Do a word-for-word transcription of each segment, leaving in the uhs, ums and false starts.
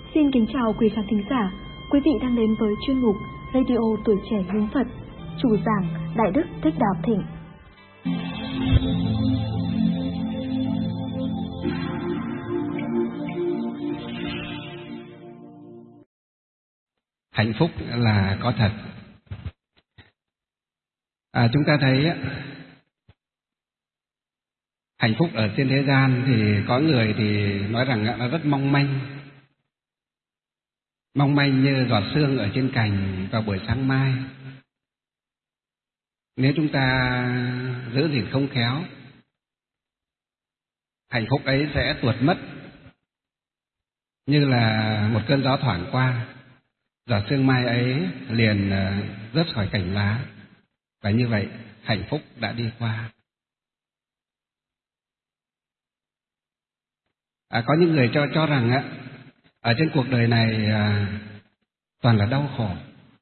Xin kính chào quý khán thính giả. Quý vị đang đến với chuyên mục Radio Tuổi Trẻ Hướng Phật. Chủ giảng Đại Đức Thích Đạo Thịnh. Hạnh phúc là có thật. À, chúng ta thấy hạnh phúc ở trên thế gian thì có người thì nói rằng nó rất mong manh, mong manh như giọt sương ở trên cành vào buổi sáng mai. Nếu chúng ta giữ gìn không khéo, hạnh phúc ấy sẽ tuột mất như là một cơn gió thoảng qua, giọt sương mai ấy liền rớt khỏi cành lá, và như vậy hạnh phúc đã đi qua. À, có những người cho cho rằng á, ở trên cuộc đời này à, toàn là đau khổ.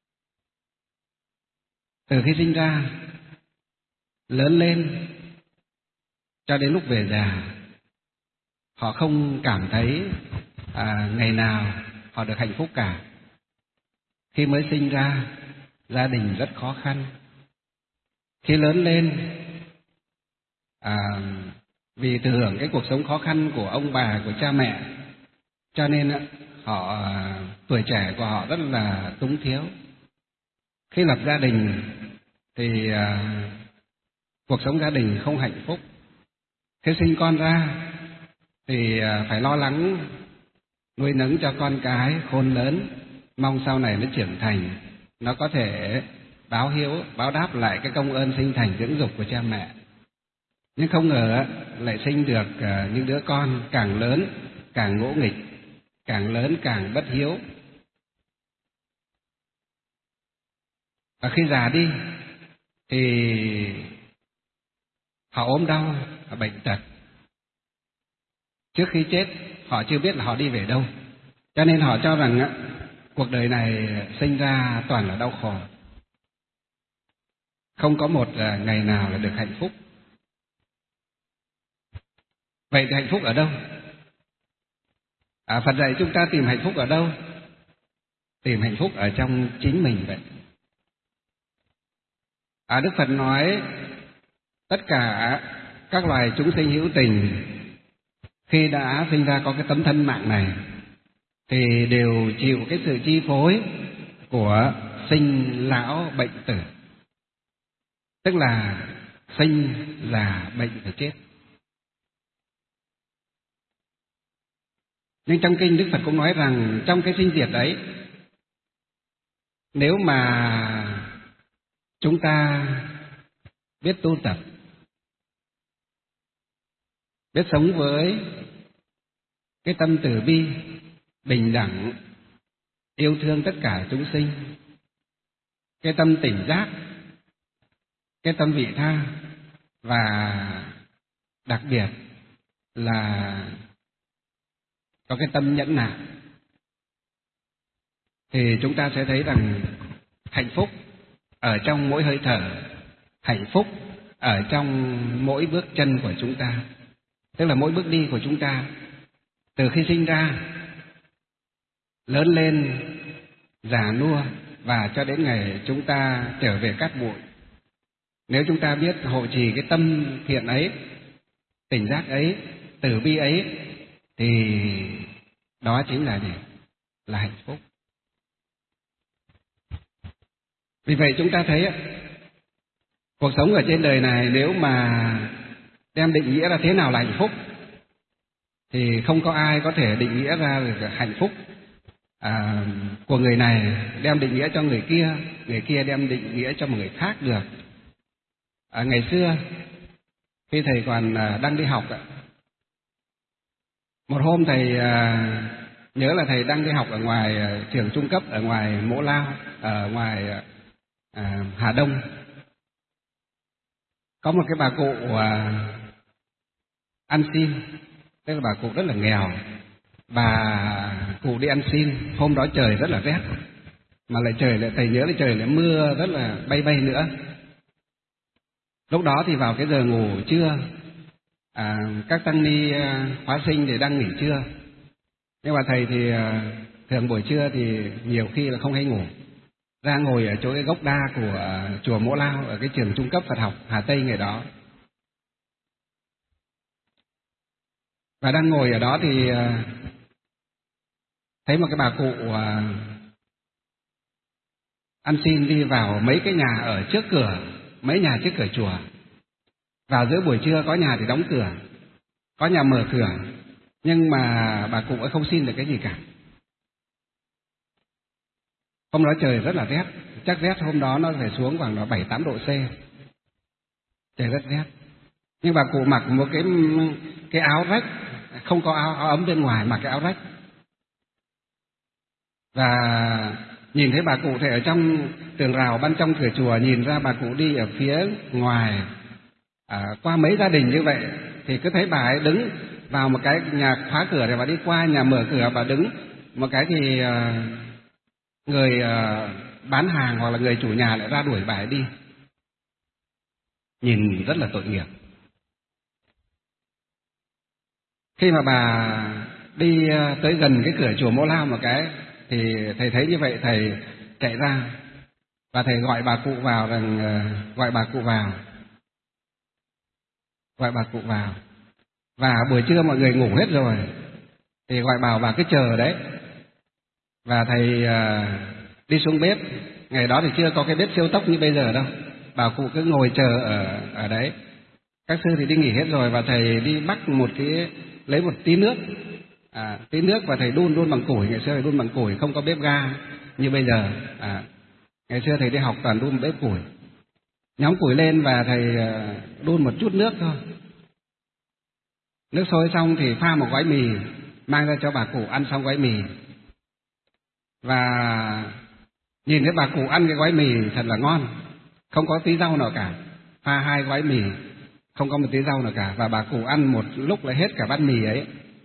Từ khi sinh ra, lớn lên, cho đến lúc về già, họ không cảm thấy à, ngày nào họ được hạnh phúc cả. Khi mới sinh ra, gia đình rất khó khăn. Khi lớn lên, à, vì thừa hưởng cái cuộc sống khó khăn của ông bà, của cha mẹ, cho nên họ tuổi trẻ của họ rất là túng thiếu. Khi lập gia đình thì à, cuộc sống gia đình không hạnh phúc. Khi sinh con ra thì à, phải lo lắng nuôi nấng cho con cái khôn lớn, mong sau này nó trưởng thành, nó có thể báo hiếu, báo đáp lại cái công ơn sinh thành dưỡng dục của cha mẹ. Nhưng không ngờ lại sinh được những đứa con càng lớn càng ngỗ nghịch, càng lớn càng bất hiếu. Và khi già đi thì họ ốm đau, bệnh tật. Trước khi chết họ chưa biết là họ đi về đâu, cho nên họ cho rằng cuộc đời này sinh ra toàn là đau khổ, không có một ngày nào là được hạnh phúc. Vậy thì hạnh phúc ở đâu? À, Phật dạy chúng ta tìm hạnh phúc ở đâu? Tìm hạnh phúc ở trong chính mình vậy. À, Đức Phật nói tất cả các loài chúng sinh hữu tình khi đã sinh ra có cái tấm thân mạng này thì đều chịu cái sự chi phối của sinh lão bệnh tử, tức là sinh già bệnh và chết. Nhưng trong kinh Đức Phật cũng nói rằng trong cái sinh diệt đấy, nếu mà chúng ta biết tu tập, biết sống với cái tâm từ bi, bình đẳng, yêu thương tất cả chúng sinh, cái tâm tỉnh giác, cái tâm vị tha, và đặc biệt là có cái tâm nhẫn nại, thì chúng ta sẽ thấy rằng hạnh phúc ở trong mỗi hơi thở, hạnh phúc ở trong mỗi bước chân của chúng ta, tức là mỗi bước đi của chúng ta, từ khi sinh ra, lớn lên, già nua, và cho đến ngày chúng ta trở về cát bụi. Nếu chúng ta biết hộ trì cái tâm thiện ấy, tỉnh giác ấy, từ bi ấy, thì đó chính là gì? Là hạnh phúc. Vì vậy chúng ta thấy cuộc sống ở trên đời này nếu mà đem định nghĩa ra thế nào là hạnh phúc thì không có ai có thể định nghĩa ra được hạnh phúc à, của người này đem định nghĩa cho người kia, người kia đem định nghĩa cho một người khác được. À, ngày xưa khi thầy còn đang đi học, một hôm thầy à, nhớ là thầy đang đi học ở ngoài à, trường trung cấp ở ngoài Mỗ Lao, ở ngoài à, Hà Đông. Có một cái bà cụ à, ăn xin, tức là bà cụ rất là nghèo. Bà cụ đi ăn xin, hôm đó trời rất là rét, mà lại trời lại thầy nhớ là trời lại mưa rất là bay bay nữa. Lúc đó thì vào cái giờ ngủ trưa, à, các tăng ni à, hóa sinh thì đang nghỉ trưa, nhưng mà thầy thì à, thường buổi trưa thì nhiều khi là không hay ngủ, ra ngồi ở chỗ cái gốc đa của chùa Mỗ Lao ở cái trường trung cấp Phật học Hà Tây ngày đó. Và đang ngồi ở đó thì thấy một cái bà cụ ăn xin đi vào mấy cái nhà ở trước cửa, mấy nhà trước cửa chùa. Vào giữa buổi trưa có nhà thì đóng cửa, có nhà mở cửa, nhưng mà bà cụ ấy không xin được cái gì cả. Hôm đó trời rất là rét, chắc rét hôm đó nó phải xuống khoảng bảy tám độ C, trời rất rét. Nhưng bà cụ mặc một cái cái áo rách, không có áo, áo ấm bên ngoài, mặc cái áo rách. Và nhìn thấy bà cụ thì ở trong tường rào ban trong cửa chùa, nhìn ra bà cụ đi ở phía ngoài, à, qua mấy gia đình như vậy thì cứ thấy bà ấy đứng vào một cái nhà khóa cửa rồi bà đi qua nhà mở cửa, bà đứng một cái thì uh, người uh, bán hàng hoặc là người chủ nhà lại ra đuổi bà ấy đi. Nhìn rất là tội nghiệp. Khi mà bà đi uh, tới gần cái cửa chùa Mỗ Lao một cái thì thầy thấy như vậy, thầy chạy ra và thầy gọi bà cụ vào, rằng uh, gọi bà cụ vào, gọi bà cụ vào. Và buổi trưa mọi người ngủ hết rồi thì gọi bảo bà cứ chờ đấy. Và thầy uh, đi xuống bếp. Ngày đó thì chưa có cái bếp siêu tốc như bây giờ đâu, bà cụ cứ ngồi chờ ở ở đấy. Các sư thì đi nghỉ hết rồi và thầy đi bắt một cái, lấy một tí nước, à, tí nước và thầy đun đun bằng củi. Ngày xưa thầy đun bằng củi, không có bếp ga như bây giờ. À, ngày xưa thầy đi học toàn đun bếp củi. Nhóm củi lên và thầy uh, đun một chút nước thôi. Nước sôi xong thì pha một gói mì mang ra cho bà cụ ăn xong gói mì. Và nhìn thấy bà cụ ăn cái gói mì thật là ngon, không có tí rau nào cả. Pha hai gói mì không có một tí rau nào cả, và bà cụ ăn một lúc là hết cả bát mì ấy.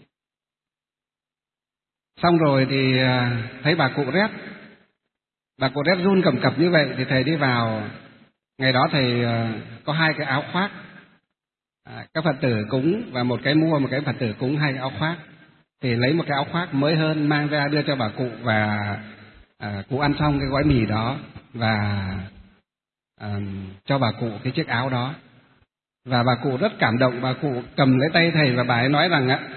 Xong rồi thì thấy bà cụ rét, bà cụ rét run cầm cập như vậy thì thầy đi vào. Ngày đó thầy có hai cái áo khoác, à, các Phật tử cúng, và một cái mua, một cái Phật tử cúng hai cái áo khoác. Thì lấy một cái áo khoác mới hơn mang ra đưa cho bà cụ, và à, cụ ăn xong cái gói mì đó và à, cho bà cụ cái chiếc áo đó. Và bà cụ rất cảm động, bà cụ cầm lấy tay thầy và bà ấy nói rằng á,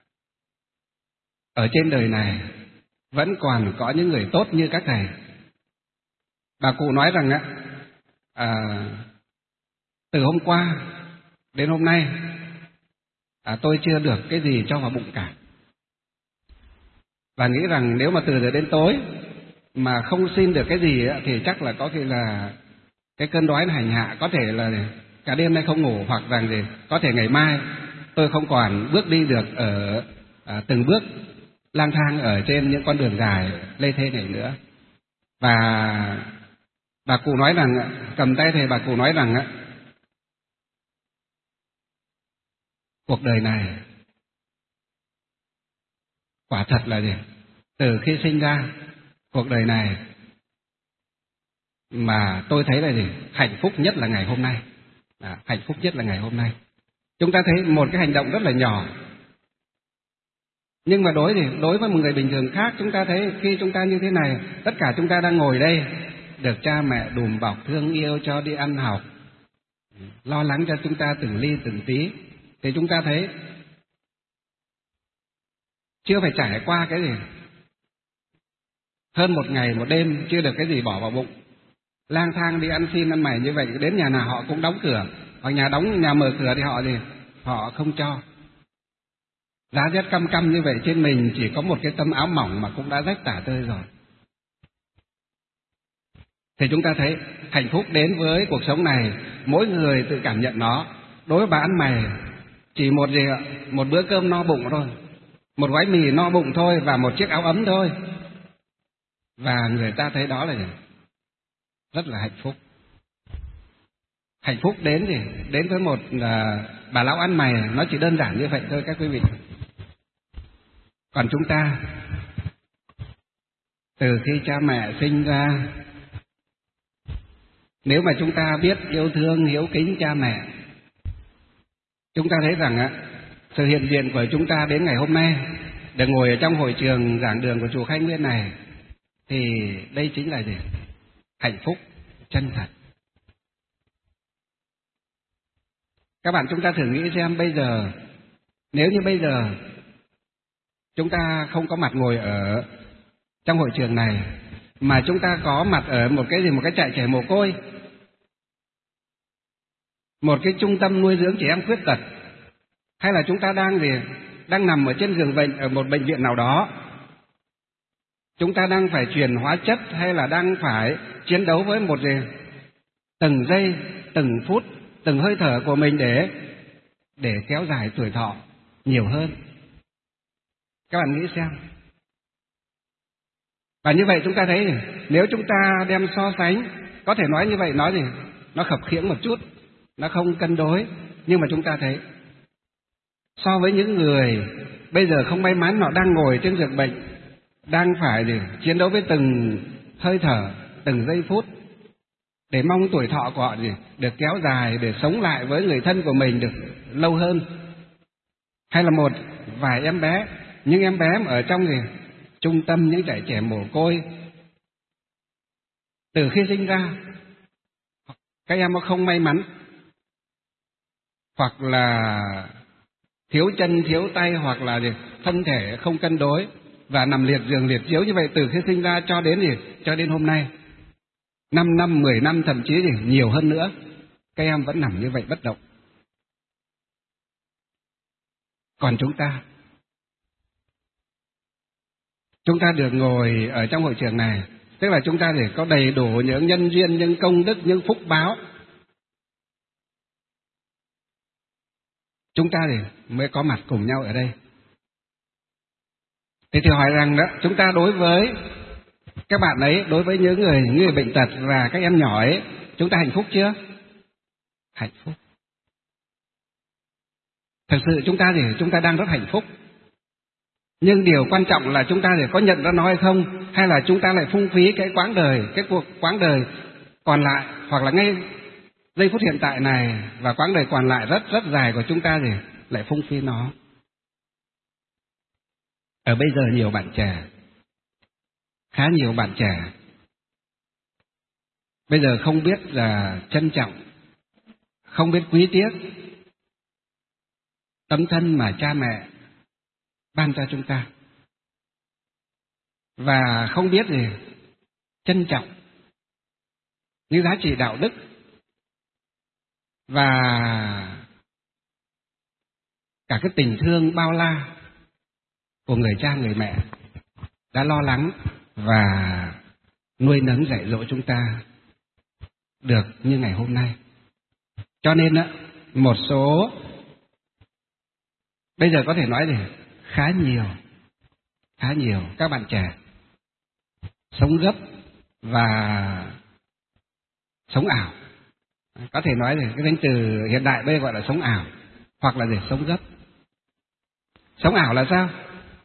ở trên đời này vẫn còn có những người tốt như các thầy. Bà cụ nói rằng á, à, từ hôm qua đến hôm nay à, tôi chưa được cái gì cho vào bụng cả. Và nghĩ rằng nếu mà từ giờ đến tối mà không xin được cái gì á, thì chắc là có khi là cái cơn đói nó hành hạ, có thể là cả đêm nay không ngủ, hoặc rằng gì có thể ngày mai tôi không còn bước đi được ở à, từng bước lang thang ở trên những con đường dài lê thê này nữa. Và bà cụ nói rằng, cầm tay thầy, bà cụ nói rằng á, cuộc đời này quả thật là gì, từ khi sinh ra cuộc đời này mà tôi thấy là gì, hạnh phúc nhất là ngày hôm nay. À, hạnh phúc nhất là ngày hôm nay. Chúng ta thấy một cái hành động rất là nhỏ, nhưng mà đối thì đối với một người bình thường khác, chúng ta thấy khi chúng ta như thế này, tất cả chúng ta đang ngồi đây, được cha mẹ đùm bọc thương yêu cho đi ăn học, lo lắng cho chúng ta từng ly từng tí, thì chúng ta thấy chưa phải trải qua cái gì hơn một ngày một đêm chưa được cái gì bỏ vào bụng, lang thang đi ăn xin ăn mày như vậy, đến nhà nào họ cũng đóng cửa, hoặc nhà đóng nhà mở cửa thì họ gì họ không cho. Giá rét căm căm như vậy, trên mình chỉ có một cái tấm áo mỏng mà cũng đã rách tả tơi rồi. Thì chúng ta thấy hạnh phúc đến với cuộc sống này, mỗi người tự cảm nhận nó. Đối với bà ăn mày, chỉ một gì ạ, một bữa cơm no bụng thôi, một gói mì no bụng thôi, và một chiếc áo ấm thôi, và người ta thấy đó là gì? Rất là hạnh phúc. Hạnh phúc đến gì? Đến với một là bà lão ăn mày, nó chỉ đơn giản như vậy thôi các quý vị. Còn chúng ta, từ khi cha mẹ sinh ra, nếu mà chúng ta biết yêu thương hiếu kính cha mẹ, chúng ta thấy rằng á, sự hiện diện của chúng ta đến ngày hôm nay được ngồi ở trong hội trường giảng đường của chùa Khai Nguyên này thì đây chính là gì? Hạnh phúc chân thật. Các bạn chúng ta thử nghĩ xem, bây giờ nếu như bây giờ chúng ta không có mặt ngồi ở trong hội trường này, mà chúng ta có mặt ở một cái gì, một cái trại trẻ mồ côi, một cái trung tâm nuôi dưỡng trẻ em khuyết tật, hay là chúng ta đang gì, đang nằm ở trên giường bệnh ở một bệnh viện nào đó, chúng ta đang phải truyền hóa chất, hay là đang phải chiến đấu với một gì, từng giây, từng phút, từng hơi thở của mình để để kéo dài tuổi thọ nhiều hơn. Các bạn nghĩ xem. Và như vậy chúng ta thấy, nếu chúng ta đem so sánh, có thể nói như vậy, nói gì, nó khập khiễng một chút, nó không cân đối, nhưng mà chúng ta thấy so với những người bây giờ không may mắn, họ đang ngồi trên giường bệnh, đang phải gì, chiến đấu với từng hơi thở, từng giây phút để mong tuổi thọ của họ gì được kéo dài, để sống lại với người thân của mình được lâu hơn. Hay là một vài em bé, những em bé ở trong gì trung tâm những trại trẻ mồ côi, từ khi sinh ra các em nó không may mắn, hoặc là thiếu chân thiếu tay, hoặc là gì, thân thể không cân đối và nằm liệt giường liệt chiếu như vậy từ khi sinh ra cho đến gì, cho đến hôm nay, năm năm, mười năm, thậm chí gì nhiều hơn nữa, các em vẫn nằm như vậy bất động. Còn chúng ta, chúng ta được ngồi ở trong hội trường này, tức là chúng ta để có đầy đủ những nhân duyên, những công đức, những phúc báo, chúng ta thì mới có mặt cùng nhau ở đây. Thế thì hỏi rằng đó, chúng ta đối với các bạn ấy, đối với những người, những người bệnh tật và các em nhỏ ấy, chúng ta hạnh phúc chưa? Hạnh phúc. Thật sự chúng ta thì chúng ta đang rất hạnh phúc. Nhưng điều quan trọng là chúng ta thì có nhận ra nó hay không, hay là chúng ta lại phung phí cái quãng đời, cái cuộc quãng đời còn lại, hoặc là ngay giây phút hiện tại này và quãng đời còn lại rất rất dài của chúng ta thì lại phung phí nó. Ở bây giờ nhiều bạn trẻ, khá nhiều bạn trẻ bây giờ không biết là trân trọng, không biết quý tiếc tấm thân mà cha mẹ ban cho chúng ta, và không biết gì trân trọng những giá trị đạo đức và cả cái tình thương bao la của người cha người mẹ đã lo lắng và nuôi nấng dạy dỗ chúng ta được như ngày hôm nay. Cho nên á, một số bây giờ có thể nói thì khá nhiều, khá nhiều các bạn trẻ sống gấp và sống ảo. Có thể nói thì cái danh từ hiện đại bây giờ gọi là sống ảo, hoặc là gì sống gấp. Sống ảo là sao?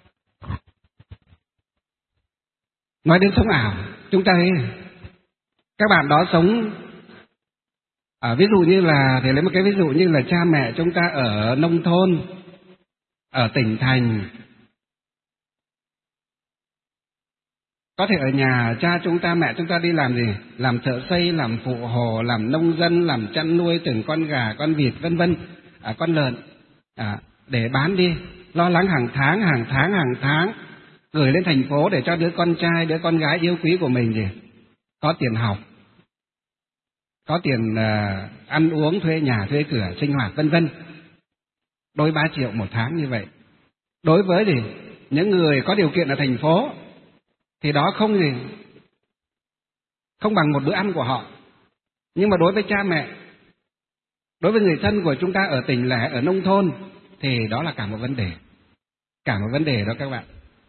Nói đến sống ảo, chúng ta thấy các bạn đó sống à, ví dụ như là, thì lấy một cái ví dụ như là cha mẹ chúng ta ở nông thôn, ở tỉnh thành, có thể ở nhà cha chúng ta, mẹ chúng ta đi làm gì? Làm thợ xây, làm phụ hồ, làm nông dân, làm chăn nuôi từng con gà, con vịt, vân vân, à, con lợn, à, để bán đi, lo lắng hàng tháng, hàng tháng, hàng tháng, gửi lên thành phố để cho đứa con trai, đứa con gái yêu quý của mình gì có tiền học, có tiền uh, ăn uống, thuê nhà, thuê cửa, sinh hoạt, vân vân. Đôi ba triệu một tháng như vậy. Đối với thì những người có điều kiện ở thành phố thì đó không gì, không bằng một bữa ăn của họ. Nhưng mà đối với cha mẹ, đối với người thân của chúng ta ở tỉnh lẻ, ở nông thôn, thì đó là cả một vấn đề, cả một vấn đề đó các bạn.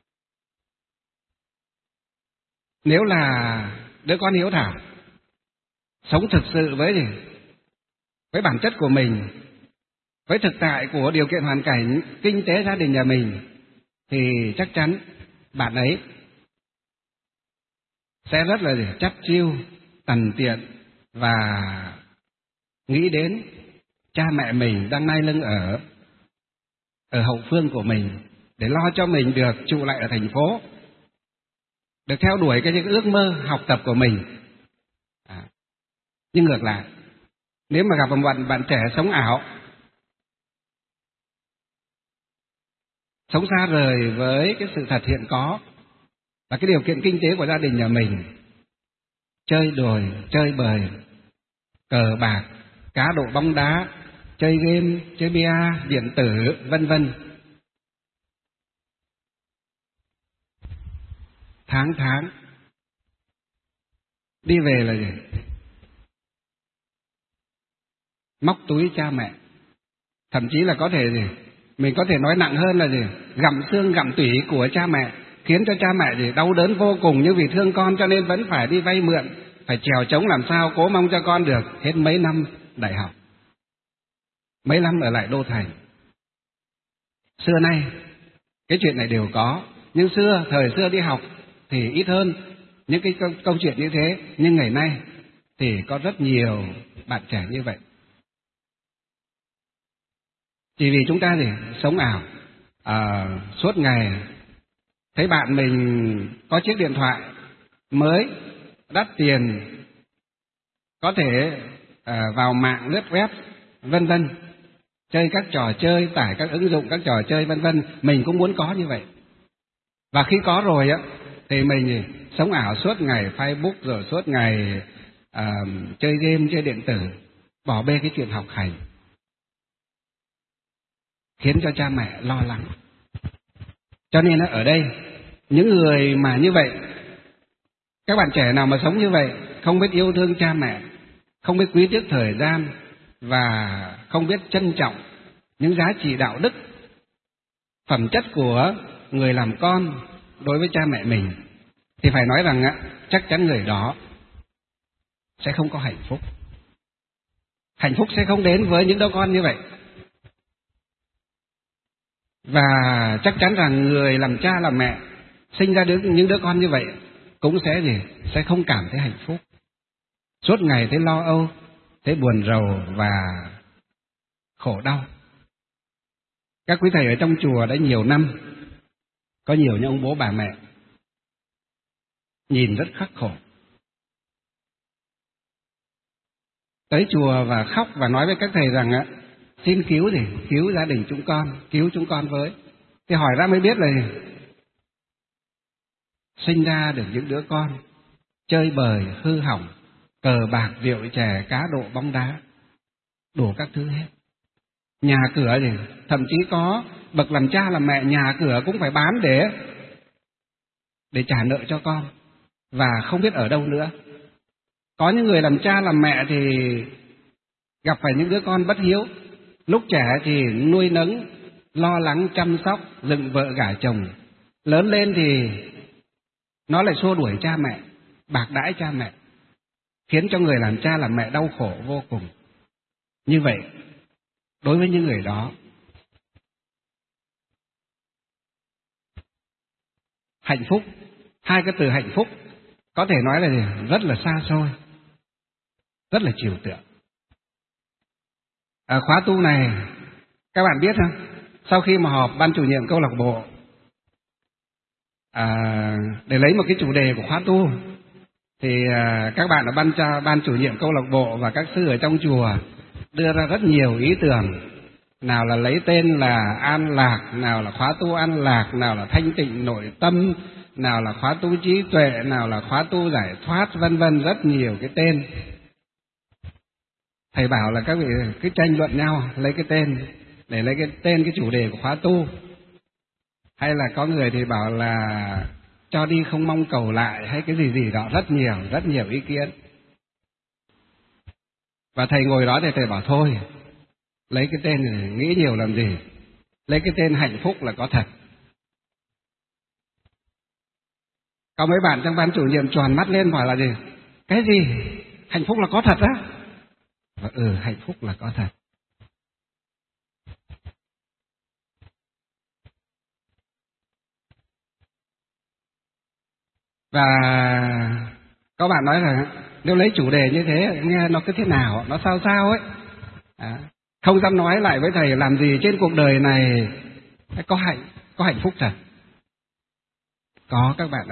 Nếu là đứa con hiếu thảo, sống thực sự với gì, với bản chất của mình, với thực tại của điều kiện hoàn cảnh kinh tế gia đình nhà mình, thì chắc chắn bạn ấy sẽ rất là chắt chiu, tằn tiện và nghĩ đến cha mẹ mình đang nai lưng ở ở hậu phương của mình, để lo cho mình được trụ lại ở thành phố, được theo đuổi cái những ước mơ học tập của mình. À, nhưng ngược lại, nếu mà gặp một bạn, bạn trẻ sống ảo, sống xa rời với cái sự thật hiện có và cái điều kiện kinh tế của gia đình nhà mình, chơi đùi, chơi bời, cờ bạc, cá độ bóng đá, chơi game, chơi bia, điện tử, vân vân, tháng tháng đi về là gì? Móc túi cha mẹ, thậm chí là có thể gì? Mình có thể nói nặng hơn là gì? Gặm xương gặm tủy của cha mẹ, khiến cho cha mẹ gì đau đớn vô cùng, nhưng vì thương con cho nên vẫn phải đi vay mượn, phải trèo trống làm sao cố mong cho con được hết mấy năm đại học, mấy năm ở lại đô thành. Xưa nay cái chuyện này đều có, nhưng xưa thời xưa đi học thì ít hơn những cái câu, câu chuyện như thế, nhưng ngày nay thì có rất nhiều bạn trẻ như vậy. Chỉ vì chúng ta thì sống ảo, à, suốt ngày thấy bạn mình có chiếc điện thoại mới đắt tiền, có thể à, vào mạng lướt web vân vân, chơi các trò chơi, tải các ứng dụng các trò chơi vân vân, mình cũng muốn có như vậy. Và khi có rồi á thì mình sống ảo suốt ngày Facebook, rồi suốt ngày à, chơi game, chơi điện tử, bỏ bê cái chuyện học hành, khiến cho cha mẹ lo lắng. Cho nên ở đây những người mà như vậy, các bạn trẻ nào mà sống như vậy, không biết yêu thương cha mẹ, không biết quý tiếc thời gian và không biết trân trọng những giá trị đạo đức, phẩm chất của người làm con đối với cha mẹ mình, thì phải nói rằng chắc chắn người đó sẽ không có hạnh phúc. Hạnh phúc sẽ không đến với những đứa con như vậy. Và chắc chắn rằng người làm cha làm mẹ sinh ra đứa, những đứa con như vậy cũng sẽ gì? Sẽ không cảm thấy hạnh phúc. Suốt ngày thấy lo âu, thấy buồn rầu và khổ đau. Các quý thầy ở trong chùa đã nhiều năm, có nhiều những ông bố bà mẹ nhìn rất khắc khổ, tới chùa và khóc và nói với các thầy rằng á, xin cứu gì, cứu gia đình chúng con, cứu chúng con với. Thì hỏi ra mới biết là gì? Sinh ra được những đứa con chơi bời hư hỏng, cờ bạc rượu chè cá độ bóng đá, đủ các thứ hết. Nhà cửa gì, thậm chí có bậc làm cha làm mẹ nhà cửa cũng phải bán để để trả nợ cho con, và không biết ở đâu nữa. Có những người làm cha làm mẹ thì gặp phải những đứa con bất hiếu, lúc trẻ thì nuôi nấng, lo lắng chăm sóc, dựng vợ gả chồng, lớn lên thì nó lại xua đuổi cha mẹ, bạc đãi cha mẹ, khiến cho người làm cha làm mẹ đau khổ vô cùng. Như vậy, đối với những người đó, hạnh phúc, hai cái từ hạnh phúc có thể nói là rất là xa xôi, rất là trừu tượng. À, khóa tu này các bạn biết không, sau khi mà họp ban chủ nhiệm câu lạc bộ à, để lấy một cái chủ đề của khóa tu, thì à, các bạn ở ban ban chủ nhiệm câu lạc bộ và các sư ở trong chùa đưa ra rất nhiều ý tưởng. Nào là lấy tên là An Lạc, nào là khóa tu An Lạc, nào là thanh tịnh nội tâm, nào là khóa tu trí tuệ, nào là khóa tu giải thoát, vân vân, rất nhiều cái tên. Thầy bảo là các vị cứ tranh luận nhau lấy cái tên, để lấy cái tên cái chủ đề của khóa tu. Hay là có người thì bảo là cho đi không mong cầu lại, hay cái gì gì đó, rất nhiều, rất nhiều ý kiến. Và thầy ngồi đó thì thầy bảo thôi, lấy cái tên này nghĩ nhiều làm gì, lấy cái tên hạnh phúc là có thật. Có mấy bạn trong ban chủ nhiệm tròn mắt lên hỏi là gì? Cái gì? Hạnh phúc là có thật á? Và ừ, hạnh phúc là có thật. Và có bạn nói rằng nếu lấy chủ đề như thế nghe nó cứ thế nào, nó sao sao ấy, à, không dám nói lại với thầy làm gì trên cuộc đời này có hạnh có hạnh phúc thật. Có các bạn ạ.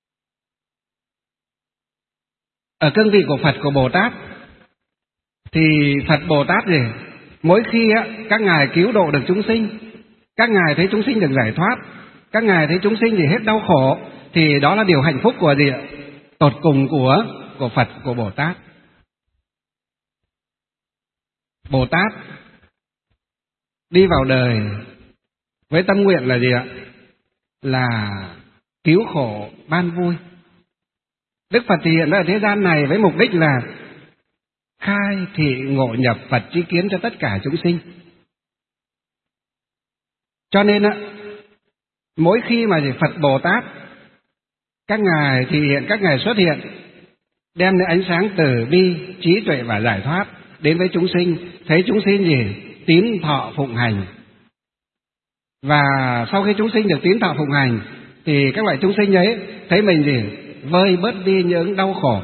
Ở cương vị của Phật, của Bồ Tát, thì Phật Bồ Tát gì? Mỗi khi á, các ngài cứu độ được chúng sinh, các ngài thấy chúng sinh được giải thoát, các ngài thấy chúng sinh thì hết đau khổ, thì đó là điều hạnh phúc của gì ạ? Tột cùng của của Phật, của Bồ Tát. Bồ Tát đi vào đời với tâm nguyện là gì ạ? Là cứu khổ ban vui. Đức Phật thì hiện ra ở thế gian này với mục đích là khai thị ngộ nhập Phật tri kiến cho tất cả chúng sinh. Cho nên á, mỗi khi mà Phật Bồ Tát, các ngài thì hiện, các ngài xuất hiện, đem đến ánh sáng từ bi, trí tuệ và giải thoát đến với chúng sinh, thấy chúng sinh gì? Tín thọ phụng hành. Và sau khi chúng sinh được tín thọ phụng hành, thì các loại chúng sinh ấy thấy mình gì? Vơi bớt đi những đau khổ.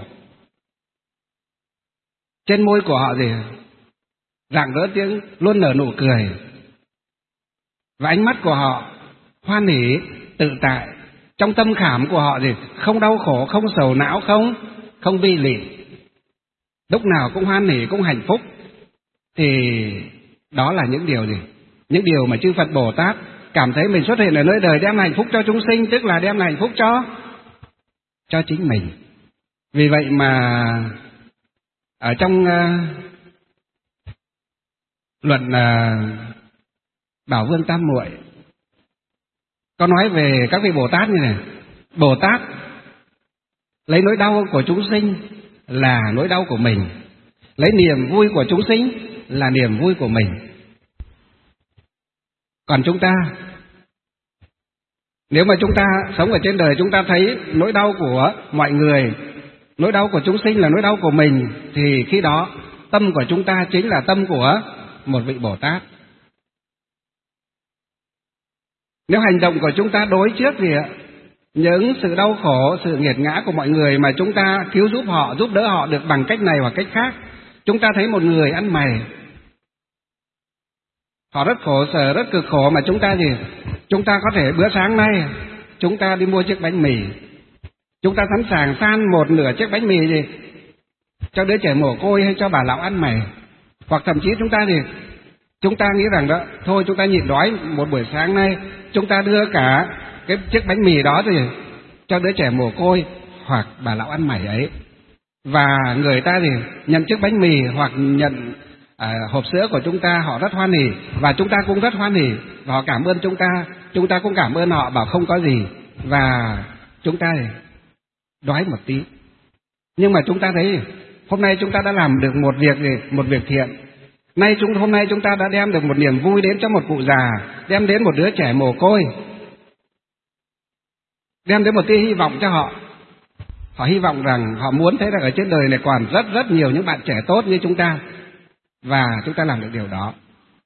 Trên môi của họ gì? Rạng rỡ tiếng, luôn nở nụ cười. Và ánh mắt của họ hoan hỉ, tự tại. Trong tâm khảm của họ gì? Không đau khổ, không sầu não, không không bi lụy. Lúc nào cũng hoan hỉ, cũng hạnh phúc. Thì đó là những điều gì? Những điều mà chư Phật Bồ Tát cảm thấy mình xuất hiện ở nơi đời đem hạnh phúc cho chúng sinh, tức là đem hạnh phúc cho cho chính mình. Vì vậy mà ở trong uh, luận uh, Bảo Vương Tam Muội có nói về các vị Bồ Tát như này: Bồ Tát lấy nỗi đau của chúng sinh là nỗi đau của mình, lấy niềm vui của chúng sinh là niềm vui của mình. Còn chúng ta, nếu mà chúng ta sống ở trên đời, chúng ta thấy nỗi đau của mọi người, nỗi đau của chúng sinh là nỗi đau của mình, thì khi đó tâm của chúng ta chính là tâm của một vị Bồ Tát. Nếu hành động của chúng ta đối trước thì những sự đau khổ, sự nghiệt ngã của mọi người mà chúng ta cứu giúp họ, giúp đỡ họ được bằng cách này hoặc cách khác. Chúng ta thấy một người ăn mày, họ rất khổ sở, rất cực khổ, mà chúng ta gì? Chúng ta có thể bữa sáng nay chúng ta đi mua chiếc bánh mì, chúng ta sẵn sàng san một nửa chiếc bánh mì gì cho đứa trẻ mồ côi hay cho bà lão ăn mày. Hoặc thậm chí chúng ta gì? Chúng ta nghĩ rằng đó, thôi chúng ta nhịn đói một buổi sáng nay, chúng ta đưa cả cái chiếc bánh mì đó thì cho đứa trẻ mồ côi hoặc bà lão ăn mày ấy. Và người ta thì nhận chiếc bánh mì hoặc nhận à, hộp sữa của chúng ta, họ rất hoan hỉ, và chúng ta cũng rất hoan hỉ, và họ cảm ơn chúng ta, chúng ta cũng cảm ơn họ, bảo không có gì, và chúng ta thì đói một tí. Nhưng mà chúng ta thấy hôm nay chúng ta đã làm được một việc gì, một việc thiện. Nay chúng hôm nay chúng ta đã đem được một niềm vui đến cho một cụ già, đem đến một đứa trẻ mồ côi, đem đến một tia hy vọng cho họ. Họ hy vọng rằng, họ muốn thấy rằng ở trên đời này còn rất rất nhiều những bạn trẻ tốt như chúng ta, và chúng ta làm được điều đó.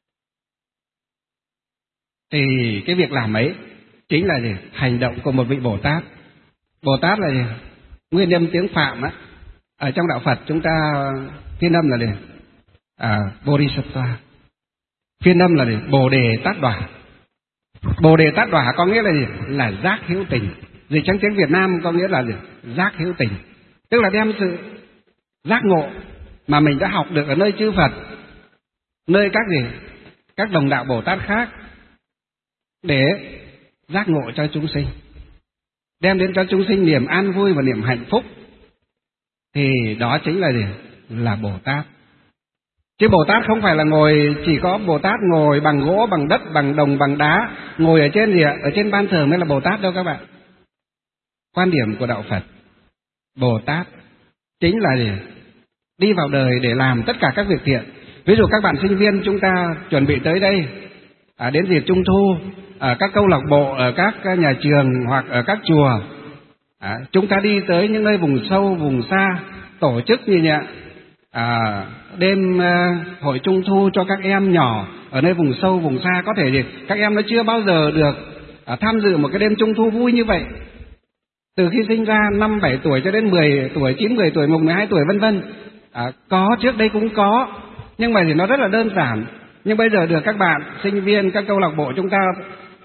Thì cái việc làm ấy chính là gì? Hành động của một vị Bồ Tát. Bồ Tát là gì? Nguyên âm tiếng Phạm á. Ở trong đạo Phật chúng ta phiên âm là gì? À, Bodhisattva. Phiên âm là gì? Bồ đề tát đỏa. Bồ đề tát đỏa có nghĩa là gì? Là giác hữu tình. Dịch trong tiếng Việt Nam có nghĩa là gì? Giác hữu tình. Tức là đem sự giác ngộ mà mình đã học được ở nơi chư Phật, nơi các gì? Các đồng đạo Bồ Tát khác, để giác ngộ cho chúng sinh, đem đến cho chúng sinh niềm an vui và niềm hạnh phúc. Thì đó chính là gì? Là Bồ Tát. Chứ Bồ Tát không phải là ngồi, chỉ có Bồ Tát ngồi bằng gỗ, bằng đất, bằng đồng, bằng đá, ngồi ở trên gì ạ? Ở trên ban thờ mới là Bồ Tát đâu các bạn. Quan điểm của đạo Phật, Bồ Tát chính là gì? Đi vào đời để làm tất cả các việc thiện. Ví dụ các bạn sinh viên chúng ta chuẩn bị tới đây, à, đến dịp Trung Thu, ở các câu lạc bộ, ở các nhà trường hoặc ở các chùa, à, chúng ta đi tới những nơi vùng sâu, vùng xa, tổ chức như vậy, à, đêm à, hội Trung Thu cho các em nhỏ ở nơi vùng sâu, vùng xa. Có thể gì? Các em nó chưa bao giờ được à, tham dự một cái đêm Trung Thu vui như vậy. Từ khi sinh ra năm bảy tuổi cho đến mười tuổi, chín mười tuổi, mười hai tuổi vân vân. À, có, trước đây cũng có, nhưng mà thì nó rất là đơn giản. Nhưng bây giờ được các bạn sinh viên, các câu lạc bộ chúng ta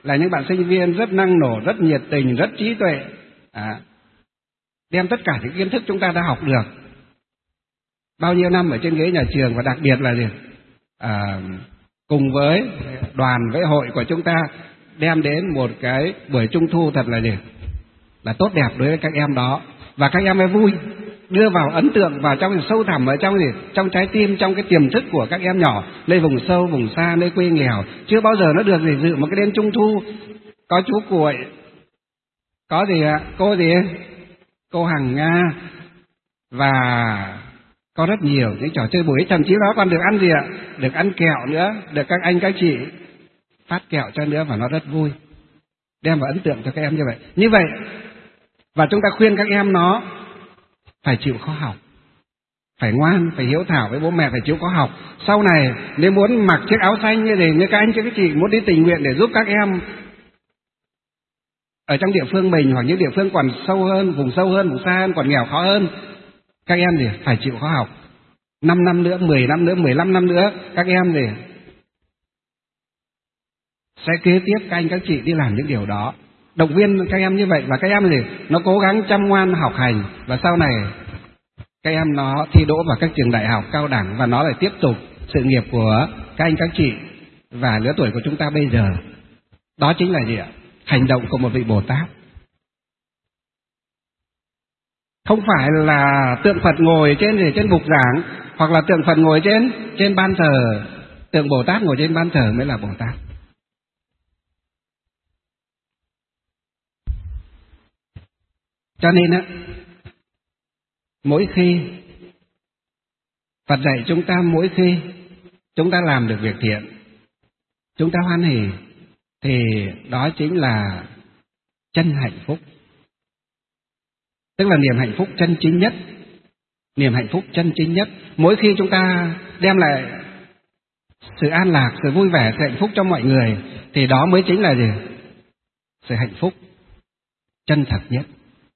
là những bạn sinh viên rất năng nổ, rất nhiệt tình, rất trí tuệ, à, đem tất cả những kiến thức chúng ta đã học được bao nhiêu năm ở trên ghế nhà trường, và đặc biệt là gì? À, cùng với đoàn với hội của chúng ta đem đến một cái buổi trung thu thật là gì? Là tốt đẹp đối với các em đó, và các em ấy vui, đưa vào ấn tượng vào trong sâu thẳm ở trong gì? Trong trái tim, trong cái tiềm thức của các em nhỏ, nơi vùng sâu, vùng xa, nơi quê nghèo, chưa bao giờ nó được gì dự một cái đêm trung thu có chú Cuội, có gì ạ? Cô gì? Cô Hằng Nga, và có rất nhiều những trò chơi buổi, thậm chí đó còn được ăn gì ạ? Được ăn kẹo nữa, được các anh các chị phát kẹo cho nữa, và nó rất vui, đem vào ấn tượng cho các em như vậy. Như vậy, và chúng ta khuyên các em nó phải chịu khó học, phải ngoan, phải hiếu thảo với bố mẹ, phải chịu khó học. Sau này nếu muốn mặc chiếc áo xanh như thế, như các anh các chị muốn đi tình nguyện để giúp các em ở trong địa phương mình, hoặc những địa phương còn sâu hơn, vùng sâu hơn, vùng xa hơn, còn nghèo khó hơn, các em gì phải chịu khó học. Năm năm nữa, mười năm nữa, mười lăm năm nữa, các em gì sẽ kế tiếp các anh các chị đi làm những điều đó. Động viên các em như vậy, và các em gì nó cố gắng chăm ngoan học hành, và sau này các em nó thi đỗ vào các trường đại học, cao đẳng, và nó lại tiếp tục sự nghiệp của các anh các chị và lứa tuổi của chúng ta bây giờ. Đó chính là gì ạ? Hành động của một vị Bồ Tát. Không phải là tượng Phật ngồi trên gì trên bục giảng, hoặc là tượng Phật ngồi trên trên ban thờ. Tượng Bồ Tát ngồi trên ban thờ mới là Bồ Tát. Cho nên á, mỗi khi Phật dạy chúng ta, mỗi khi chúng ta làm được việc thiện, chúng ta hoan hỉ, thì đó chính là chân hạnh phúc. Tức là niềm hạnh phúc chân chính nhất. Niềm hạnh phúc chân chính nhất. Mỗi khi chúng ta đem lại sự an lạc, sự vui vẻ, sự hạnh phúc cho mọi người, thì đó mới chính là gì? Sự hạnh phúc chân thật nhất.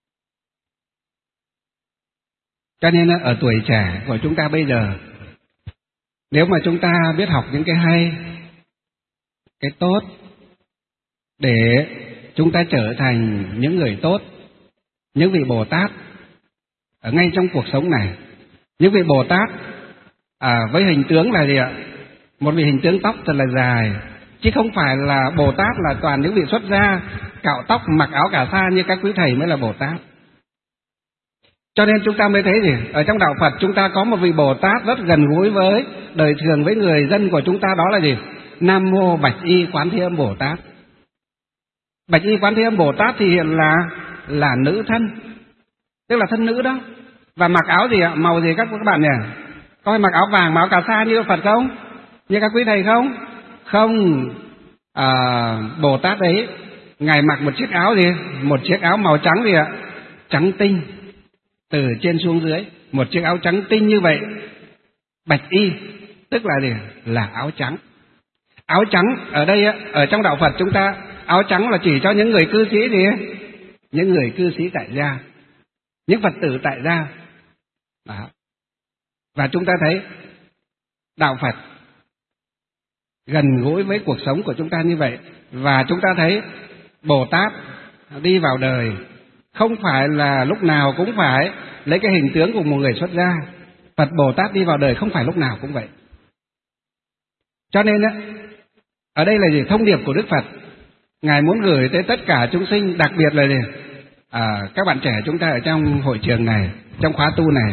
Cho nên ở tuổi trẻ của chúng ta bây giờ, nếu mà chúng ta biết học những cái hay, cái tốt, để chúng ta trở thành những người tốt, những vị Bồ Tát ở ngay trong cuộc sống này. Những vị Bồ Tát à, với hình tướng là gì ạ? Một vị hình tướng tóc thật là dài, chứ không phải là Bồ Tát là toàn những vị xuất gia cạo tóc mặc áo cà sa như các quý thầy mới là Bồ Tát. Cho nên chúng ta mới thấy gì? Ở trong đạo Phật chúng ta có một vị Bồ Tát rất gần gũi với đời thường, với người dân của chúng ta, đó là gì? Nam Mô Bạch Y Quán Thế Âm Bồ Tát. Bạch Y Quán Thế Âm Bồ Tát thì hiện là là nữ thân, tức là thân nữ đó. Và mặc áo gì ạ? Màu gì các các bạn nhỉ? Có phải mặc áo vàng, mặc áo cà sa như Phật không? Như các quý thầy không? Không. À, Bồ Tát đấy, Ngài mặc một chiếc áo gì? Một chiếc áo màu trắng gì ạ? Trắng tinh, từ trên xuống dưới, một chiếc áo trắng tinh như vậy. Bạch Y tức là gì? Là áo trắng. Áo trắng ở đây, ở trong đạo Phật chúng ta, áo trắng là chỉ cho những người cư sĩ gì? Những người cư sĩ tại gia, những Phật tử tại gia. Đó. Và chúng ta thấy đạo Phật gần gũi với cuộc sống của chúng ta như vậy. Và chúng ta thấy Bồ Tát đi vào đời không phải là lúc nào cũng phải lấy cái hình tướng của một người xuất gia. Phật Bồ Tát đi vào đời không phải lúc nào cũng vậy. Cho nên á, ở đây là gì? Thông điệp của Đức Phật Ngài muốn gửi tới tất cả chúng sinh, đặc biệt là gì? À, các bạn trẻ chúng ta ở trong hội trường này, trong khóa tu này.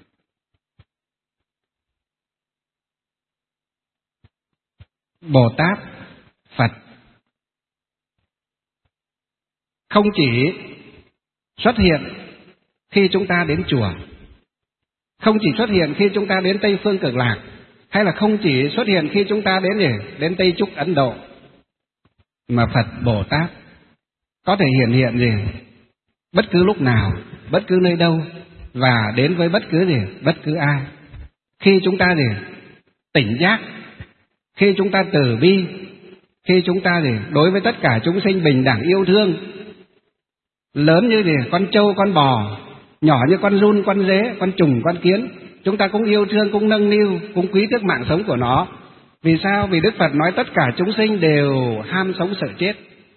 Bồ Tát, Phật không chỉ xuất hiện khi chúng ta đến chùa, không chỉ xuất hiện khi chúng ta đến Tây Phương Cực Lạc, hay là không chỉ xuất hiện khi chúng ta đến gì? Đến Tây Trúc Ấn Độ, mà Phật Bồ Tát có thể hiện hiện gì? Bất cứ lúc nào, bất cứ nơi đâu, và đến với bất cứ gì, bất cứ ai. Khi chúng ta gì? Tỉnh giác, khi chúng ta từ bi, khi chúng ta gì? Đối với tất cả chúng sinh bình đẳng yêu thương, lớn như gì? Con trâu, con bò, nhỏ như con giun, con dế, con trùng, con kiến, chúng ta cũng yêu thương, cũng nâng niu, cũng quý tiếc mạng sống của nó. Vì sao? Vì Đức Phật nói tất cả chúng sinh đều ham sống sợ chết.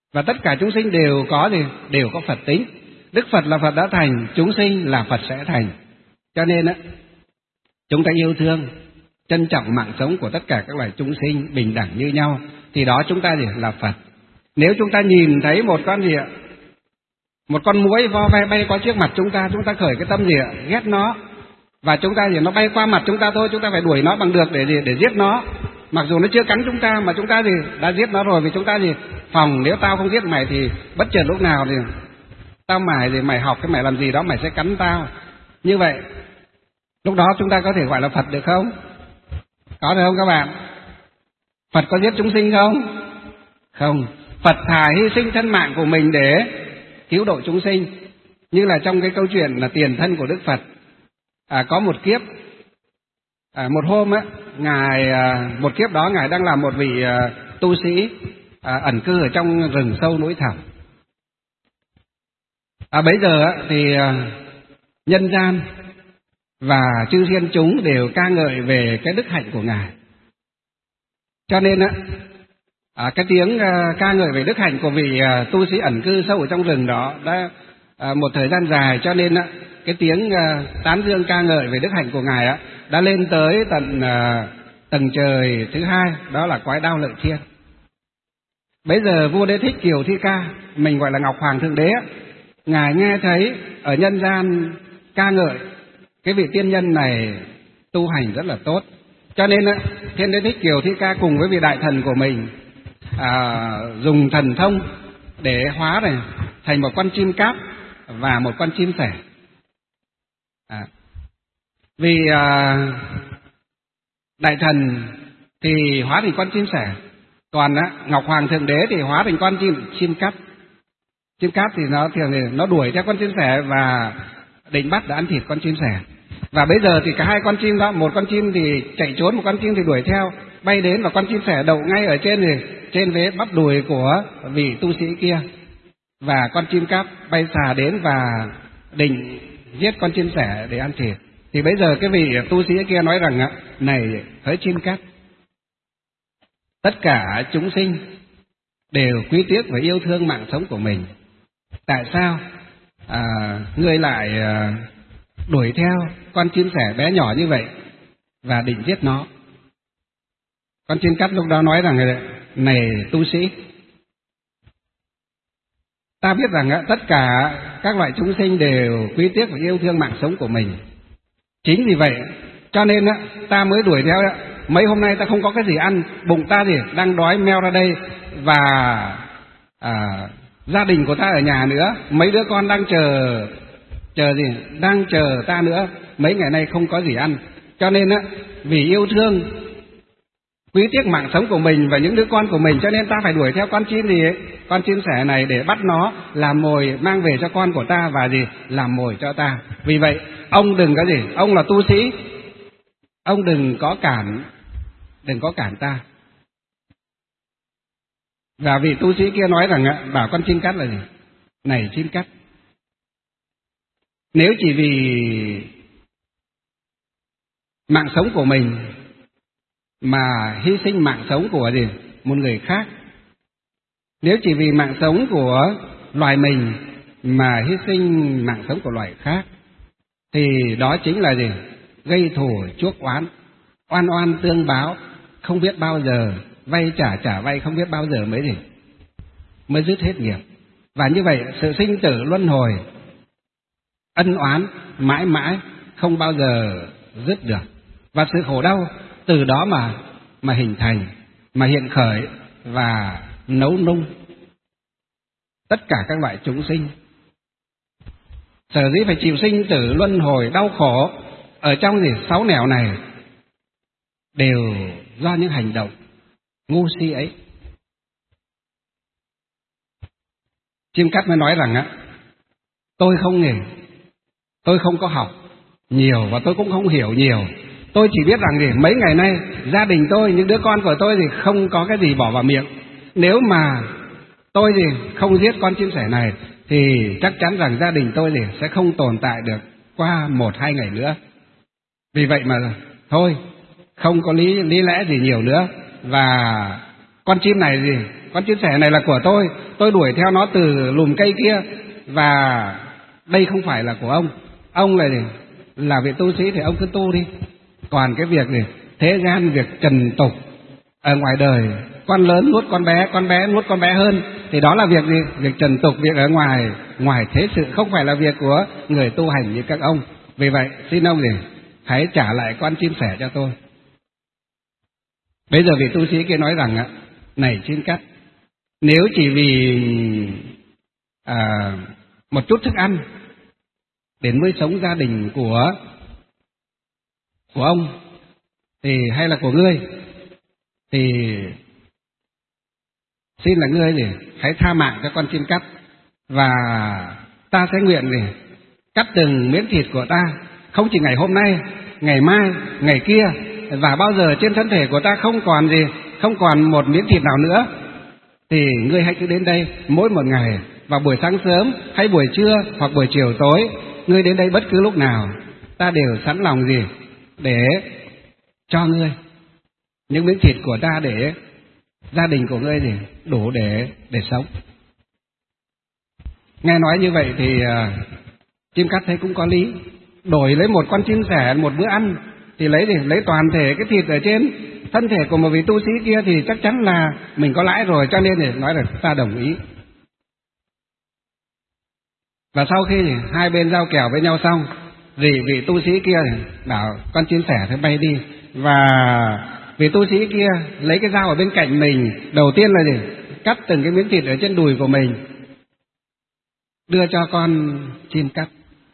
Và tất cả chúng sinh đều có gì? Đều có Phật tính. Đức Phật là Phật đã thành, chúng sinh là Phật sẽ thành. Cho nên á, chúng ta yêu thương, trân trọng mạng sống của tất cả các loài chúng sinh bình đẳng như nhau, thì đó chúng ta gì? Là Phật. Nếu chúng ta nhìn thấy một con gì ạ? Một con muỗi vo ve bay qua trước mặt chúng ta, chúng ta khởi cái tâm gì ạ? Ghét nó. Và chúng ta gì? Nó bay qua mặt chúng ta thôi, chúng ta phải đuổi nó bằng được để gì? Để giết nó. Mặc dù nó chưa cắn chúng ta mà chúng ta gì? Đã giết nó rồi, vì chúng ta gì? Phòng, nếu tao không giết mày thì bất chợt lúc nào thì tao mày thì mày học cái mày làm gì đó mày sẽ cắn tao. Như vậy, lúc đó chúng ta có thể gọi là Phật được không? Có được không các bạn? Phật có giết chúng sinh không? Không. Phật thà hy sinh thân mạng của mình để cứu độ chúng sinh. Như là trong cái câu chuyện là tiền thân của Đức Phật. À, có một kiếp, à, một hôm á, ngài à, một kiếp đó ngài đang làm một vị à, tu sĩ à, ẩn cư ở trong rừng sâu núi thẳm. À, bấy giờ á, thì à, nhân gian và chư thiên chúng đều ca ngợi về cái đức hạnh của ngài. Cho nên á, à, cái tiếng à, ca ngợi về đức hạnh của vị à, tu sĩ ẩn cư sâu ở trong rừng đó đã à, một thời gian dài, cho nên á, cái tiếng à, tán dương ca ngợi về đức hạnh của ngài á, đã lên tới tận à, tầng trời thứ hai, đó là cõi Đao Lợi Thiên. Bây giờ vua Đế Thích Kiều Thi Ca, mình gọi là Ngọc Hoàng Thượng Đế á, ngài nghe thấy ở nhân gian ca ngợi cái vị tiên nhân này tu hành rất là tốt, cho nên á, Thiên Đế Thích Kiều Thi Ca cùng với vị đại thần của mình à, dùng thần thông để hóa này thành một con chim cáp và một con chim sẻ. À, vì à, đại thần thì hóa thành con chim sẻ, còn á, Ngọc Hoàng Thượng Đế thì hóa thành con chim chim cáp. Chim cáp thì nó thường thì nó đuổi theo con chim sẻ và định bắt để ăn thịt con chim sẻ. Và bây giờ thì cả hai con chim đó, một con chim thì chạy trốn, một con chim thì đuổi theo, bay đến và con chim sẻ đậu ngay ở trên thì trên vế bắp đùi của vị tu sĩ kia. Và con chim cáp bay xà đến và định giết con chim sẻ để ăn thịt. Thì bây giờ cái vị tu sĩ kia nói rằng á, này hỡi chim cáp, tất cả chúng sinh đều quý tiếc và yêu thương mạng sống của mình. Tại sao à, ngươi lại à, đuổi theo con chim sẻ bé nhỏ như vậy và định giết nó? Con chim cáp lúc đó nói rằng, này tu sĩ, ta biết rằng á, tất cả các loại chúng sinh đều quý tiếc và yêu thương mạng sống của mình. Chính vì vậy cho nên á, ta mới đuổi theo á. Mấy hôm nay ta không có cái gì ăn, bụng ta thì đang đói meo ra đây, và à, gia đình của ta ở nhà nữa, mấy đứa con đang chờ chờ gì đang chờ ta nữa, mấy ngày nay không có gì ăn. Cho nên á, vì yêu thương quý tiếc mạng sống của mình và những đứa con của mình, cho nên ta phải đuổi theo con chim gì ấy, con chim sẻ này để bắt nó làm mồi mang về cho con của ta và gì làm mồi cho ta. Vì vậy ông đừng có gì, ông là tu sĩ, ông đừng có cản đừng có cản ta. Và vị tu sĩ kia nói rằng bảo con chim cắt là gì? Này chim cắt, nếu chỉ vì mạng sống của mình mà hy sinh mạng sống của gì một người khác, nếu chỉ vì mạng sống của loài mình mà hy sinh mạng sống của loài khác, thì đó chính là gì? Gây thù chuốc oán, oan oan tương báo, không biết bao giờ vay trả trả vay, không biết bao giờ mới gì mới dứt hết nghiệp. Và như vậy sự sinh tử luân hồi, ân oán mãi mãi không bao giờ dứt được, và sự khổ đau từ đó mà mà hình thành, mà hiện khởi và nấu nung tất cả các loại chúng sinh. Sở dĩ phải chịu sinh tử luân hồi đau khổ ở trong gì sáu nẻo này đều do những hành động ngu si ấy. Chim cắt mới nói rằng á, tôi không nghề, tôi không có học nhiều và tôi cũng không hiểu nhiều. Tôi chỉ biết rằng gì mấy ngày nay gia đình tôi, những đứa con của tôi thì không có cái gì bỏ vào miệng. Nếu mà tôi thì không giết con chim sẻ này thì chắc chắn rằng gia đình tôi thì sẽ không tồn tại được qua một hai ngày nữa. Vì vậy mà thôi, không có lý lý lẽ gì nhiều nữa. Và con chim này gì con chim sẻ này là của tôi, tôi đuổi theo nó từ lùm cây kia, và đây không phải là của ông. Ông là gì? Là vị tu sĩ thì ông cứ tu đi. Còn cái việc gì? Thế gian, việc trần tục ở ngoài đời, con lớn nuốt con bé, con bé nuốt con bé hơn, thì đó là việc gì? Việc trần tục, việc ở ngoài, ngoài thế sự, không phải là việc của người tu hành như các ông. Vì vậy xin ông gì? Hãy trả lại con chim sẻ cho tôi. Bây giờ vị tu sĩ kia nói rằng ạ, này Chim Cắt, nếu chỉ vì à, một chút thức ăn để nuôi sống gia đình của của ông thì hay là của ngươi, thì xin là ngươi gì hãy tha mạng cho con chim cắt, và ta sẽ nguyện gì cắt từng miếng thịt của ta, không chỉ ngày hôm nay, ngày mai, ngày kia, và bao giờ trên thân thể của ta không còn gì, không còn một miếng thịt nào nữa, thì ngươi hãy cứ đến đây mỗi một ngày, vào buổi sáng sớm hay buổi trưa hoặc buổi chiều tối, ngươi đến đây bất cứ lúc nào, ta đều sẵn lòng gì để cho ngươi những miếng thịt của ta, để gia đình của ngươi gì đủ để để sống. Nghe nói như vậy thì uh, Chim Cắt thấy cũng có lý. Đổi lấy một con chim sẻ một bữa ăn thì lấy gì lấy toàn thể cái thịt ở trên thân thể của một vị tu sĩ kia thì chắc chắn là mình có lãi rồi, cho nên thì nói là ta đồng ý. Và sau khi thì hai bên giao kèo với nhau xong, thì vị tu sĩ kia bảo con chim sẻ phải bay đi, và vị tu sĩ kia lấy cái dao ở bên cạnh mình, đầu tiên là gì cắt từng cái miếng thịt ở trên đùi của mình, đưa cho con chim cắt.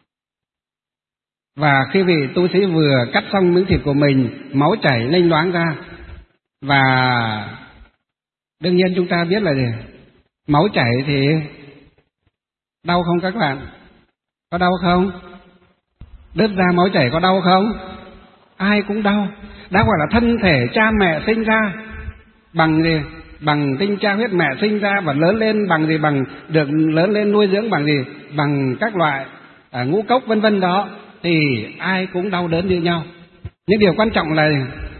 Và khi vị tu sĩ vừa cắt xong miếng thịt của mình, máu chảy lênh loáng ra, và đương nhiên chúng ta biết là gì máu chảy thì đau không các bạn? Có đau không? Đứt ra máu chảy có đau không? Ai cũng đau. Đã gọi là thân thể cha mẹ sinh ra bằng gì? Bằng tinh cha huyết mẹ sinh ra, và lớn lên bằng gì? Bằng được lớn lên nuôi dưỡng bằng gì? Bằng các loại à, ngũ cốc vân vân đó, thì ai cũng đau đớn như nhau. Nhưng điều quan trọng là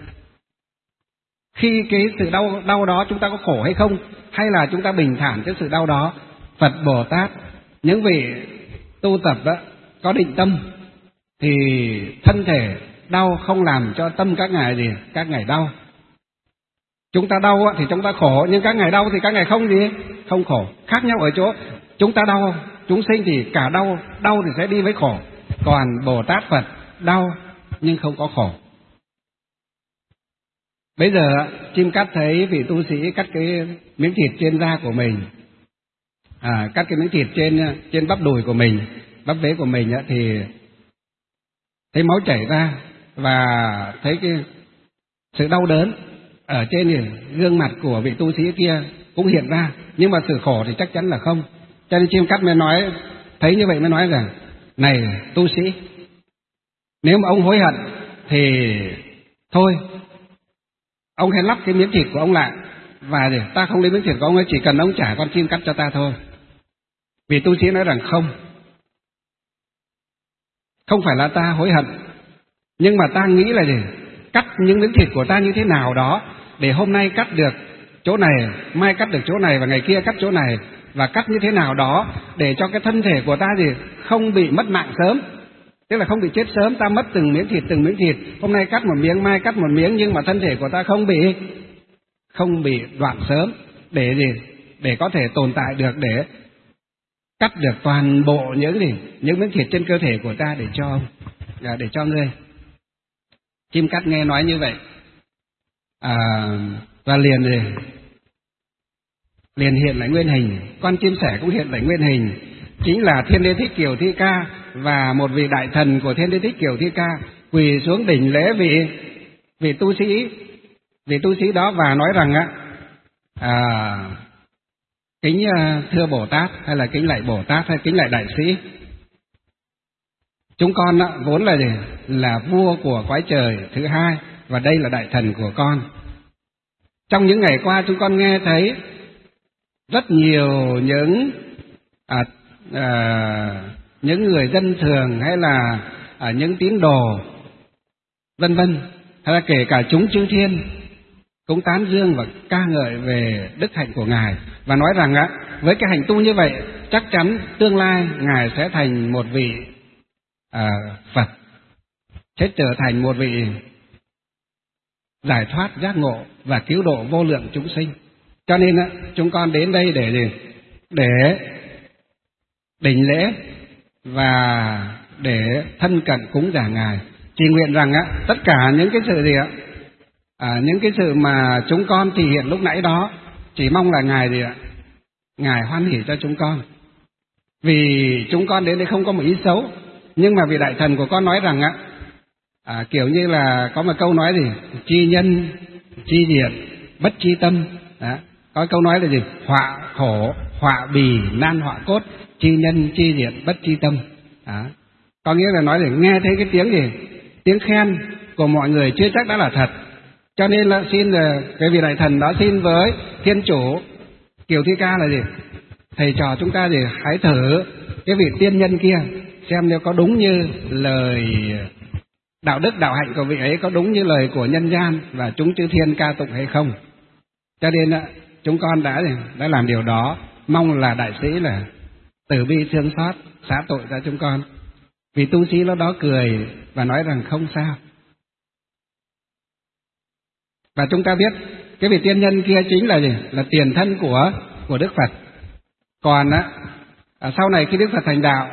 khi cái sự đau đau đó chúng ta có khổ hay không, hay là chúng ta bình thản cái sự đau đó. Phật Bồ Tát, những vị tu tập đó, có định tâm thì thân thể đau không làm cho tâm các ngài gì các ngài đau. Chúng ta đau thì chúng ta khổ, nhưng các ngài đau thì các ngài không gì không khổ. Khác nhau ở chỗ chúng ta đau, chúng sinh thì cả đau, đau thì sẽ đi với khổ, còn Bồ Tát Phật đau nhưng không có khổ. Bây giờ Chim Cắt thấy vị tu sĩ cắt cái miếng thịt trên da của mình, à, cắt cái miếng thịt trên trên bắp đùi của mình, bắp vế của mình thì thấy máu chảy ra, và thấy cái sự đau đớn ở trên thì gương mặt của vị tu sĩ kia cũng hiện ra, nhưng mà sự khổ thì chắc chắn là không. Cho nên Chim Cắt mới nói, thấy như vậy mới nói rằng, này tu sĩ, nếu mà ông hối hận thì thôi, ông hãy lắp cái miếng thịt của ông lại, và để ta không lấy miếng thịt của ông ấy, chỉ cần ông trả con chim cắt cho ta thôi. Vì tu sĩ nói rằng không, không phải là ta hối hận, nhưng mà ta nghĩ là gì? Cắt những miếng thịt của ta như thế nào đó, để hôm nay cắt được chỗ này, mai cắt được chỗ này, và ngày kia cắt chỗ này, và cắt như thế nào đó để cho cái thân thể của ta gì không bị mất mạng sớm, tức là không bị chết sớm. Ta mất từng miếng thịt từng miếng thịt, hôm nay cắt một miếng, mai cắt một miếng, nhưng mà thân thể của ta không bị không bị đoạn sớm, để gì để có thể tồn tại được, để cắt được toàn bộ những gì những miếng thịt trên cơ thể của ta để cho để cho ngươi. Chim Cắt nghe nói như vậy, à, và liền gì liền hiện lại nguyên hình, con chim sẻ cũng hiện lại nguyên hình, chính là Thiên Đế Thích Kiều Thi Ca và một vị đại thần của Thiên Đế Thích Kiều Thi Ca quỳ xuống đỉnh lễ vị vị tu sĩ vị tu sĩ đó, và nói rằng á à, kính thưa Bồ Tát, hay là kính lạy Bồ Tát, hay kính lạy đại sĩ, chúng con á, vốn là gì là vua của cõi trời thứ hai, và đây là đại thần của con. Trong những ngày qua chúng con nghe thấy rất nhiều những à, à, những người dân thường, hay là à, những tín đồ vân vân, hay là kể cả chúng chư thiên cũng tán dương và ca ngợi về đức hạnh của Ngài, và nói rằng á, với cái hành tu như vậy chắc chắn tương lai Ngài sẽ thành một vị à, Phật, sẽ trở thành một vị giải thoát giác ngộ và cứu độ vô lượng chúng sinh. Cho nên á, chúng con đến đây để gì? Để đảnh lễ và để thân cận cúng dường Ngài. Chỉ nguyện rằng á, tất cả những cái sự gì ạ, à, những cái sự mà chúng con thể hiện lúc nãy đó, chỉ mong là Ngài gì ạ, Ngài hoan hỉ cho chúng con. Vì chúng con đến đây không có một ý xấu, nhưng mà vì Đại Thần của con nói rằng á, à, kiểu như là có một câu nói gì, chi nhân chi diện bất chi tâm. Đó. Có câu nói là gì, họa khổ họa bì nan họa cốt, chi nhân chi diện bất chi tâm. Đó. Có nghĩa là nói để nghe thấy cái tiếng gì, tiếng khen của mọi người chưa chắc đã là thật. Cho nên là xin là cái vị Đại Thần đó xin với Thiên Chủ Kiều Thi Ca là gì, thầy trò chúng ta thì hãy thử cái vị tiên nhân kia xem nếu có đúng như lời đạo đức đạo hạnh của vị ấy, có đúng như lời của nhân gian và chúng chư thiên ca tụng hay không. Cho nên chúng con đã đã làm điều đó, mong là đại sĩ là từ bi thương xót xá tội cho chúng con. Vì tu sĩ lúc đó cười và nói rằng không sao. Và chúng ta biết cái vị tiên nhân kia chính là gì, là tiền thân của của Đức Phật. Còn á, sau này khi Đức Phật thành đạo,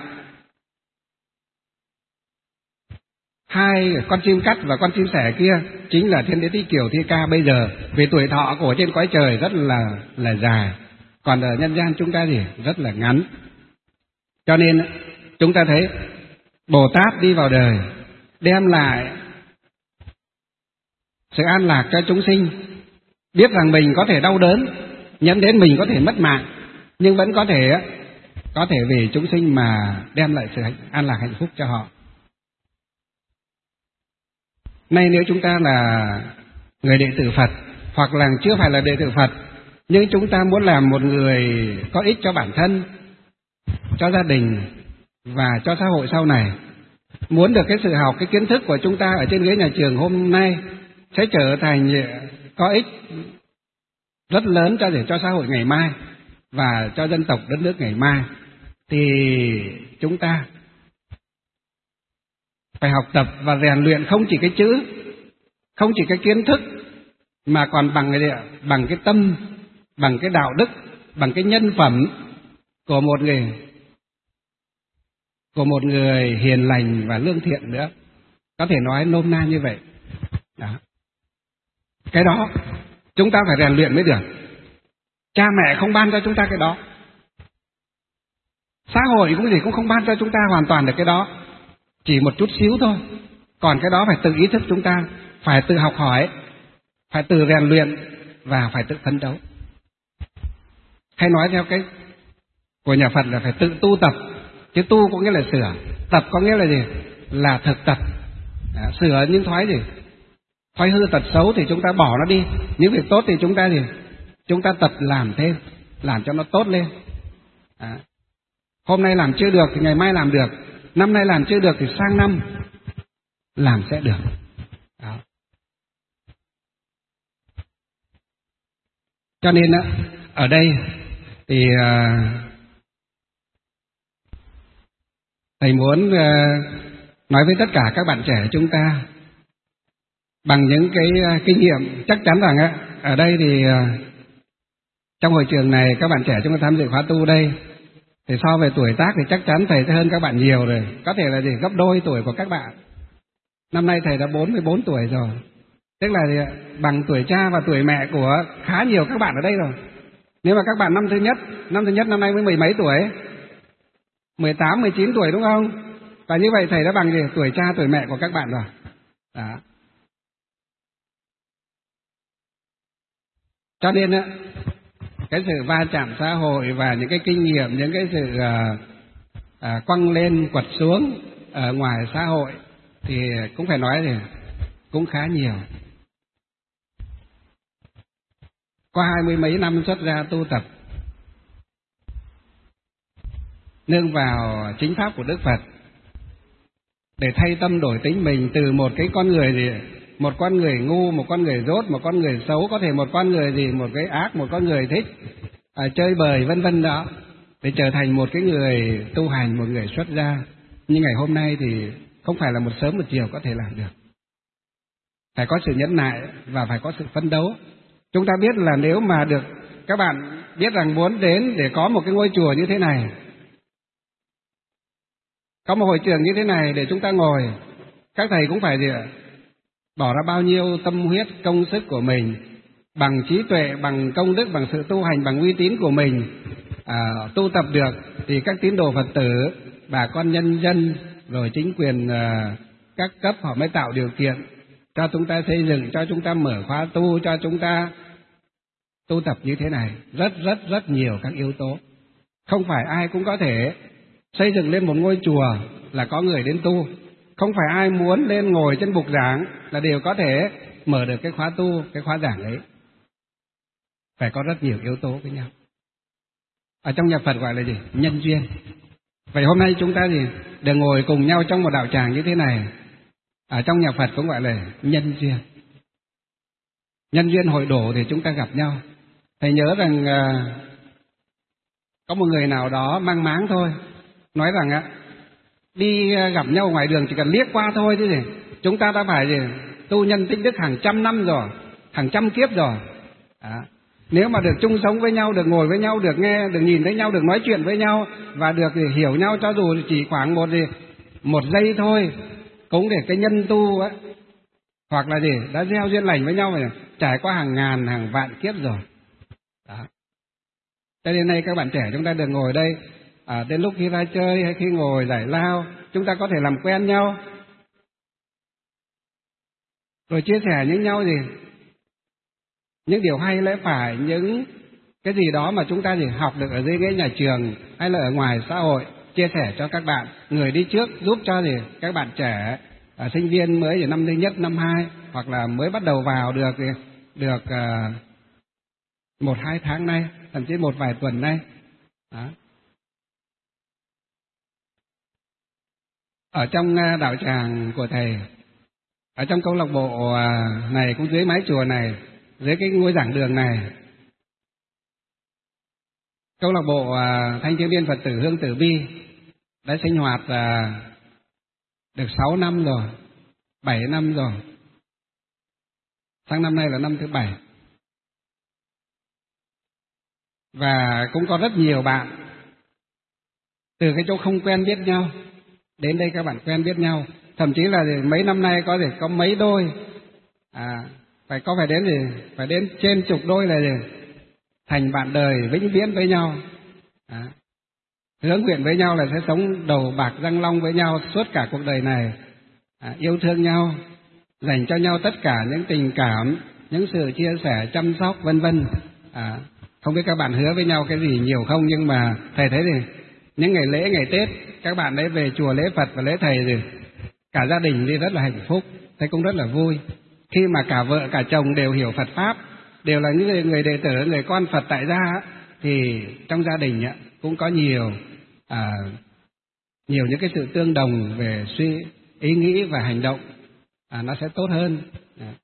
hai con chim cắt và con chim sẻ kia chính là Thiên Đế Thích Kiều Thi Ca bây giờ, vì tuổi thọ của trên cõi trời rất là là dài, còn ở nhân gian chúng ta thì rất là ngắn. Cho nên chúng ta thấy Bồ Tát đi vào đời đem lại sự an lạc cho chúng sinh, biết rằng mình có thể đau đớn, dẫn đến mình có thể mất mạng, nhưng vẫn có thể có thể vì chúng sinh mà đem lại sự an lạc hạnh phúc cho họ. Nay nếu chúng ta là người đệ tử Phật, hoặc là chưa phải là đệ tử Phật, nhưng chúng ta muốn làm một người có ích cho bản thân, cho gia đình và cho xã hội sau này, muốn được cái sự học, cái kiến thức của chúng ta ở trên ghế nhà trường hôm nay sẽ trở thành có ích rất lớn cho để cho xã hội ngày mai và cho dân tộc đất nước ngày mai, thì chúng ta phải học tập và rèn luyện không chỉ cái chữ, không chỉ cái kiến thức, mà còn bằng cái bằng cái tâm, bằng cái đạo đức, bằng cái nhân phẩm của một người của một người hiền lành và lương thiện nữa. Có thể nói nôm na như vậy. Đó. Cái đó chúng ta phải rèn luyện mới được. Cha mẹ không ban cho chúng ta cái đó, xã hội cũng gì cũng không ban cho chúng ta hoàn toàn được cái đó, chỉ một chút xíu thôi. Còn cái đó phải tự ý thức chúng ta, phải tự học hỏi, phải tự rèn luyện và phải tự phấn đấu. Hay nói theo cái của nhà Phật là phải tự tu tập. Chứ tu có nghĩa là sửa, tập có nghĩa là gì? Là thực tập. À, sửa những thói gì? Thói hư tật xấu thì chúng ta bỏ nó đi, những việc tốt thì chúng ta gì? Chúng ta tập làm thêm, làm cho nó tốt lên. À, hôm nay làm chưa được thì ngày mai làm được, năm nay làm chưa được thì sang năm làm sẽ được. Đó. Cho nên ở đây thì thầy muốn nói với tất cả các bạn trẻ chúng ta bằng những cái kinh nghiệm. Chắc chắn rằng ở đây thì trong hội trường này các bạn trẻ chúng ta tham dự khóa tu đây thì so về tuổi tác thì chắc chắn thầy sẽ hơn các bạn nhiều rồi, có thể là gì gấp đôi tuổi của các bạn. Năm nay thầy đã bốn mươi bốn tuổi rồi, tức là gì? Bằng tuổi cha và tuổi mẹ của khá nhiều các bạn ở đây rồi. Nếu mà các bạn năm thứ nhất, năm thứ nhất năm nay mới mười mấy tuổi, mười tám, mười chín tuổi đúng không? Và như vậy thầy đã bằng gì? Tuổi cha, tuổi mẹ của các bạn rồi. Đó. Cho nên á, cái sự va chạm xã hội và những cái kinh nghiệm, những cái sự à, à, quăng lên quật xuống ở ngoài xã hội thì cũng phải nói thì cũng khá nhiều. Qua hai mươi mấy năm xuất gia tu tập, nương vào chính pháp của Đức Phật để thay tâm đổi tính mình từ một cái con người gì một con người ngu, một con người dốt, một con người xấu, có thể một con người gì, một cái ác, một con người thích à, chơi bời vân vân đó, để trở thành một cái người tu hành, một người xuất gia. Nhưng ngày hôm nay thì không phải là một sớm một chiều có thể làm được. Phải có sự nhẫn nại và phải có sự phấn đấu. Chúng ta biết là nếu mà được, các bạn biết rằng muốn đến để có một cái ngôi chùa như thế này, có một hội trường như thế này để chúng ta ngồi, các thầy cũng phải gì ạ? Bỏ ra bao nhiêu tâm huyết, công sức của mình, bằng trí tuệ, bằng công đức, bằng sự tu hành, bằng uy tín của mình à, tu tập được, thì các tín đồ Phật tử, bà con nhân dân, rồi chính quyền à, các cấp họ mới tạo điều kiện cho chúng ta xây dựng, cho chúng ta mở khóa tu, cho chúng ta tu tập như thế này. Rất rất rất nhiều các yếu tố. Không phải ai cũng có thể xây dựng lên một ngôi chùa là có người đến tu. Không phải ai muốn lên ngồi trên bục giảng là đều có thể mở được cái khóa tu, cái khóa giảng ấy. Phải có rất nhiều yếu tố với nhau. Ở trong nhà Phật gọi là gì? Nhân duyên. Vậy hôm nay chúng ta gì? Để ngồi cùng nhau trong một đạo tràng như thế này, ở trong nhà Phật cũng gọi là nhân duyên. Nhân duyên hội đổ thì chúng ta gặp nhau. Thầy nhớ rằng à, có một người nào đó mang máng thôi, nói rằng á, đi gặp nhau ngoài đường chỉ cần liếc qua thôi chứ gì. Chúng ta đã phải gì? Tu nhân tích đức hàng trăm năm rồi, hàng trăm kiếp rồi. À, nếu mà được chung sống với nhau, được ngồi với nhau, được nghe, được nhìn thấy nhau, được nói chuyện với nhau và được hiểu nhau, cho dù chỉ khoảng một gì, một giây thôi, cũng để cái nhân tu á, hoặc là gì đã gieo duyên lành với nhau rồi, trải qua hàng ngàn hàng vạn kiếp rồi. Đó. Cho nên nay các bạn trẻ chúng ta được ngồi đây, à, đến lúc khi ra chơi hay khi ngồi giải lao, chúng ta có thể làm quen nhau, rồi chia sẻ với nhau gì những điều hay lẽ phải, những cái gì đó mà chúng ta chỉ học được ở dưới ghế nhà trường hay là ở ngoài xã hội, chia sẻ cho các bạn người đi trước, giúp cho gì các bạn trẻ, à, sinh viên mới ở năm thứ nhất, năm hai, hoặc là mới bắt đầu vào được được à, một hai tháng nay, thậm chí một vài tuần nay. Đó. Ở trong đạo tràng của thầy, ở trong câu lạc bộ này, cũng dưới mái chùa này, dưới cái ngôi giảng đường này, câu lạc bộ Thanh Thiếu Niên Phật tử Hương Tử Bi đã sinh hoạt được sáu năm rồi, bảy năm rồi. Sang năm nay là năm thứ bảy. Và cũng có rất nhiều bạn từ cái chỗ không quen biết nhau đến đây các bạn quen biết nhau, thậm chí là mấy năm nay có thể có mấy đôi, à, phải có phải đến gì, phải đến trên chục đôi là gì, thành bạn đời vĩnh viễn với nhau, à, hứa nguyện với nhau là sẽ sống đầu bạc răng long với nhau suốt cả cuộc đời này, à, yêu thương nhau, dành cho nhau tất cả những tình cảm, những sự chia sẻ, chăm sóc vân vân. À, không biết các bạn hứa với nhau cái gì nhiều không, nhưng mà thầy thấy thì những ngày lễ, ngày Tết các bạn đấy về chùa lễ Phật và lễ thầy thì cả gia đình đi rất là hạnh phúc, thầy cũng rất là vui khi mà cả vợ cả chồng đều hiểu Phật pháp, đều là những người đệ tử, người con Phật tại gia, thì trong gia đình cũng có nhiều à, nhiều những cái sự tương đồng về suy ý nghĩ và hành động, à, nó sẽ tốt hơn. À.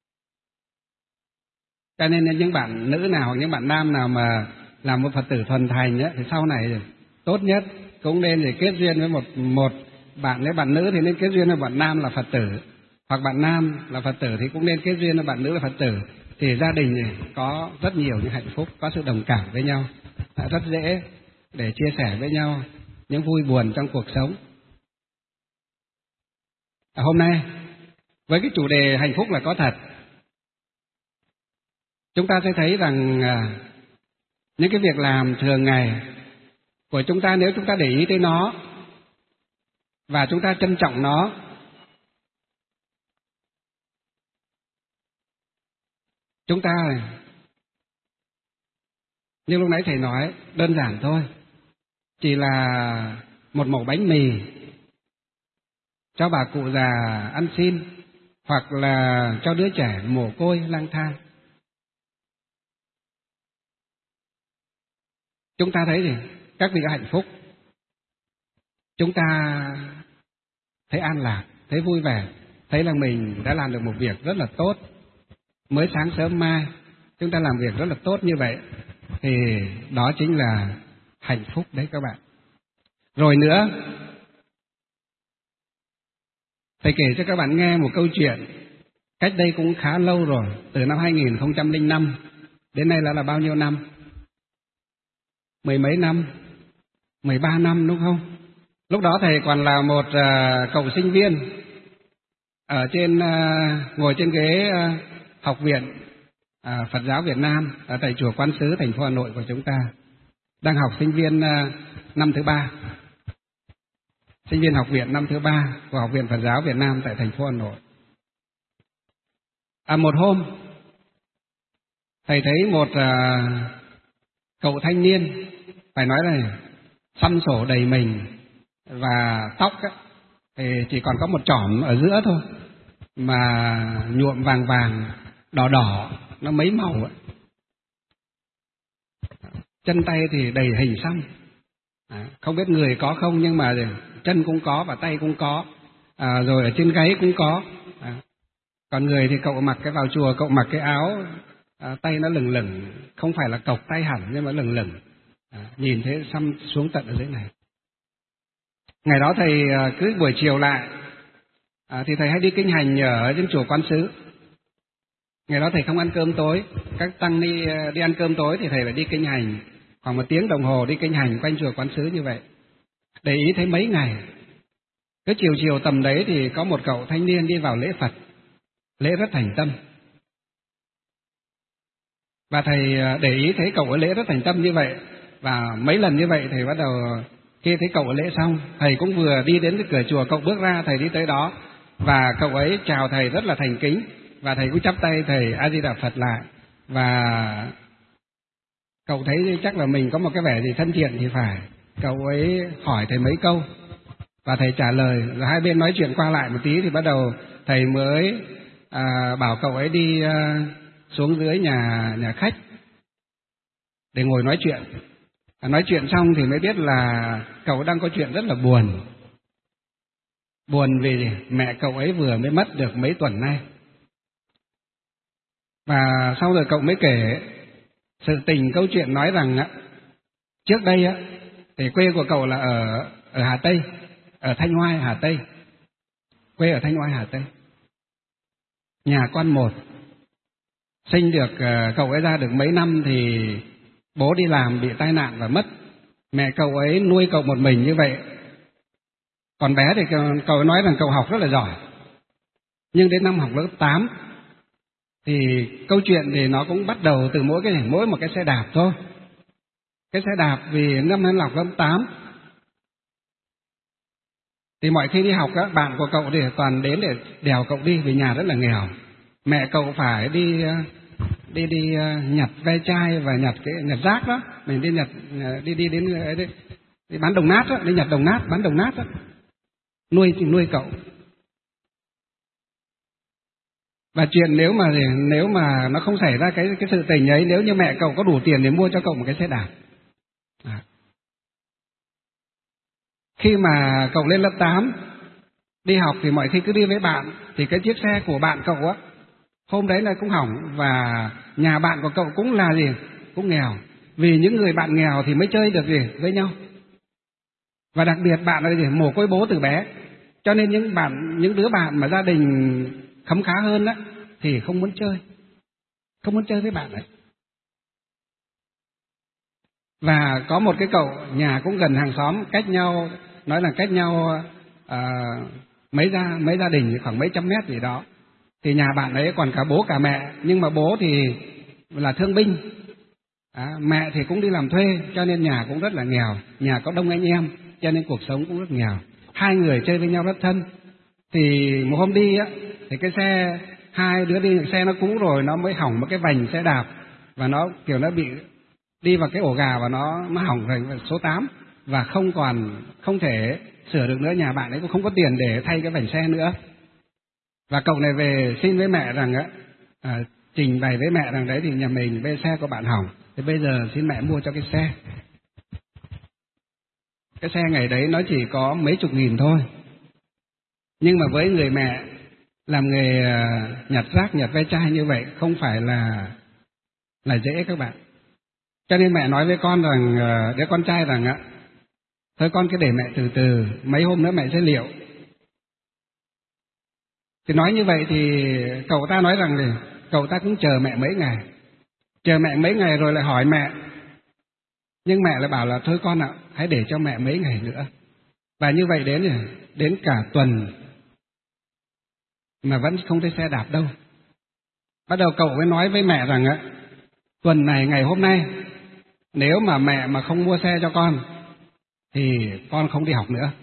Cho nên những bạn nữ nào hoặc những bạn nam nào mà làm một Phật tử thuần thành ấy, thì sau này tốt nhất cũng nên để kết duyên với một một bạn, nếu bạn nữ thì nên kết duyên với bạn nam là Phật tử, hoặc bạn nam là Phật tử thì cũng nên kết duyên với bạn nữ là Phật tử, thì gia đình này có rất nhiều những hạnh phúc, có sự đồng cảm với nhau, rất dễ để chia sẻ với nhau những vui buồn trong cuộc sống. À, hôm nay với cái chủ đề hạnh phúc là có thật, chúng ta sẽ thấy rằng à, những cái việc làm thường ngày của chúng ta, nếu chúng ta để ý tới nó và chúng ta trân trọng nó, chúng ta như lúc nãy thầy nói đơn giản thôi, chỉ là một mẩu bánh mì cho bà cụ già ăn xin, hoặc là cho đứa trẻ mồ côi lang thang, chúng ta thấy gì các vị hạnh phúc, chúng ta thấy an lạc, thấy vui vẻ, thấy là mình đã làm được một việc rất là tốt. Mới sáng sớm mai chúng ta làm việc rất là tốt như vậy, thì đó chính là hạnh phúc đấy các bạn. Rồi nữa, thầy kể cho các bạn nghe một câu chuyện cách đây cũng khá lâu rồi, từ năm hai nghìn không trăm lẻ năm đến nay là là bao nhiêu năm? Mười mấy năm, mười ba năm đúng không? Lúc đó thầy còn là một uh, cậu sinh viên ở trên uh, ngồi trên ghế uh, học viện uh, Phật giáo Việt Nam ở tại chùa Quán Sứ thành phố Hà Nội của chúng ta, đang học sinh viên uh, năm thứ ba, sinh viên học viện năm thứ ba của Học viện Phật giáo Việt Nam tại thành phố Hà Nội. À, một hôm thầy thấy một uh, cậu thanh niên, phải nói là xăm sổ đầy mình và tóc á, thì chỉ còn có một chỏm ở giữa thôi, mà nhuộm vàng vàng, đỏ đỏ, nó mấy màu ấy. Chân tay thì đầy hình xăm, à, không biết người có không, nhưng mà chân cũng có và tay cũng có, à, rồi ở trên gáy cũng có. À, còn người thì cậu mặc cái vào chùa, cậu mặc cái áo à, tay nó lửng lửng, không phải là cộc tay hẳn nhưng mà lửng lửng, à, nhìn thấy xăm xuống tận ở dưới này. Ngày đó thầy cứ buổi chiều lại à, thì thầy hay đi kinh hành ở trên chùa Quán Sứ. Ngày đó thầy không ăn cơm tối, các tăng đi đi ăn cơm tối thì thầy lại đi kinh hành khoảng một tiếng đồng hồ, đi kinh hành quanh chùa Quán Sứ như vậy. Để ý thấy mấy ngày, cứ chiều chiều tầm đấy thì có một cậu thanh niên đi vào lễ Phật, lễ rất thành tâm. Và thầy để ý thấy cậu ở lễ rất thành tâm như vậy, và mấy lần như vậy thầy bắt đầu, khi thấy cậu ở lễ xong, thầy cũng vừa đi đến cái cửa chùa, cậu bước ra, thầy đi tới đó và cậu ấy chào thầy rất là thành kính, và thầy cũng chắp tay thầy A Di Đà Phật lại, và cậu thấy chắc là mình có một cái vẻ gì thân thiện thì phải, cậu ấy hỏi thầy mấy câu và thầy trả lời, rồi hai bên nói chuyện qua lại một tí thì bắt đầu thầy mới à, bảo cậu ấy đi à, xuống dưới nhà nhà khách để ngồi nói chuyện. À, nói chuyện xong thì mới biết là cậu đang có chuyện rất là buồn. Buồn vì mẹ cậu ấy vừa mới mất được mấy tuần nay. Và sau rồi cậu mới kể sự tình câu chuyện, nói rằng á, trước đây á, thì quê của cậu là ở ở Hà Tây, ở Thanh Oai, Hà Tây. Quê ở Thanh Oai, Hà Tây. Nhà con một. Sinh được cậu ấy ra được mấy năm thì bố đi làm bị tai nạn và mất. Mẹ cậu ấy nuôi cậu một mình như vậy. Còn bé thì cậu ấy nói rằng cậu học rất là giỏi. Nhưng đến năm học lớp tám thì câu chuyện thì nó cũng bắt đầu từ mỗi cái mỗi một cái xe đạp thôi. Cái xe đạp vì năm năm học lớp tám thì mọi khi đi học á, bạn của cậu thì toàn đến để đèo cậu đi vì nhà rất là nghèo. Mẹ cậu phải đi đi đi nhặt ve chai và nhặt cái nhặt rác đó, mình đi nhặt đi đi đến đi, đi bán đồng nát đó, đi nhặt đồng nát, bán đồng nát đó. Nuôi nuôi cậu. Và chuyện nếu mà nếu mà nó không xảy ra cái cái sự tình ấy, nếu như mẹ cậu có đủ tiền để mua cho cậu một cái xe đạp. À. Khi mà cậu lên lớp tám đi học thì mọi khi cứ đi với bạn, thì cái chiếc xe của bạn cậu á hôm đấy là cũng hỏng, và nhà bạn của cậu cũng là gì? Cũng nghèo. Vì những người bạn nghèo thì mới chơi được gì với nhau. Và đặc biệt bạn là gì? Mồ côi bố từ bé. Cho nên những bạn những đứa bạn mà gia đình khấm khá hơn á thì không muốn chơi. Không muốn chơi với bạn ấy. Và có một cái cậu nhà cũng gần hàng xóm, cách nhau, nói là cách nhau à, mấy gia mấy gia đình khoảng mấy trăm mét gì đó. Thì nhà bạn ấy còn cả bố cả mẹ, nhưng mà bố thì là thương binh, à, mẹ thì cũng đi làm thuê, cho nên nhà cũng rất là nghèo. Nhà có đông anh em, cho nên cuộc sống cũng rất nghèo. Hai người chơi với nhau rất thân. Thì một hôm đi á, thì cái xe, hai đứa đi, xe nó cũ rồi, nó mới hỏng một cái vành xe đạp, và nó kiểu nó bị đi vào cái ổ gà và nó nó hỏng vành số tám, và không còn không thể sửa được nữa. Nhà bạn ấy cũng không có tiền để thay cái vành xe nữa. Và cậu này về xin với mẹ rằng á, à, trình bày với mẹ rằng đấy thì nhà mình bê xe của bạn hỏng, thì bây giờ xin mẹ mua cho cái xe. Cái xe ngày đấy nó chỉ có mấy chục nghìn thôi, nhưng mà với người mẹ làm nghề nhặt rác, nhặt ve chai như vậy không phải là là dễ các bạn. Cho nên mẹ nói với con rằng, đứa con trai rằng ạ, thôi con cứ để mẹ từ từ, mấy hôm nữa mẹ sẽ liệu. Thì nói như vậy thì cậu ta nói rằng thì cậu ta cũng chờ mẹ mấy ngày. Chờ mẹ mấy ngày rồi lại hỏi mẹ. Nhưng mẹ lại bảo là thôi con ạ, hãy để cho mẹ mấy ngày nữa. Và như vậy đến đến cả tuần mà vẫn không thấy xe đạp đâu. Bắt đầu cậu mới nói với mẹ rằng á, tuần này ngày hôm nay nếu mà mẹ mà không mua xe cho con thì con không đi học nữa.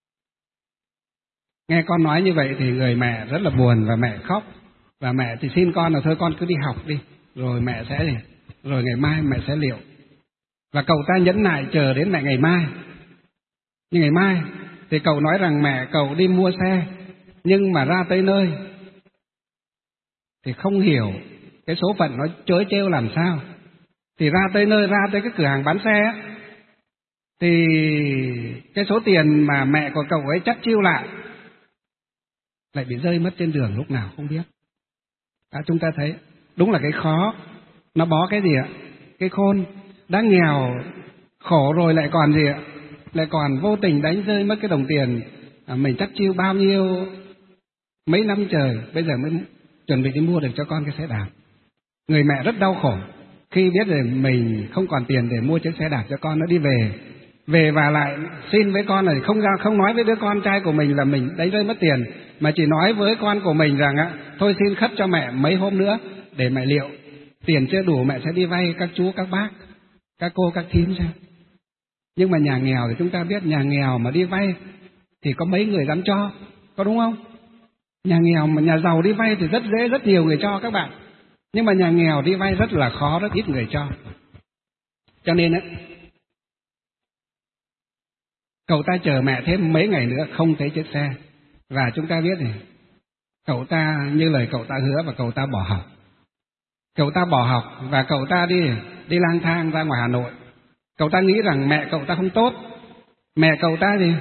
Nghe con nói như vậy thì người mẹ rất là buồn và mẹ khóc. Và mẹ thì xin con là thôi con cứ đi học đi, rồi mẹ sẽ rồi ngày mai mẹ sẽ liệu. Và cậu ta nhẫn nại chờ đến mẹ ngày mai. Nhưng ngày mai thì cậu nói rằng mẹ cậu đi mua xe, nhưng mà ra tới nơi thì không hiểu cái số phận nó trớ trêu làm sao. Thì ra tới nơi, ra tới cái cửa hàng bán xe á, thì cái số tiền mà mẹ của cậu ấy chắt chiu lại lại bị rơi mất trên đường lúc nào không biết. À, chúng ta thấy đúng là cái khó nó bó cái gì ạ? Cái khôn. Đã nghèo khổ rồi lại còn gì ạ? Lại còn vô tình đánh rơi mất cái đồng tiền à, mình chắt chiu bao nhiêu mấy năm trời, bây giờ mới chuẩn bị đi mua được cho con cái xe đạp. Người mẹ rất đau khổ khi biết rằng mình không còn tiền để mua chiếc xe đạp cho con nó đi về. Về và lại xin với con này, không ra không nói với đứa con trai của mình là mình đánh rơi mất tiền, mà chỉ nói với con của mình rằng á, thôi xin khất cho mẹ mấy hôm nữa để mẹ liệu. Tiền chưa đủ mẹ sẽ đi vay các chú, các bác, các cô, các thím xem. Nhưng mà nhà nghèo thì chúng ta biết, nhà nghèo mà đi vay thì có mấy người dám cho, có đúng không? Nhà nghèo mà nhà giàu đi vay thì rất dễ, rất nhiều người cho các bạn. Nhưng mà nhà nghèo đi vay rất là khó, rất ít người cho. Cho nên á, cậu ta chờ mẹ thêm mấy ngày nữa không thấy chiếc xe. Và chúng ta biết này, cậu ta như lời cậu ta hứa và cậu ta bỏ học. Cậu ta bỏ học và cậu ta đi đi lang thang ra ngoài Hà Nội. Cậu ta nghĩ rằng mẹ cậu ta không tốt. Mẹ cậu ta gì?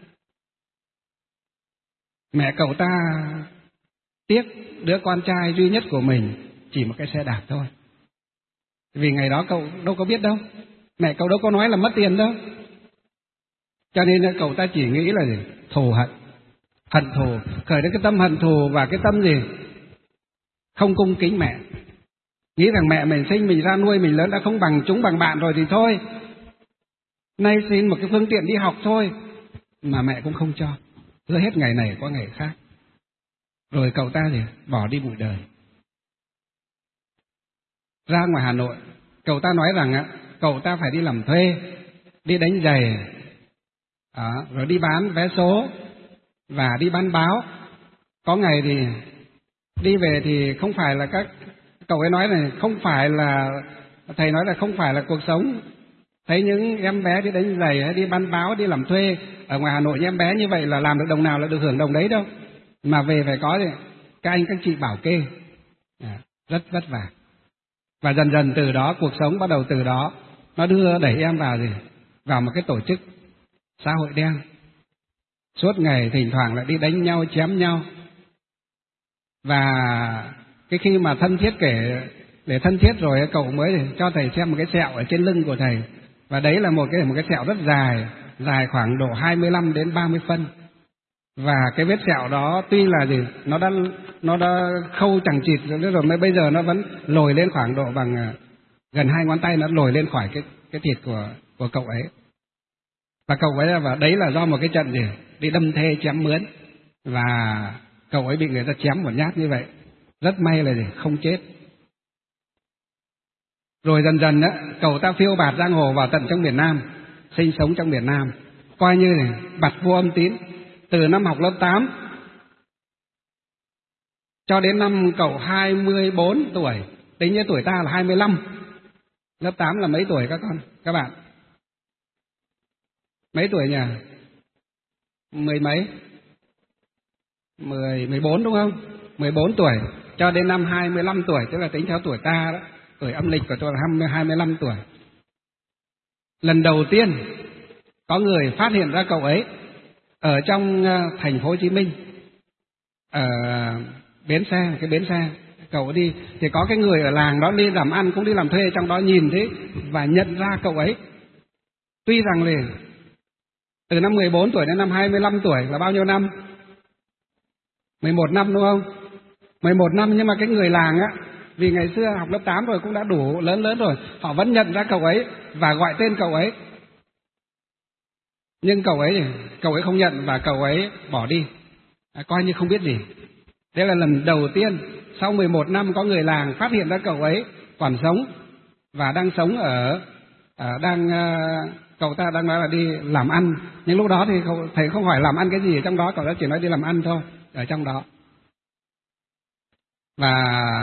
Mẹ cậu ta tiếc đứa con trai duy nhất của mình chỉ một cái xe đạp thôi. Vì ngày đó cậu đâu có biết đâu, mẹ cậu đâu có nói là mất tiền đâu. Cho nên cậu ta chỉ nghĩ là gì? Thù hận, hận thù, khởi đến cái tâm hận thù và cái tâm gì? Không cung kính mẹ. Nghĩ rằng mẹ mình sinh mình ra nuôi mình lớn đã không bằng chúng bằng bạn rồi thì thôi, nay xin một cái phương tiện đi học thôi, mà mẹ cũng không cho, hứa hết ngày này qua ngày khác. Rồi cậu ta gì? Bỏ đi bụi đời. Ra ngoài Hà Nội, cậu ta nói rằng á, cậu ta phải đi làm thuê, đi đánh giày, à, rồi đi bán vé số và đi bán báo. Có ngày thì đi về thì không phải là các cậu ấy nói này, không phải là thầy nói là không phải là cuộc sống. Thấy những em bé đi đánh giày hay đi bán báo, đi làm thuê ở ngoài Hà Nội, những em bé như vậy là làm được đồng nào là được hưởng đồng đấy đâu, mà về phải có thì các anh các chị bảo kê, à, rất vất vả. Và dần dần từ đó cuộc sống bắt đầu từ đó nó đưa đẩy em vào gì? Vào một cái tổ chức xã hội đen. Suốt ngày thỉnh thoảng lại đi đánh nhau, chém nhau. Và cái khi mà thân thiết kể để thân thiết rồi cậu mới cho thầy xem một cái sẹo ở trên lưng của thầy. Và đấy là một cái một cái sẹo rất dài, dài khoảng độ hai mươi lăm đến ba mươi phân. Và cái vết sẹo đó tuy là gì, nó đã nó đã khâu chằng chịt rồi, rồi mới bây giờ nó vẫn lồi lên khoảng độ bằng gần hai ngón tay, nó lồi lên khỏi cái cái thịt của của cậu ấy. Và cậu ấy và đấy là do một cái trận gì đi đâm thê chém mướn, và cậu ấy bị người ta chém một nhát như vậy. Rất may là gì không chết. Rồi dần dần á, cậu ta phiêu bạt giang hồ vào tận trong miền Nam, sinh sống trong miền Nam, coi như này bặt vô âm tín. Từ năm học lớp tám cho đến năm cậu hai mươi bốn tuổi, tính như tuổi ta là hai mươi lăm. Lớp tám là mấy tuổi các con, các bạn? Mấy tuổi nhỉ? Mười mấy? Mười, mười bốn đúng không? Mười bốn tuổi cho đến năm hai mươi lăm tuổi, tức là tính theo tuổi ta đó, tuổi âm lịch của tôi là hai mươi lăm tuổi. Lần đầu tiên có người phát hiện ra cậu ấy ở trong thành phố Hồ Chí Minh. ở bến xe, cái bến xe cậu đi thì có cái người ở làng đó đi làm ăn cũng đi làm thuê trong đó, nhìn thấy và nhận ra cậu ấy. Tuy rằng là từ năm mười bốn tuổi đến năm hai mươi lăm tuổi là bao nhiêu năm? mười một năm đúng không? mười một năm, nhưng mà cái người làng á, vì ngày xưa học lớp tám rồi cũng đã đủ lớn lớn rồi, họ vẫn nhận ra cậu ấy và gọi tên cậu ấy. Nhưng cậu ấy cậu ấy không nhận và cậu ấy bỏ đi, à, coi như không biết gì. Đây là lần đầu tiên sau mười một năm có người làng phát hiện ra cậu ấy còn sống và đang sống ở à, đang à, cậu ta đang nói là đi làm ăn, nhưng lúc đó thì thầy không hỏi làm ăn cái gì ở trong đó, cậu ta chỉ nói đi làm ăn thôi ở trong đó. Và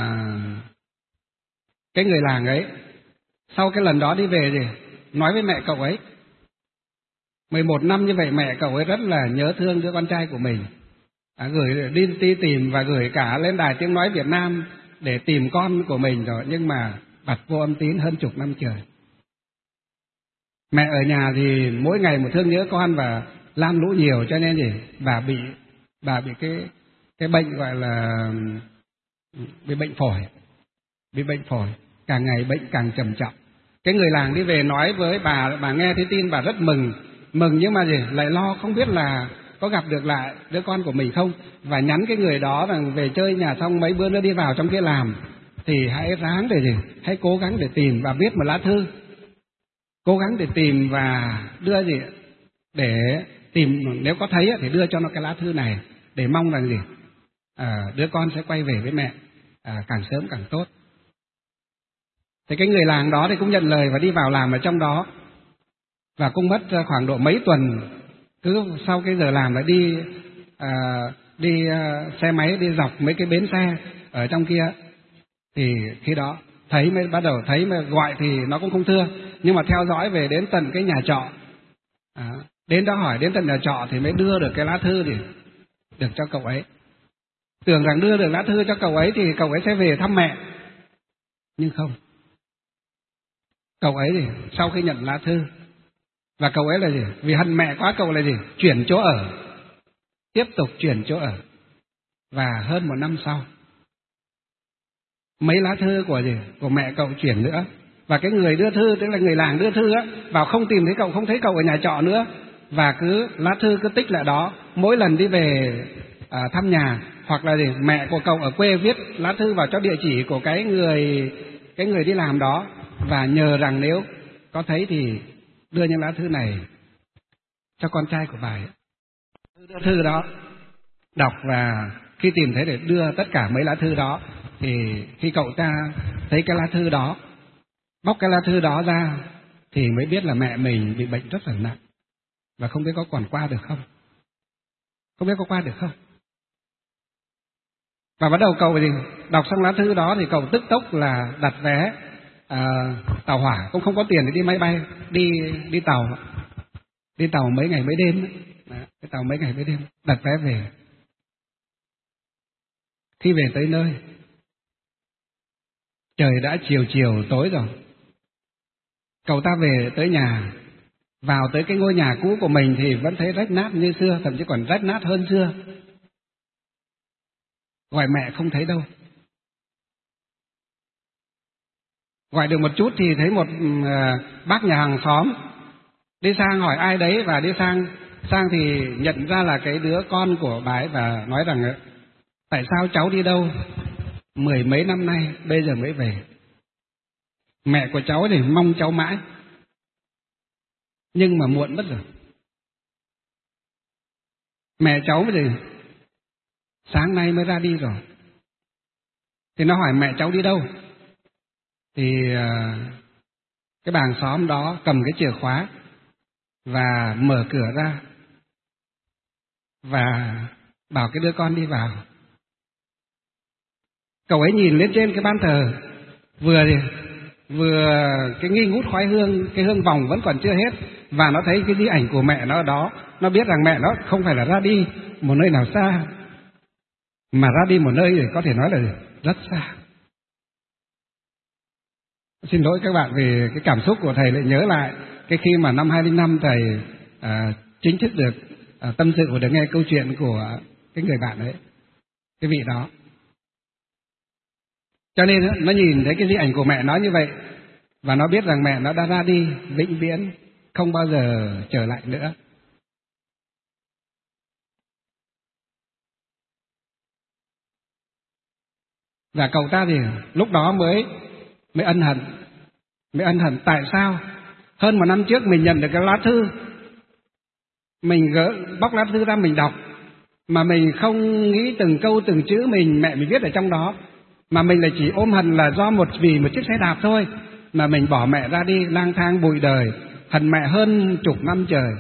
cái người làng ấy sau cái lần đó đi về gì nói với mẹ cậu ấy, mười một năm như vậy mẹ cậu ấy rất là nhớ thương đứa con trai của mình, à, gửi đi, đi tìm và gửi cả lên đài tiếng nói Việt Nam để tìm con của mình rồi, nhưng mà bặt vô âm tín hơn chục năm trời. Mẹ ở nhà thì mỗi ngày một thương nhớ con và lam lũ nhiều, cho nên gì bà bị bà bị cái cái bệnh gọi là bị bệnh phổi, bị bệnh phổi càng ngày bệnh càng trầm trọng. Cái người làng đi về nói với bà, bà nghe thấy tin bà rất mừng, mừng nhưng mà gì lại lo không biết là có gặp được lại đứa con của mình không, và nhắn cái người đó rằng về chơi nhà xong mấy bữa nữa đi vào trong kia làm thì hãy ráng để gì, hãy cố gắng để tìm và viết một lá thư, cố gắng để tìm và đưa gì để tìm, nếu có thấy thì đưa cho nó cái lá thư này để mong rằng gì à, đứa con sẽ quay về với mẹ à, càng sớm càng tốt. Thì cái người làng đó thì cũng nhận lời và đi vào làm ở trong đó, và cũng mất khoảng độ mấy tuần, cứ sau cái giờ làm là đi à, đi à, xe máy đi dọc mấy cái bến xe ở trong kia, thì khi đó thấy mới bắt đầu thấy mà gọi thì nó cũng không thưa, nhưng mà theo dõi về đến tận cái nhà trọ, à, đến đó hỏi đến tận nhà trọ thì mới đưa được cái lá thư thì được cho cậu ấy. Tưởng rằng đưa được lá thư cho cậu ấy thì cậu ấy sẽ về thăm mẹ, nhưng không. Cậu ấy thì sau khi nhận lá thư và cậu ấy là gì, vì hận mẹ quá, cậu là gì chuyển chỗ ở, tiếp tục chuyển chỗ ở. Và hơn một năm sau mấy lá thư của gì của mẹ cậu chuyển nữa, và cái người đưa thư, tức là người làng đưa thư á, vào không tìm thấy cậu, không thấy cậu ở nhà trọ nữa, và cứ lá thư cứ tích lại đó. Mỗi lần đi về à, thăm nhà hoặc là gì mẹ của cậu ở quê viết lá thư vào cho địa chỉ của cái người cái người đi làm đó, và nhờ rằng nếu có thấy thì đưa những lá thư này cho con trai của bà ấy. Đưa thư đó đọc, và khi tìm thấy để đưa tất cả mấy lá thư đó, thì khi cậu ta thấy cái lá thư đó, bóc cái lá thư đó ra thì mới biết là mẹ mình bị bệnh rất là nặng và không biết có còn qua được không, không biết có qua được không. Và bắt đầu cậu thì đọc xong lá thư đó thì cậu tức tốc là đặt vé à, tàu hỏa, cũng không có tiền để đi máy bay, đi đi tàu, đi tàu mấy ngày mấy đêm, đó, cái tàu mấy ngày mấy đêm, đặt vé về. Khi về tới nơi, trời đã chiều chiều tối rồi. Cậu ta về tới nhà, vào tới cái ngôi nhà cũ của mình thì vẫn thấy rách nát như xưa, thậm chí còn rách nát hơn xưa. Gọi mẹ không thấy đâu. Gọi được một chút thì thấy một uh, bác nhà hàng xóm đi sang hỏi ai đấy, và đi sang sang thì nhận ra là cái đứa con của bà ấy, và nói rằng tại sao cháu đi đâu mười mấy năm nay bây giờ mới về. Mẹ của cháu thì mong cháu mãi, nhưng mà muộn mất rồi. Mẹ cháu thì sáng nay mới ra đi rồi. Thì nó hỏi mẹ cháu đi đâu, thì cái bà hàng xóm đó cầm cái chìa khóa và mở cửa ra và bảo cái đứa con đi vào. Cậu ấy nhìn lên trên cái ban thờ, vừa thì vừa cái nghi ngút khói hương, cái hương vòng vẫn còn chưa hết, và nó thấy cái di ảnh của mẹ nó ở đó. Nó biết rằng mẹ nó không phải là ra đi một nơi nào xa, mà ra đi một nơi thì có thể nói là rất xa. Xin lỗi các bạn vì cái cảm xúc của thầy lại nhớ lại cái khi mà năm hai không không năm thầy à, chính thức được à, tâm sự và được nghe câu chuyện của cái người bạn ấy. cái vị đó. Cho nên nó nhìn thấy cái di ảnh của mẹ nó như vậy, và nó biết rằng mẹ nó đã ra đi vĩnh viễn, không bao giờ trở lại nữa. Và cậu ta thì lúc đó mới mới ân hận, mới ân hận tại sao hơn một năm trước mình nhận được cái lá thư, mình gỡ bóc lá thư ra mình đọc, mà mình không nghĩ từng câu từng chữ mình mẹ mình viết ở trong đó, mà mình lại chỉ ôm hận là do một vì một chiếc xe đạp thôi mà mình bỏ mẹ ra đi lang thang bụi đời, hận mẹ hơn chục năm trời.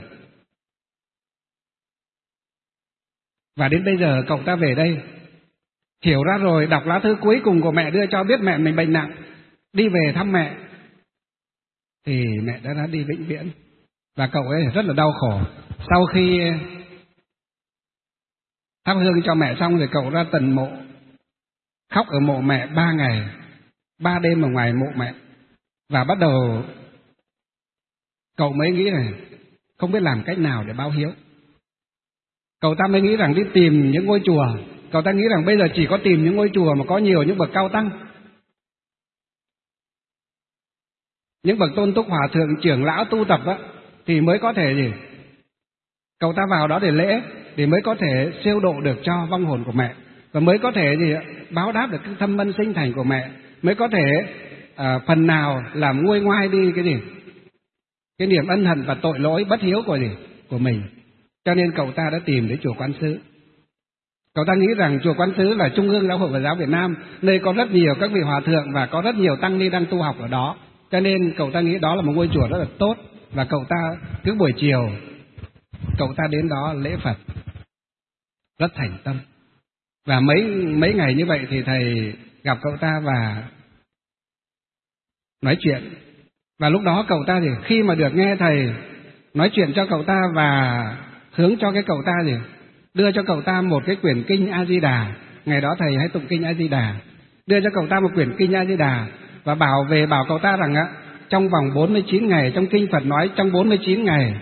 Và đến bây giờ cậu ta về đây hiểu ra rồi, đọc lá thư cuối cùng của mẹ đưa cho biết mẹ mình bệnh nặng, đi về thăm mẹ thì mẹ đã ra đi vĩnh viễn. Và cậu ấy rất là đau khổ. Sau khi thắp hương cho mẹ xong rồi cậu ra tận mộ, khóc ở mộ mẹ ba ngày ba đêm ở ngoài mộ mẹ. Và bắt đầu cậu mới nghĩ này, không biết làm cách nào để báo hiếu. Cậu ta mới nghĩ rằng đi tìm những ngôi chùa. Cậu ta nghĩ rằng bây giờ chỉ có tìm những ngôi chùa mà có nhiều những bậc cao tăng, những bậc tôn túc hòa thượng trưởng lão tu tập á, thì mới có thể gì cậu ta vào đó để lễ, để mới có thể siêu độ được cho vong hồn của mẹ, và mới có thể gì báo đáp được cái thâm ân sinh thành của mẹ, mới có thể à, phần nào làm nguôi ngoai đi cái gì cái niềm ân hận và tội lỗi bất hiếu của gì của mình. Cho nên cậu ta đã tìm đến chùa Quán Sứ. Cậu ta nghĩ rằng chùa Quán Sứ là trung ương giáo hội Phật giáo Việt Nam, nơi có rất nhiều các vị hòa thượng và có rất nhiều tăng ni đang tu học ở đó. Cho nên cậu ta nghĩ đó là một ngôi chùa rất là tốt, và cậu ta cứ buổi chiều cậu ta đến đó lễ Phật rất thành tâm. Và mấy mấy ngày như vậy thì thầy gặp cậu ta và nói chuyện. Và lúc đó cậu ta thì khi mà được nghe thầy nói chuyện cho cậu ta và hướng cho cái cậu ta gì đưa cho cậu ta một cái quyển kinh A Di Đà, ngày đó thầy hay tụng kinh A Di Đà, đưa cho cậu ta một quyển kinh A Di Đà và bảo về bảo cậu ta rằng á, trong vòng bốn mươi chín ngày, trong kinh Phật nói trong bốn mươi chín ngày,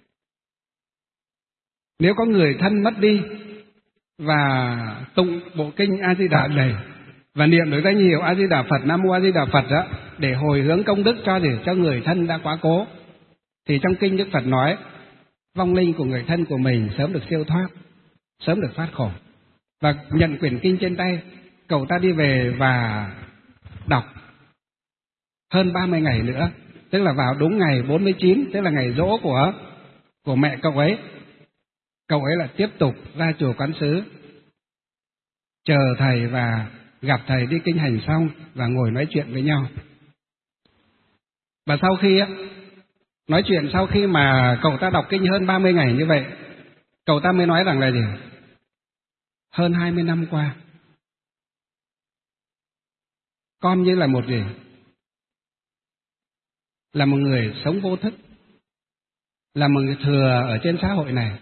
nếu có người thân mất đi và tụng bộ kinh A Di Đà này và niệm được danh hiệu A Di Đà Phật, Nam Mô A Di Đà Phật đó, để hồi hướng công đức cho để cho người thân đã quá cố, thì trong kinh Đức Phật nói vong linh của người thân của mình sớm được siêu thoát, sớm được thoát khổ. Và nhận quyển kinh trên tay, cậu ta đi về và đọc hơn ba mươi ngày nữa, tức là vào đúng ngày bốn mươi chín, tức là ngày giỗ của của mẹ cậu ấy. Cậu ấy lại tiếp tục ra chùa Quán Sứ chờ thầy và gặp thầy đi kinh hành xong và ngồi nói chuyện với nhau. Và sau khi nói chuyện, sau khi mà cậu ta đọc kinh hơn ba mươi ngày như vậy, cậu ta mới nói rằng là gì? Hơn hai mươi năm qua, con như là một gì? Là một người sống vô thức, là một người thừa ở trên xã hội này.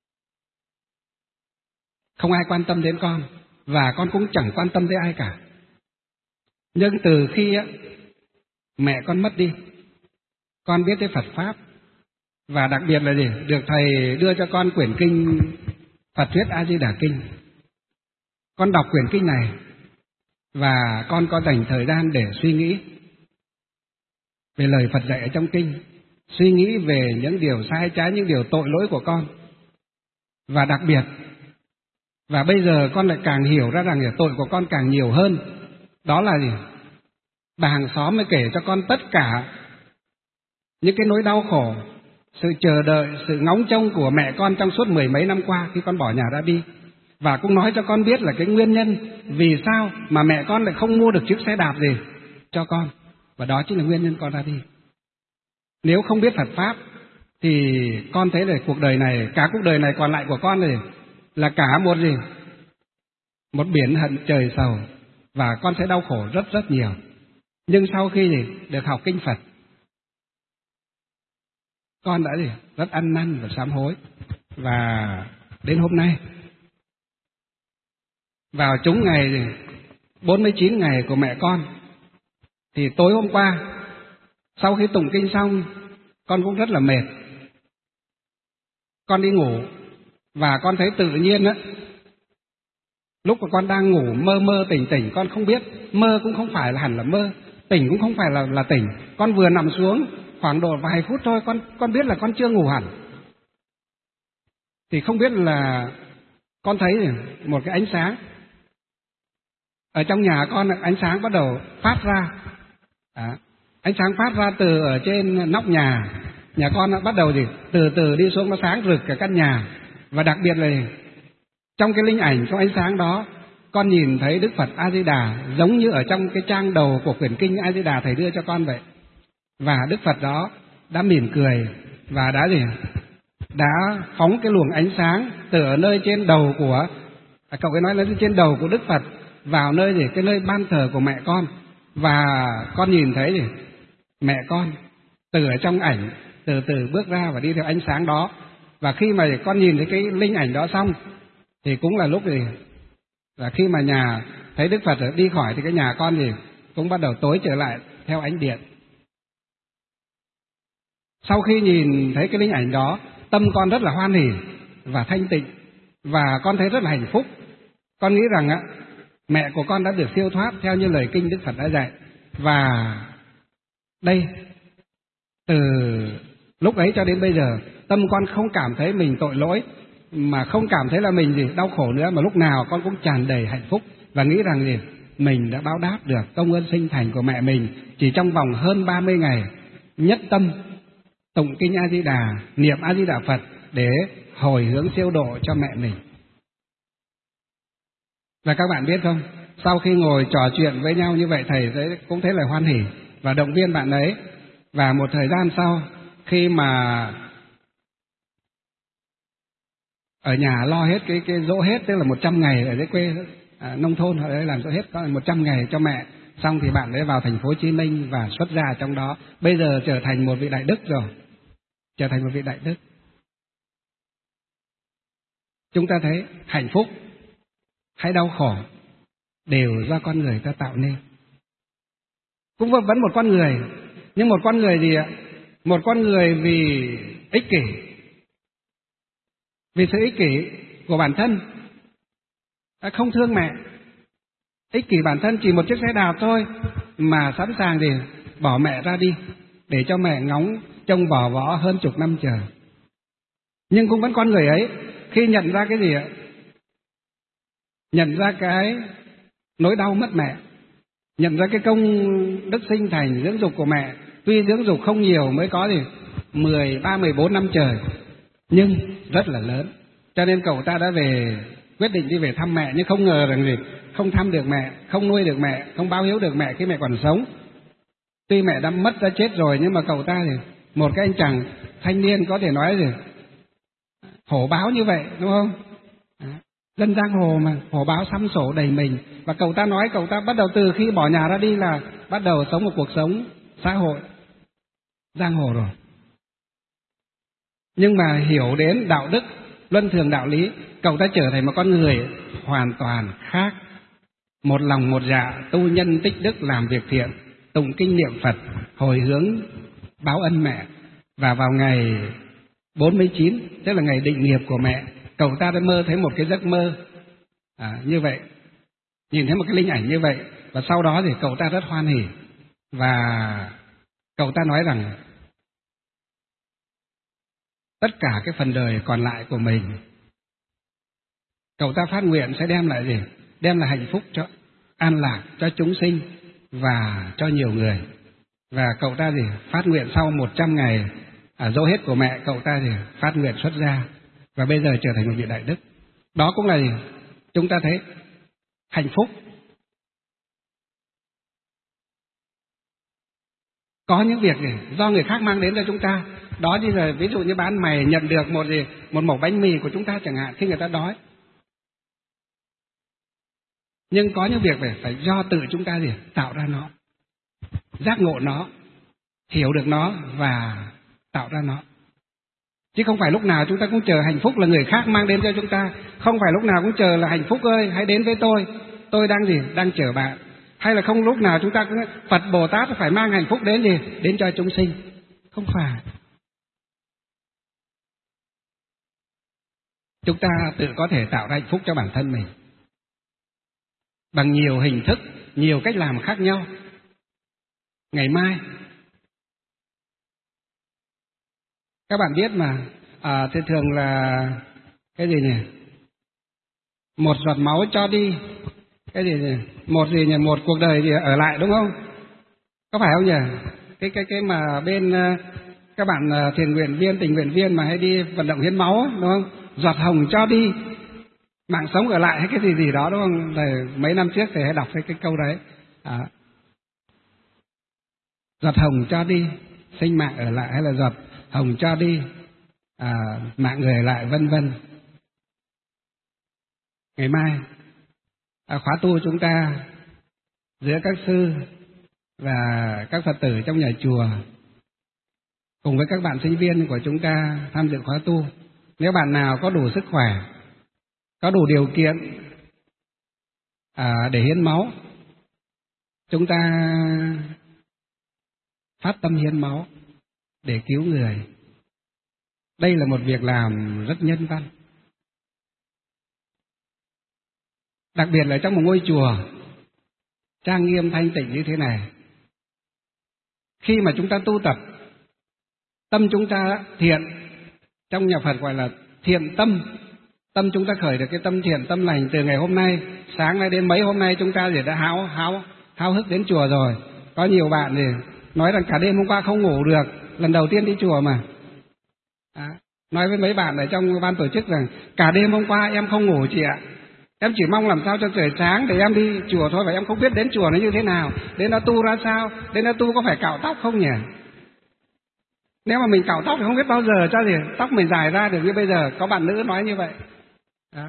Không ai quan tâm đến con, và con cũng chẳng quan tâm tới ai cả. Nhưng từ khi mẹ con mất đi, con biết tới Phật Pháp, và đặc biệt là gì? Được thầy đưa cho con quyển kinh Phật Thuyết A Di Đà Kinh. Con đọc quyển kinh này và con có dành thời gian để suy nghĩ về lời Phật dạy ở trong kinh, suy nghĩ về những điều sai trái, những điều tội lỗi của con. Và đặc biệt, và bây giờ con lại càng hiểu ra rằng tội của con càng nhiều hơn. Đó là gì? Bà hàng xóm mới kể cho con tất cả những cái nỗi đau khổ, sự chờ đợi, sự ngóng trông của mẹ con trong suốt mười mấy năm qua khi con bỏ nhà ra đi. Và cũng nói cho con biết là cái nguyên nhân vì sao mà mẹ con lại không mua được chiếc xe đạp gì cho con. Và đó chính là nguyên nhân con ra đi. Nếu không biết Phật Pháp thì con thấy là cuộc đời này, cả cuộc đời này còn lại của con này là cả một gì? Một biển hận trời sầu, và con sẽ đau khổ rất rất nhiều. Nhưng sau khi gì? Được học kinh Phật, con đã gì? Rất ăn năn và sám hối. Và đến hôm nay, vào trúng ngày gì? bốn mươi chín ngày của mẹ con, thì tối hôm qua sau khi tụng kinh xong, con cũng rất là mệt. Con đi ngủ và con thấy tự nhiên á, Lúc mà con đang ngủ mơ mơ tỉnh tỉnh, con không biết, mơ cũng không phải là hẳn là mơ, tỉnh cũng không phải là là tỉnh. Con vừa nằm xuống khoảng độ vài phút thôi, con con biết là con chưa ngủ hẳn. Thì không biết là con thấy một cái ánh sáng ở trong nhà con, ánh sáng bắt đầu phát ra. À, ánh sáng phát ra từ ở trên nóc nhà nhà con, nó bắt đầu gì từ từ đi xuống, nó sáng rực cả căn nhà. Và đặc biệt là trong cái linh ảnh, trong ánh sáng đó, con nhìn thấy Đức Phật A Di Đà giống như ở trong cái trang đầu của quyển kinh A Di Đà thầy đưa cho con vậy. Và Đức Phật đó đã mỉm cười và đã gì đã phóng cái luồng ánh sáng từ ở nơi trên đầu của à, cậu ấy nói là trên đầu của Đức Phật vào nơi gì cái nơi ban thờ của mẹ con. Và con nhìn thấy gì mẹ con từ ở trong ảnh từ từ bước ra và đi theo ánh sáng đó. Và khi mà con nhìn thấy cái linh ảnh đó xong thì cũng là lúc gì là khi mà nhà thấy Đức Phật đi khỏi thì cái nhà con gì cũng bắt đầu tối trở lại theo ánh điện. Sau khi nhìn thấy cái linh ảnh đó, tâm con rất là hoan hỉ và thanh tịnh, và con thấy rất là hạnh phúc. Con nghĩ rằng á, mẹ của con đã được siêu thoát theo như lời kinh Đức Phật đã dạy. Và đây, từ lúc ấy cho đến bây giờ, tâm con không cảm thấy mình tội lỗi, mà không cảm thấy là mình gì đau khổ nữa, mà lúc nào con cũng tràn đầy hạnh phúc và nghĩ rằng gì mình đã báo đáp được công ơn sinh thành của mẹ mình chỉ trong vòng hơn ba mươi ngày nhất tâm tụng kinh A Di Đà, niệm A Di Đà Phật để hồi hướng siêu độ cho mẹ mình. Và các bạn biết không, sau khi ngồi trò chuyện với nhau như vậy, thầy cũng thấy là hoan hỉ và động viên bạn ấy. Và một thời gian sau, khi mà ở nhà lo hết cái cái dỗ hết, tức là một trăm ngày ở dưới quê à, nông thôn họ ấy làm dỗ hết có một trăm ngày cho mẹ, xong thì bạn ấy vào thành phố Hồ Chí Minh và xuất gia trong đó. Bây giờ trở thành một vị đại đức rồi, trở thành một vị đại đức. Chúng ta thấy hạnh phúc hay đau khổ đều do con người ta tạo nên. Cũng vẫn một con người, nhưng một con người gì ạ? Một con người vì ích kỷ, vì sự ích kỷ của bản thân, không thương mẹ, ích kỷ bản thân chỉ một chiếc xe đạp thôi mà sẵn sàng để bỏ mẹ ra đi để cho mẹ ngóng trông vỏ võ hơn chục năm chờ. Nhưng cũng vẫn con người ấy khi nhận ra cái gì ạ? Nhận ra cái nỗi đau mất mẹ, nhận ra cái công đức sinh thành dưỡng dục của mẹ, tuy dưỡng dục không nhiều, mới có gì mười ba mười bốn năm trời, nhưng rất là lớn. Cho nên cậu ta đã về, quyết định đi về thăm mẹ, nhưng không ngờ rằng gì không thăm được mẹ, không nuôi được mẹ, không báo hiếu được mẹ khi mẹ còn sống. Tuy mẹ đã mất, đã chết rồi, nhưng mà cậu ta thì một cái anh chàng thanh niên có thể nói gì hổ báo như vậy, đúng không? Dân giang hồ mà, hổ báo xăm sổ đầy mình. Và cậu ta nói cậu ta bắt đầu từ khi bỏ nhà ra đi là bắt đầu sống một cuộc sống xã hội giang hồ rồi. Nhưng mà hiểu đến đạo đức, luân thường đạo lý, cậu ta trở thành một con người hoàn toàn khác. Một lòng một dạ tu nhân tích đức, làm việc thiện, tụng kinh niệm Phật, hồi hướng báo ân mẹ. Và vào ngày bốn mươi chín, tức là ngày định nghiệp của mẹ, cậu ta đã mơ thấy một cái giấc mơ à, như vậy, nhìn thấy một cái linh ảnh như vậy. Và sau đó thì cậu ta rất hoan hỉ, và cậu ta nói rằng tất cả cái phần đời còn lại của mình, cậu ta phát nguyện sẽ đem lại gì? Đem lại hạnh phúc cho an lạc cho chúng sinh và cho nhiều người. Và cậu ta gì? Phát nguyện sau một trăm ngày à, dỗ hết của mẹ, cậu ta gì? Phát nguyện xuất gia và bây giờ trở thành một vị đại đức. Đó cũng là gì? Chúng ta thấy hạnh phúc có những việc gì do người khác mang đến cho chúng ta. Đó như là ví dụ như bán mày nhận được một gì một mẩu bánh mì của chúng ta chẳng hạn khi người ta đói. Nhưng có những việc phải, phải do tự chúng ta gì tạo ra nó, giác ngộ nó, hiểu được nó và tạo ra nó. Chứ không phải lúc nào chúng ta cũng chờ hạnh phúc là người khác mang đến cho chúng ta. Không phải lúc nào cũng chờ là hạnh phúc ơi hãy đến với tôi, tôi đang gì đang chờ bạn. Hay là không lúc nào chúng ta cũng Phật Bồ Tát phải mang hạnh phúc đến gì đến cho chúng sinh. Không phải. Chúng ta tự có thể tạo ra hạnh phúc cho bản thân mình. bằng nhiều hình thức, nhiều cách làm khác nhau. Ngày mai các bạn biết mà, à, thì thường là cái gì nhỉ? Một giọt máu cho đi, cái gì nhỉ? Một gì nhỉ? Một cuộc đời gì ở lại, đúng không? Có phải không nhỉ? Cái cái cái mà bên các bạn thiện nguyện viên, tình nguyện viên mà hay đi vận động hiến máu, đúng không? Giọt hồng cho đi, mạng sống ở lại hay cái gì gì đó, đúng không? Để mấy năm trước thì hay đọc cái cái câu đấy. À, giọt hồng cho đi, sinh mạng ở lại, hay là giọt hồng cho đi, à, mạng người ở lại, vân vân. Ngày mai à, khóa tu chúng ta giữa các sư và các Phật tử trong nhà chùa cùng với các bạn sinh viên của chúng ta tham dự khóa tu. Nếu bạn nào có đủ sức khỏe, có đủ điều kiện à, để hiến máu, chúng ta phát tâm hiến máu để cứu người. Đây là một việc làm rất nhân văn. Đặc biệt là trong một ngôi chùa trang nghiêm thanh tịnh như thế này. Khi mà chúng ta tu tập, tâm chúng ta thiện, trong nhà Phật gọi là thiện tâm. Tâm chúng ta khởi được cái tâm thiện, tâm lành từ ngày hôm nay, sáng nay đến mấy hôm nay chúng ta thì đã háo háo háo hức đến chùa rồi. Có nhiều bạn thì nói rằng cả đêm hôm qua không ngủ được, lần đầu tiên đi chùa mà. À, nói với mấy bạn ở trong ban tổ chức rằng cả đêm hôm qua em không ngủ chị ạ. Em chỉ mong làm sao cho trời sáng để em đi chùa thôi, và em không biết đến chùa nó như thế nào, đến nó tu ra sao, đến nó tu có phải cạo tóc không nhỉ? Nếu mà mình cạo tóc thì không biết bao giờ cho gì tóc mình dài ra được như bây giờ. Có bạn nữ nói như vậy. Đó.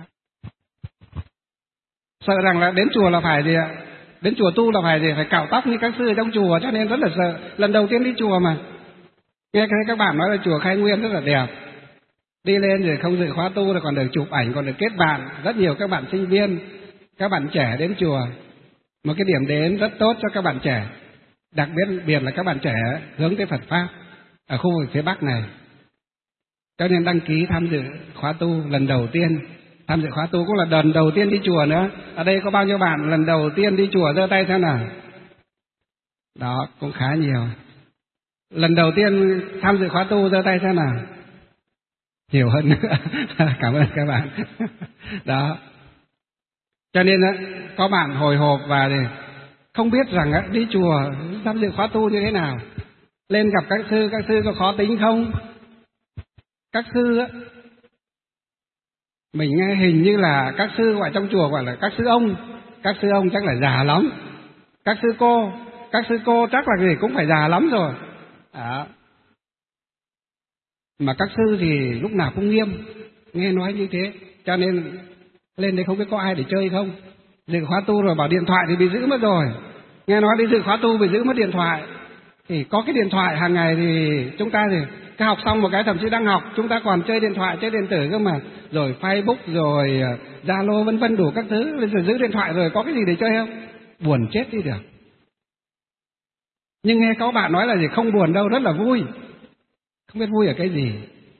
Sợ rằng là đến chùa là phải gì ạ? Đến chùa tu là phải gì? Phải cạo tóc như các sư ở trong chùa, cho nên rất là sợ. Lần đầu tiên đi chùa mà. Nghe các bạn nói là chùa Khai Nguyên rất là đẹp. Đi lên rồi không dự khóa tu là còn được chụp ảnh, còn được kết bạn. Rất nhiều các bạn sinh viên, các bạn trẻ đến chùa. Một cái điểm đến rất tốt cho các bạn trẻ. Đặc biệt biệt là các bạn trẻ hướng tới Phật Pháp ở khu vực phía Bắc này. Cho nên đăng ký tham dự khóa tu lần đầu tiên. Tham dự khóa tu cũng là lần đầu tiên đi chùa nữa. Ở đây có bao nhiêu bạn lần đầu tiên đi chùa, giơ tay xem nào. Đó, cũng khá nhiều. Lần đầu tiên tham dự khóa tu, giơ tay xem nào. Nhiều hơn nữa. Cảm ơn các bạn. Đó. Cho nên có bạn hồi hộp và không biết rằng đi chùa tham dự khóa tu như thế nào. Lên gặp các sư, các sư có khó tính không? Các sư á, mình nghe hình như là các sư gọi trong chùa gọi là các sư ông. Các sư ông chắc là già lắm. Các sư cô, các sư cô chắc là gì cũng phải già lắm rồi. Đó. Mà các sư thì lúc nào cũng nghiêm, nghe nói như thế. Cho nên lên đây không biết có ai để chơi không. Dự khóa tu rồi bảo điện thoại thì bị giữ mất rồi. Nghe nói đi dự khóa tu bị giữ mất điện thoại. Thì có cái điện thoại hàng ngày thì chúng ta thì cái học xong một cái thậm chí đang học, chúng ta còn chơi điện thoại, chơi điện tử cơ mà. Rồi Facebook, rồi Zalo vân vân đủ các thứ. Bây giờ giữ điện thoại rồi có cái gì để chơi không? Buồn chết đi được. Nhưng nghe các bạn nói là gì không buồn đâu, rất là vui. Không biết vui ở cái gì.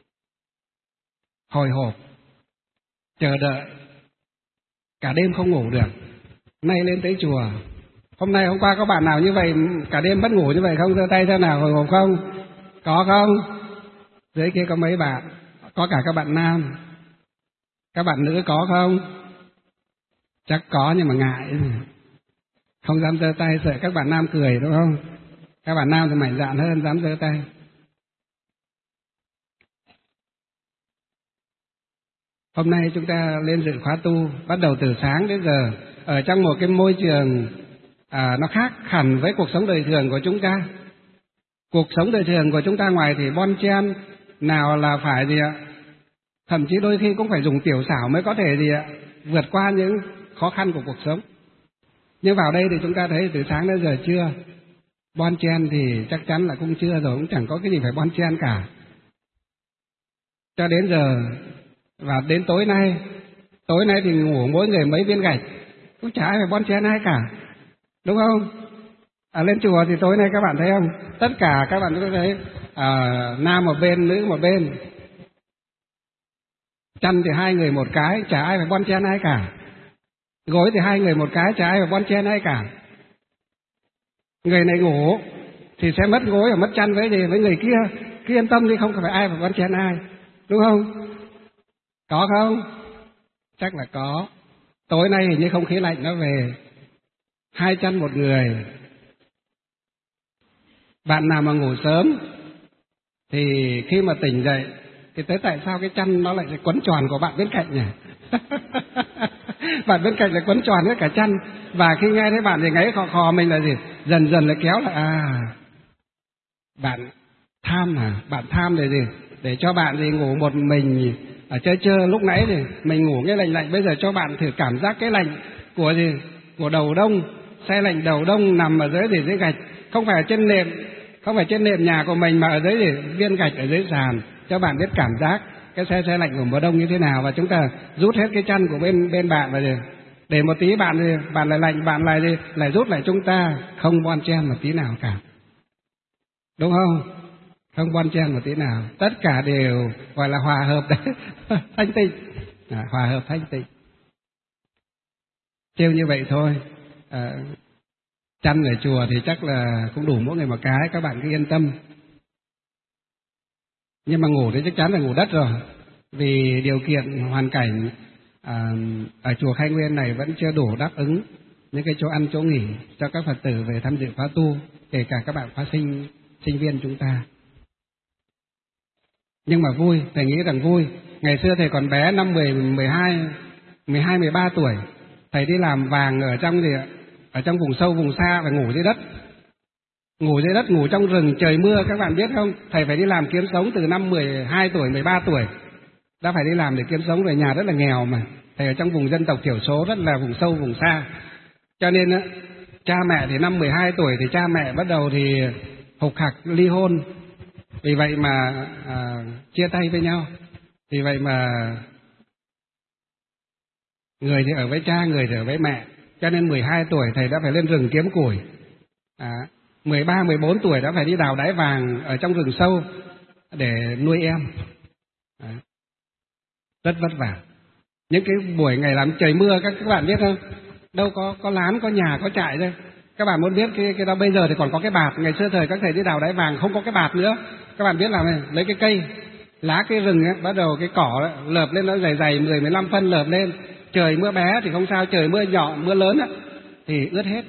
Hồi hộp, chờ đợi, cả đêm không ngủ được. Nay lên tới chùa. Hôm nay hôm qua có bạn nào như vậy cả đêm mất ngủ như vậy không? Giơ tay ra nào, hồi hộp không? Có không? Dưới kia có mấy bạn, có cả các bạn nam. Các bạn nữ có không? Chắc có nhưng mà ngại, không dám giơ tay, sợ các bạn nam cười đúng không? Các bạn nam thì mạnh dạn hơn, dám giơ tay. Hôm nay chúng ta lên dự khóa tu, bắt đầu từ sáng đến giờ, ở trong một cái môi trường à, nó khác hẳn với cuộc sống đời thường của chúng ta. Cuộc sống đời thường của chúng ta ngoài thì bon chen, nào là phải gì ạ? Thậm chí đôi khi cũng phải dùng tiểu xảo mới có thể gì ạ? Vượt qua những khó khăn của cuộc sống. Nhưng vào đây thì chúng ta thấy từ sáng đến giờ chưa. Bon chen thì chắc chắn là cũng chưa rồi, cũng chẳng có cái gì phải bon chen cả. Cho đến giờ, và đến tối nay, tối nay thì ngủ mỗi người mấy viên gạch, cũng chả ai phải bon chen ai cả. Đúng không? À, lên chùa thì tối nay các bạn thấy không? Tất cả các bạn có thấy à, nam một bên, nữ một bên. Chăn thì hai người một cái, chả ai phải bon chen ai cả. Gối thì hai người một cái, chả ai phải bon chen ai cả. Người này ngủ thì sẽ mất gối và mất chăn với gì với người kia. Cứ yên tâm đi, không phải ai phải bon chen ai, đúng không? Có không? Chắc là có. Tối nay hình như không khí lạnh nó về, hai chăn một người. Bạn nào mà ngủ sớm thì khi mà tỉnh dậy thì tới tại sao cái chăn nó lại quấn tròn của bạn bên cạnh nhỉ? Bạn bên cạnh lại quấn tròn với cả chăn, và khi nghe thấy bạn thì ngáy khò khò mình là gì? Dần dần lại kéo lại, à bạn tham hả? Bạn tham để gì? Để cho bạn gì ngủ một mình ở chơi chơi lúc nãy thì mình ngủ cái lạnh lạnh, bây giờ cho bạn thử cảm giác cái lạnh của gì? Của đầu đông, xe lạnh đầu đông nằm ở dưới gì? Dưới gạch, không phải ở trên nệm, không phải trên nệm nhà của mình mà ở dưới gì? Viên gạch ở dưới sàn, cho bạn biết cảm giác cái xe xe lạnh của mùa đông như thế nào. Và chúng ta rút hết cái chăn của bên bên bạn và gì? Để một tí bạn thì bạn lại lạnh, bạn lại đi lại rút lại, chúng ta không bon chen một tí nào cả, đúng không? Không bon chen một tí nào, tất cả đều gọi là hòa hợp đấy. Thanh tịnh, à, hòa hợp thanh tịnh. Trêu như vậy thôi. À, chăn ở chùa thì chắc là cũng đủ mỗi người một cái, các bạn cứ yên tâm. Nhưng mà ngủ thì chắc chắn là ngủ đất rồi, vì điều kiện hoàn cảnh à, ở chùa Khai Nguyên này vẫn chưa đủ đáp ứng những cái chỗ ăn chỗ nghỉ cho các Phật tử về tham dự khóa tu, kể cả các bạn khóa sinh sinh viên chúng ta. Nhưng mà vui, thầy nghĩ rằng vui. Ngày xưa thầy còn bé, năm mười, mười hai, mười hai, mười ba tuổi, thầy đi làm vàng ở trong gì ạ? Ở trong vùng sâu vùng xa, phải ngủ dưới đất. Ngủ dưới đất, ngủ trong rừng, trời mưa, các bạn biết không? Thầy phải đi làm kiếm sống từ năm mười hai tuổi, mười ba tuổi. Đã phải đi làm để kiếm sống, về nhà rất là nghèo mà. Thầy ở trong vùng dân tộc thiểu số, rất là vùng sâu vùng xa. Cho nên á, cha mẹ thì năm mười hai tuổi thì cha mẹ bắt đầu thì hục hặc ly hôn. Vì vậy mà à, chia tay với nhau. Vì vậy mà người thì ở với cha, người thì ở với mẹ. Cho nên mười hai tuổi thầy đã phải lên rừng kiếm củi. À, mười ba, mười bốn tuổi đã phải đi đào đáy vàng ở trong rừng sâu để nuôi em. À, rất vất vả. Những cái buổi ngày làm trời mưa, các các bạn biết không? Đâu có có lán, có nhà, có trại đâu. Các bạn muốn biết cái cái đó, bây giờ thì còn có cái bạt. Ngày xưa thời các thầy đi đào đáy vàng không có cái bạt nữa. Các bạn biết làm này, lấy cái cây, lá cây rừng ấy, bắt đầu cái cỏ ấy, lợp lên nó dày dày mười, mười lăm phân lợp lên. Trời mưa bé thì không sao, trời mưa nhỏ, mưa lớn ấy, thì ướt hết.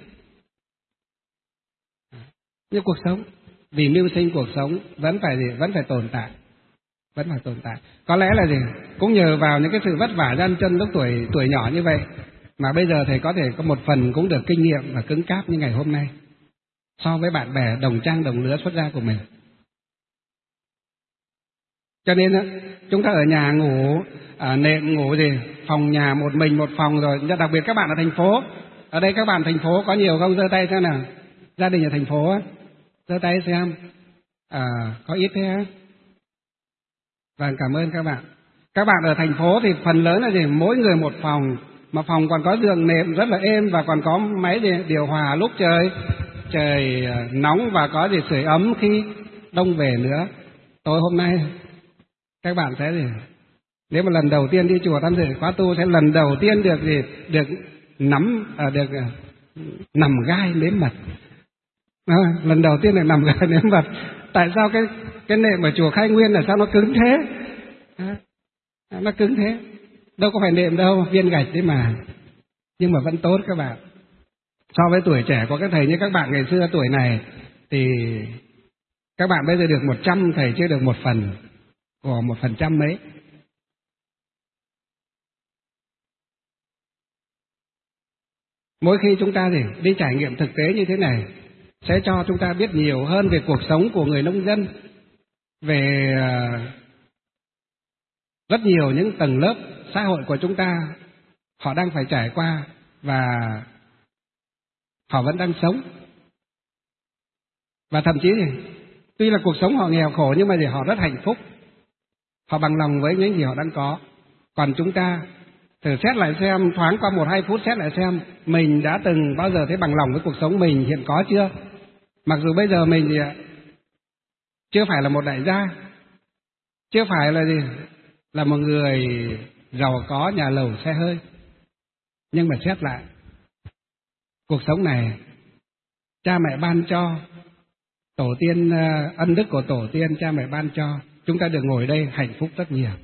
Như cuộc sống, vì mưu sinh cuộc sống vẫn phải gì? Vẫn phải tồn tại. Vẫn phải tồn tại. Có lẽ là gì? Cũng nhờ vào những cái sự vất vả gian chân lúc tuổi tuổi nhỏ như vậy mà bây giờ thầy có thể có một phần cũng được kinh nghiệm và cứng cáp như ngày hôm nay so với bạn bè đồng trang đồng lứa xuất gia của mình. Cho nên chúng ta ở nhà ngủ ở nệm, ngủ gì phòng nhà một mình một phòng rồi. Đặc biệt các bạn ở thành phố, ở đây các bạn thành phố có nhiều không? Giơ tay xem nào. Gia đình ở thành phố á, giơ tay xem. À, có ít thế á? Vâng, cảm ơn các bạn. Các bạn ở thành phố thì phần lớn là gì? Mỗi người một phòng, mà phòng còn có giường nệm rất là êm và còn có máy điều hòa lúc trời trời nóng và có gì sưởi ấm khi đông về nữa. Tối hôm nay các bạn sẽ gì? Nếu mà lần đầu tiên đi chùa tham dự khóa tu sẽ lần đầu tiên được gì? Được nắm à, được nằm gai nếm mật. À, lần đầu tiên được nằm gai nếm mật. Tại sao cái cái nệm ở chùa Khai Nguyên là sao nó cứng thế? À, nó cứng thế. Đâu có phải nệm đâu, viên gạch đấy mà. Nhưng mà vẫn tốt các bạn. So với tuổi trẻ của các thầy như các bạn ngày xưa tuổi này thì các bạn bây giờ được một trăm, thầy chưa được một phần của một phần trăm mấy. Mỗi khi chúng ta thì đi trải nghiệm thực tế như thế này sẽ cho chúng ta biết nhiều hơn về cuộc sống của người nông dân, về rất nhiều những tầng lớp xã hội của chúng ta họ đang phải trải qua và họ vẫn đang sống. Và thậm chí thì tuy là cuộc sống họ nghèo khổ nhưng mà thì họ rất hạnh phúc. Họ bằng lòng với những gì họ đang có. Còn chúng ta thử xét lại xem, thoáng qua một hai phút xét lại xem mình đã từng bao giờ thấy bằng lòng với cuộc sống mình hiện có chưa? Mặc dù bây giờ mình thì chưa phải là một đại gia, chưa phải là gì? Là một người giàu có nhà lầu xe hơi. Nhưng mà xét lại, cuộc sống này cha mẹ ban cho, tổ tiên, ân đức của tổ tiên cha mẹ ban cho, chúng ta được ngồi đây hạnh phúc rất nhiều.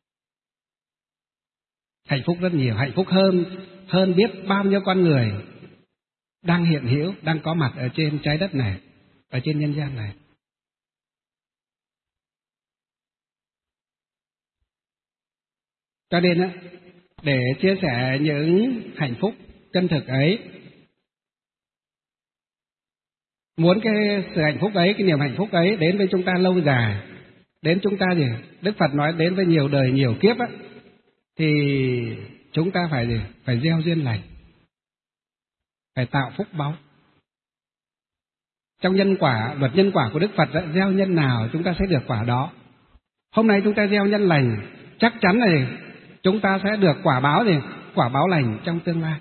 Hạnh phúc rất nhiều, hạnh phúc hơn hơn biết bao nhiêu con người đang hiện hữu, đang có mặt ở trên trái đất này, ở trên nhân gian này. Cho nên á, để chia sẻ những hạnh phúc chân thực ấy, muốn cái sự hạnh phúc ấy, cái niềm hạnh phúc ấy đến với chúng ta lâu dài, đến chúng ta gì? Đức Phật nói đến với nhiều đời nhiều kiếp á, thì chúng ta phải gì? Phải gieo duyên lành, phải tạo phúc báu. Trong nhân quả, luật nhân quả của Đức Phật đã gieo nhân nào chúng ta sẽ được quả đó. Hôm nay chúng ta gieo nhân lành, chắc chắn là chúng ta sẽ được quả báo gì? Quả báo lành trong tương lai.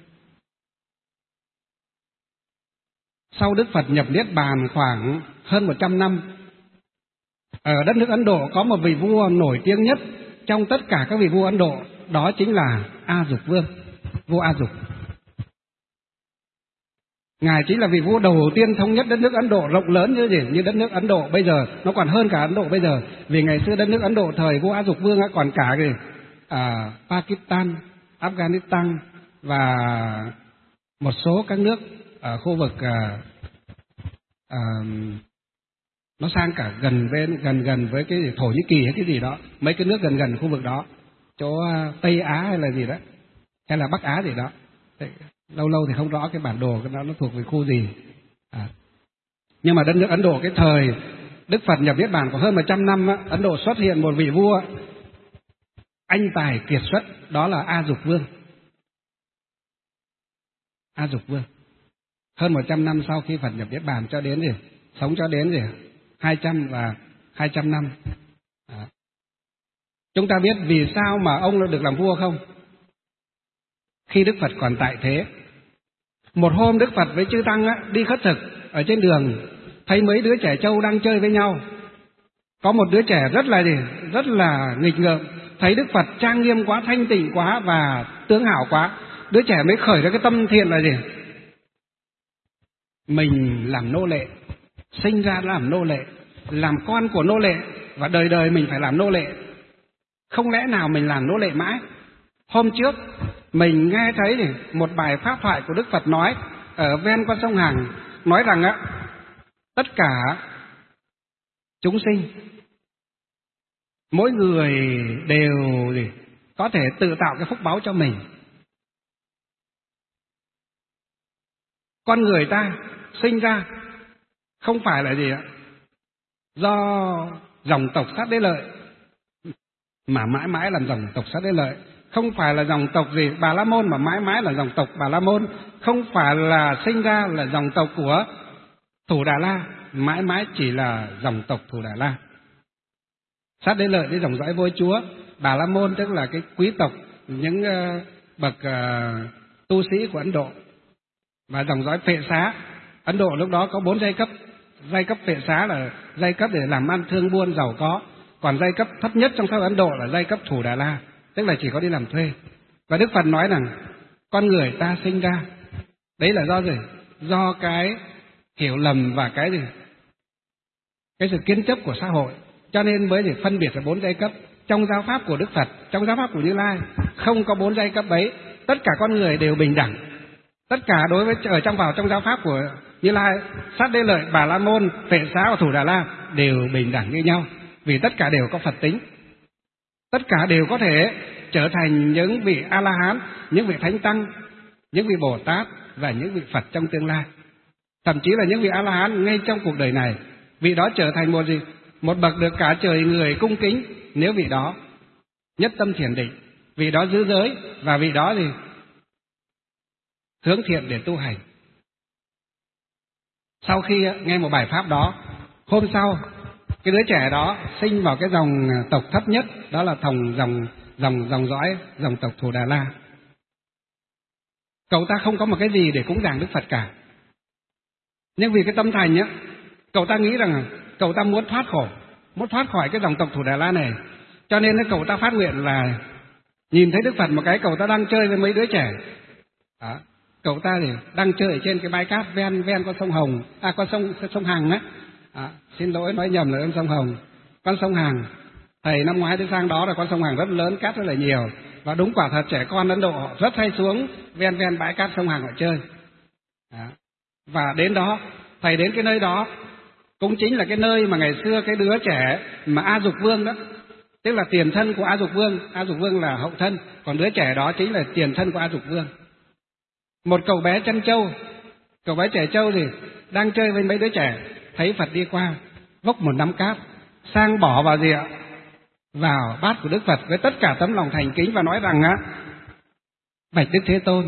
Sau Đức Phật nhập Niết Bàn khoảng hơn một trăm năm, ở đất nước Ấn Độ có một vị vua nổi tiếng nhất trong tất cả các vị vua Ấn Độ, đó chính là A Dục Vương, vua A Dục. Ngài chính là vị vua đầu tiên thống nhất đất nước Ấn Độ rộng lớn như gì? Như đất nước Ấn Độ bây giờ, nó còn hơn cả Ấn Độ bây giờ. Vì ngày xưa đất nước Ấn Độ thời vua A Dục Vương còn cả cái à, Pakistan, Afghanistan và một số các nước ở khu vực à, à, nó sang cả gần bên gần gần với cái Thổ Nhĩ Kỳ hay cái gì đó, mấy cái nước gần gần khu vực đó, chỗ Tây Á hay là gì đó, hay là Bắc Á gì đó. Lâu lâu thì không rõ cái bản đồ nó nó thuộc về khu gì. À. Nhưng mà đất nước Ấn Độ cái thời Đức Phật nhập Niết Bàn có hơn một trăm năm á, Ấn Độ xuất hiện một vị vua anh tài kiệt xuất, đó là A Dục Vương. A Dục Vương. Hơn một trăm năm sau khi Phật nhập Niết Bàn cho đến gì? Sống cho đến gì? hai trăm và hai trăm năm. À. Chúng ta biết vì sao mà ông được làm vua không? Khi Đức Phật còn tại thế, một hôm Đức Phật với chư tăng á, đi khất thực ở trên đường, thấy mấy đứa trẻ trâu đang chơi với nhau. Có một đứa trẻ rất là gì? Rất là nghịch ngợm, thấy Đức Phật trang nghiêm quá, thanh tịnh quá và tướng hảo quá, đứa trẻ mới khởi ra cái tâm thiện là gì? Mình làm nô lệ, sinh ra làm nô lệ, làm con của nô lệ, và đời đời mình phải làm nô lệ. Không lẽ nào mình làm nô lệ mãi? Hôm trước mình nghe thấy thì một bài pháp thoại của Đức Phật nói ở ven con sông Hằng, nói rằng á, tất cả chúng sinh, mỗi người đều gì, có thể tự tạo cái phúc báu cho mình. Con người ta sinh ra không phải là gì ạ? Do dòng tộc sát đế lợi mà mãi mãi làm dòng tộc sát đế lợi. Không phải là dòng tộc gì Bà La Môn mà mãi mãi là dòng tộc Bà La Môn. Không phải là sinh ra là dòng tộc của Thủ Đà La, mãi mãi chỉ là dòng tộc Thủ Đà La. Sát đế lợi với dòng dõi vua chúa. Bà La Môn tức là cái quý tộc, những uh, bậc uh, tu sĩ của Ấn Độ. Và dòng dõi Phệ Xá. Ấn Độ lúc đó có bốn giai cấp. Giai cấp Phệ Xá là giai cấp để làm ăn thương buôn giàu có. Còn giai cấp thấp nhất trong xã Ấn Độ là giai cấp Thủ Đà La, tức là chỉ có đi làm thuê. Và Đức Phật nói rằng con người ta sinh ra, đấy là do gì? Do cái hiểu lầm và cái gì? Cái sự kiến chấp của xã hội. Cho nên mới để phân biệt là bốn giai cấp. Trong giáo pháp của Đức Phật, trong giáo pháp của Như Lai không có bốn giai cấp ấy. Tất cả con người đều bình đẳng. Tất cả đối với ở trong vào trong giáo pháp của Như Lai, Sát Đế Lợi, Bà La Môn, Phệ Xá và Thủ Đà La đều bình đẳng như nhau, vì tất cả đều có Phật tính. Tất cả đều có thể trở thành những vị A-la-hán, những vị thánh tăng, những vị Bồ Tát và những vị Phật trong tương lai. Thậm chí là những vị A-la-hán ngay trong cuộc đời này, vị đó trở thành một gì? Một bậc được cả trời người cung kính, nếu vị đó nhất tâm thiền định, vị đó giữ giới và vị đó gì? Hướng thiện để tu hành. Sau khi nghe một bài pháp đó, hôm sau cái đứa trẻ đó sinh vào cái dòng tộc thấp nhất, đó là dòng dòng dòng dòng dõi dòng tộc Thủ Đà La. Cậu ta không có một cái gì để cúng dường Đức Phật cả, nhưng vì cái tâm thành nhá, cậu ta nghĩ rằng cậu ta muốn thoát khổ, muốn thoát khỏi cái dòng tộc Thủ Đà La này, cho nên cậu ta phát nguyện là nhìn thấy Đức Phật một cái, cậu ta đang chơi với mấy đứa trẻ, Đó. Cậu ta thì đang chơi ở trên cái bãi cát ven ven con sông Hồng, à con sông sông Hằng á. À, xin lỗi nói nhầm là con sông Hồng, con sông Hằng. Thầy năm ngoái tới sang đó là con sông Hằng rất lớn, cát rất là nhiều, và đúng quả thật trẻ con Ấn Độ họ rất hay xuống ven ven bãi cát sông Hằng họ chơi. Đó. Và đến đó, thầy đến cái nơi đó cũng chính là cái nơi mà ngày xưa cái đứa trẻ mà A Dục Vương đó, tức là tiền thân của A Dục Vương, A Dục Vương là hậu thân, còn đứa trẻ đó chính là tiền thân của A Dục Vương. Một cậu bé chân trâu, cậu bé trẻ trâu thì đang chơi với mấy đứa trẻ, thấy Phật đi qua, vốc một nắm cát sang bỏ vào gì ạ? Vào bát của Đức Phật với tất cả tấm lòng thành kính và nói rằng á: bạch Đức Thế Tôn,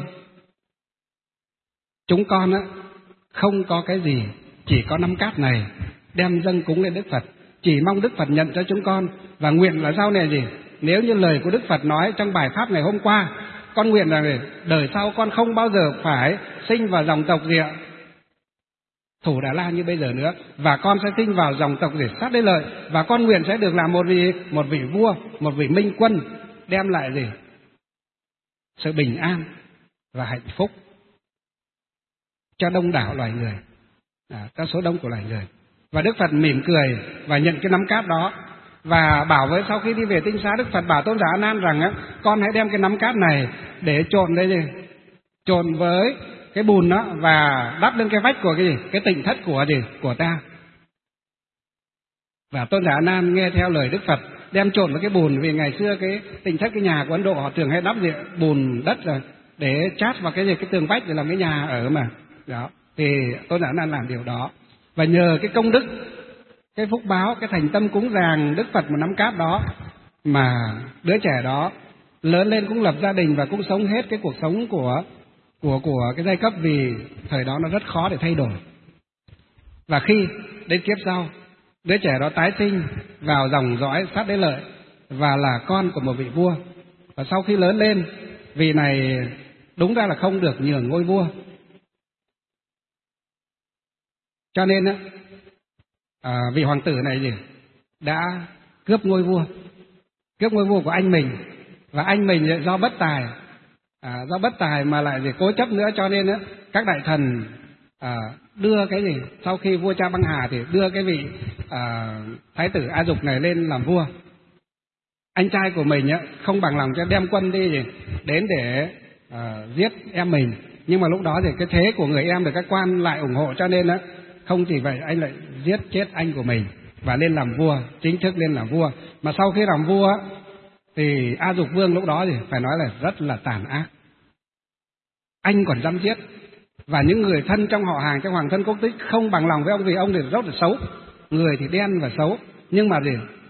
chúng con á không có cái gì, chỉ có nắm cát này đem dâng cúng lên Đức Phật, chỉ mong Đức Phật nhận cho chúng con, và nguyện là sau này gì? Nếu như lời của Đức Phật nói trong bài pháp ngày hôm qua, con nguyện là đời sau con không bao giờ phải sinh vào dòng tộc gì ạ? Thủ Đà La như bây giờ nữa, và con sẽ sinh vào dòng tộc để sát đế lợi, và con nguyện sẽ được làm một vị một vị vua, một vị minh quân, đem lại gì? Sự bình an và hạnh phúc cho đông đảo loài người, à, cho số đông của loài người. Và Đức Phật mỉm cười và nhận cái nắm cát đó, và bảo với, sau khi đi về tinh xá, Đức Phật bảo tôn giả A Nan rằng á: con hãy đem cái nắm cát này để trộn đây gì? Trộn với cái bùn đó và đắp lên cái vách của cái gì? Cái tịnh thất của gì? Của ta. Và tôn giả A Nan nghe theo lời Đức Phật, đem trộn với cái bùn, vì ngày xưa cái tịnh thất, cái nhà của Ấn Độ họ thường hay đắp gì? Bùn đất rồi để chát vào cái gì? Cái tường vách để làm cái nhà ở mà. Đó. Thì tôn giả A Nan làm điều đó, và nhờ cái công đức, cái phúc báo, cái thành tâm cúng dường Đức Phật một nắm cát đó, mà đứa trẻ đó lớn lên cũng lập gia đình và cũng sống hết cái cuộc sống của của của cái giai cấp, vì thời đó nó rất khó để thay đổi. Và khi đến kiếp sau, đứa trẻ đó tái sinh vào dòng dõi sát đế lợi và là con của một vị vua. Và sau khi lớn lên, vị này đúng ra là không được nhường ngôi vua, cho nên á, à, vị hoàng tử này gì đã cướp ngôi vua, cướp ngôi vua của anh mình, và anh mình do bất tài, à, do bất tài mà lại gì cố chấp nữa, cho nên á, các đại thần à, đưa cái gì, sau khi vua cha băng hà thì đưa cái vị à, thái tử A Dục này lên làm vua. Anh trai của mình á, không bằng lòng cho đem quân đi gì đến để à, giết em mình, nhưng mà lúc đó thì cái thế của người em được các quan lại ủng hộ, cho nên á, không chỉ vậy, anh lại giết chết anh của mình và lên làm vua, chính thức lên làm vua. Mà sau khi làm vua thì A Dục Vương lúc đó thì phải nói là rất là tàn ác. Anh còn dám giết, và những người thân trong họ hàng, trong hoàng thân quốc tích không bằng lòng với ông, vì ông thì rất là xấu, người thì đen và xấu, nhưng mà gì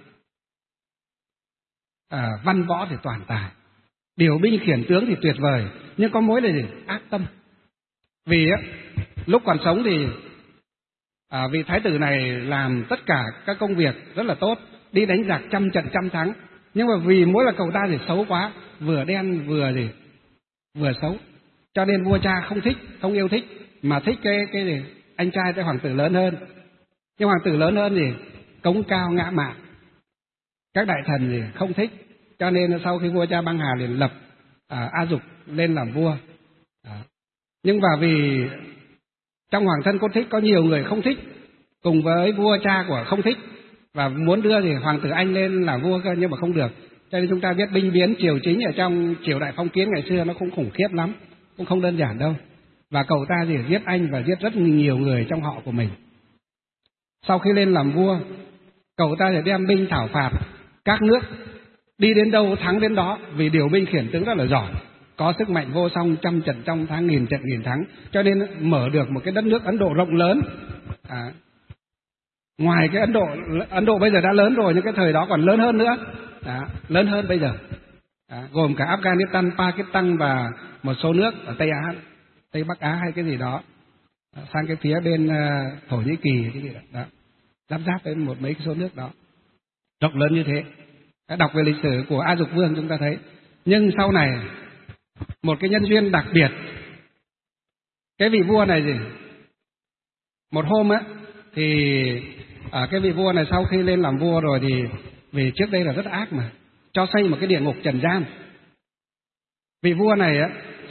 à, văn võ thì toàn tài, điều binh khiển tướng thì tuyệt vời, nhưng có mối là gì? Ác tâm. Vì á, lúc còn sống thì À, vị thái tử này làm tất cả các công việc rất là tốt, đi đánh giặc trăm trận trăm thắng, nhưng mà vì mỗi là cậu ta thì xấu quá, vừa đen vừa gì vừa xấu, cho nên vua cha không thích, không yêu thích, mà thích cái cái gì anh trai, cái hoàng tử lớn hơn. Nhưng hoàng tử lớn hơn gì cống cao ngã mạn, các đại thần gì không thích, cho nên sau khi vua cha băng hà liền lập à, A Dục lên làm vua. Đó. Nhưng mà vì trong hoàng thân cốt thích có nhiều người không thích, cùng với vua cha của không thích, và muốn đưa thì hoàng tử anh lên làm vua cơ, nhưng mà không được. Cho nên chúng ta biết binh biến triều chính ở trong triều đại phong kiến ngày xưa nó cũng khủng khiếp lắm, cũng không đơn giản đâu. Và cậu ta thì giết anh và giết rất nhiều người trong họ của mình. Sau khi lên làm vua, cậu ta thì đem binh thảo phạt các nước, đi đến đâu thắng đến đó, vì điều binh khiển tướng rất là giỏi, có sức mạnh vô song, trăm trận trong thắng, nghìn trận nghìn thắng, cho nên mở được một cái đất nước Ấn Độ rộng lớn. À, ngoài cái Ấn Độ, Ấn Độ bây giờ đã lớn rồi, nhưng cái thời đó còn lớn hơn nữa, à, lớn hơn bây giờ, à, gồm cả Afghanistan, Pakistan và một số nước ở Tây Á, Tây Bắc Á hay cái gì đó, à, sang cái phía bên uh, Thổ Nhĩ Kỳ cái gì đó, giáp giáp với một mấy cái số nước đó, rộng lớn như thế. Đã đọc về lịch sử của A Dục Vương chúng ta thấy. Nhưng sau này một cái nhân duyên đặc biệt, cái vị vua này gì một hôm á thì à, cái vị vua này sau khi lên làm vua rồi thì vì trước đây là rất ác mà cho xây một cái địa ngục trần gian. Vị vua này á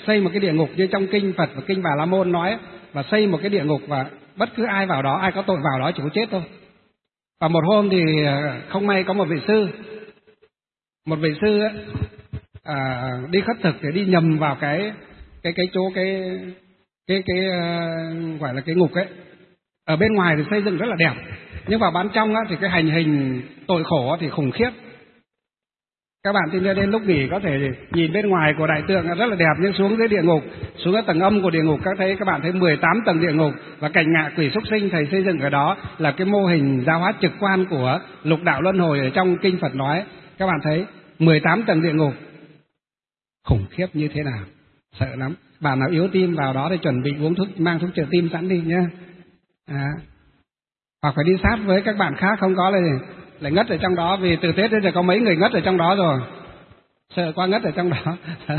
xây một cái địa ngục như trong kinh Phật và kinh Bà La Môn nói, và xây một cái địa ngục và bất cứ ai vào đó, ai có tội vào đó chỉ có chết thôi. Và một hôm thì không may có một vị sư, một vị sư ấy, à, đi khất thực để đi nhầm vào cái cái cái chỗ cái cái cái uh, gọi là cái ngục ấy. Ở bên ngoài thì xây dựng rất là đẹp, nhưng vào bên trong á, thì cái hành hình tội khổ thì khủng khiếp. Các bạn tin đến lúc nghỉ có thể nhìn bên ngoài của đại tượng rất là đẹp, nhưng xuống dưới địa ngục, xuống cái tầng âm của địa ngục, các thấy các bạn thấy mười tám tầng địa ngục và cảnh ngạ quỷ súc sinh thầy xây dựng ở đó là cái mô hình giáo hóa trực quan của lục đạo luân hồi ở trong kinh Phật nói. Các bạn thấy mười tám tầng địa ngục khủng khiếp như thế nào, sợ lắm. Bạn nào yếu tim vào đó thì chuẩn bị uống thuốc, mang thuốc trợ tim sẵn đi nhé. À, hoặc phải đi sát với các bạn khác, không có là lại ngất ở trong đó, vì từ Tết đến giờ có mấy người ngất ở trong đó rồi, sợ quá ngất ở trong đó.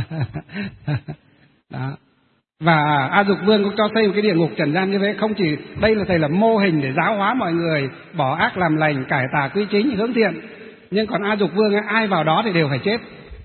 Đó. Và A Dục Vương cũng cho xây một cái địa ngục trần gian như thế. Không chỉ đây là thầy là mô hình để giáo hóa mọi người bỏ ác làm lành, cải tà quy chính, hướng thiện, nhưng còn A Dục Vương ấy, ai vào đó thì đều phải chết.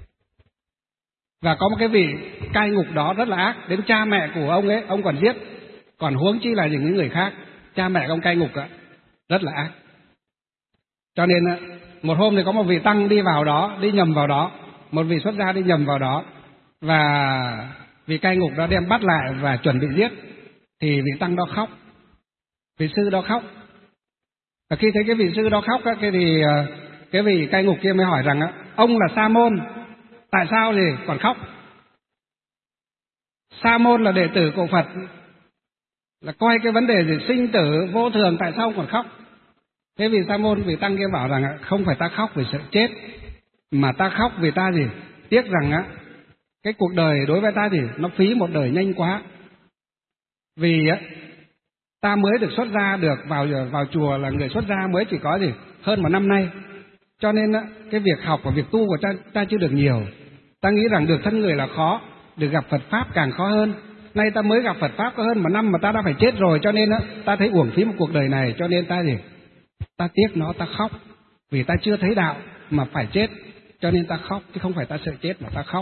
Và có một cái vị cai ngục đó rất là ác, đến cha mẹ của ông ấy ông còn giết, còn huống chi là những người khác. Cha mẹ ông cai ngục ấy, rất là ác. Cho nên một hôm thì có một vị tăng đi vào đó, đi nhầm vào đó, một vị xuất gia đi nhầm vào đó, và vị cai ngục đó đem bắt lại và chuẩn bị giết. Thì vị tăng đó khóc, vị sư đó khóc. Và khi thấy cái vị sư đó khóc, cái thì cái vị cai ngục kia mới hỏi rằng ông là Sa môn, tại sao thì còn khóc? Sa môn là đệ tử của Phật, là coi cái vấn đề gì sinh tử vô thường, tại sao ông còn khóc? Thế vì Sa môn, vị tăng kia bảo rằng không phải ta khóc vì sợ chết, mà ta khóc vì ta gì tiếc rằng á cái cuộc đời đối với ta thì nó phí một đời nhanh quá. Vì á ta mới được xuất gia, được vào vào chùa là người xuất gia mới chỉ có gì hơn một năm nay, cho nên á cái việc học và việc tu của ta ta chưa được nhiều. Ta nghĩ rằng được thân người là khó, được gặp Phật pháp càng khó hơn. Nay ta mới gặp Phật pháp có hơn một năm mà ta đã phải chết rồi, cho nên á ta thấy uổng phí một cuộc đời này, cho nên ta gì ta tiếc nó, ta khóc vì ta chưa thấy đạo mà phải chết, cho nên ta khóc, chứ không phải ta sợ chết mà ta khóc.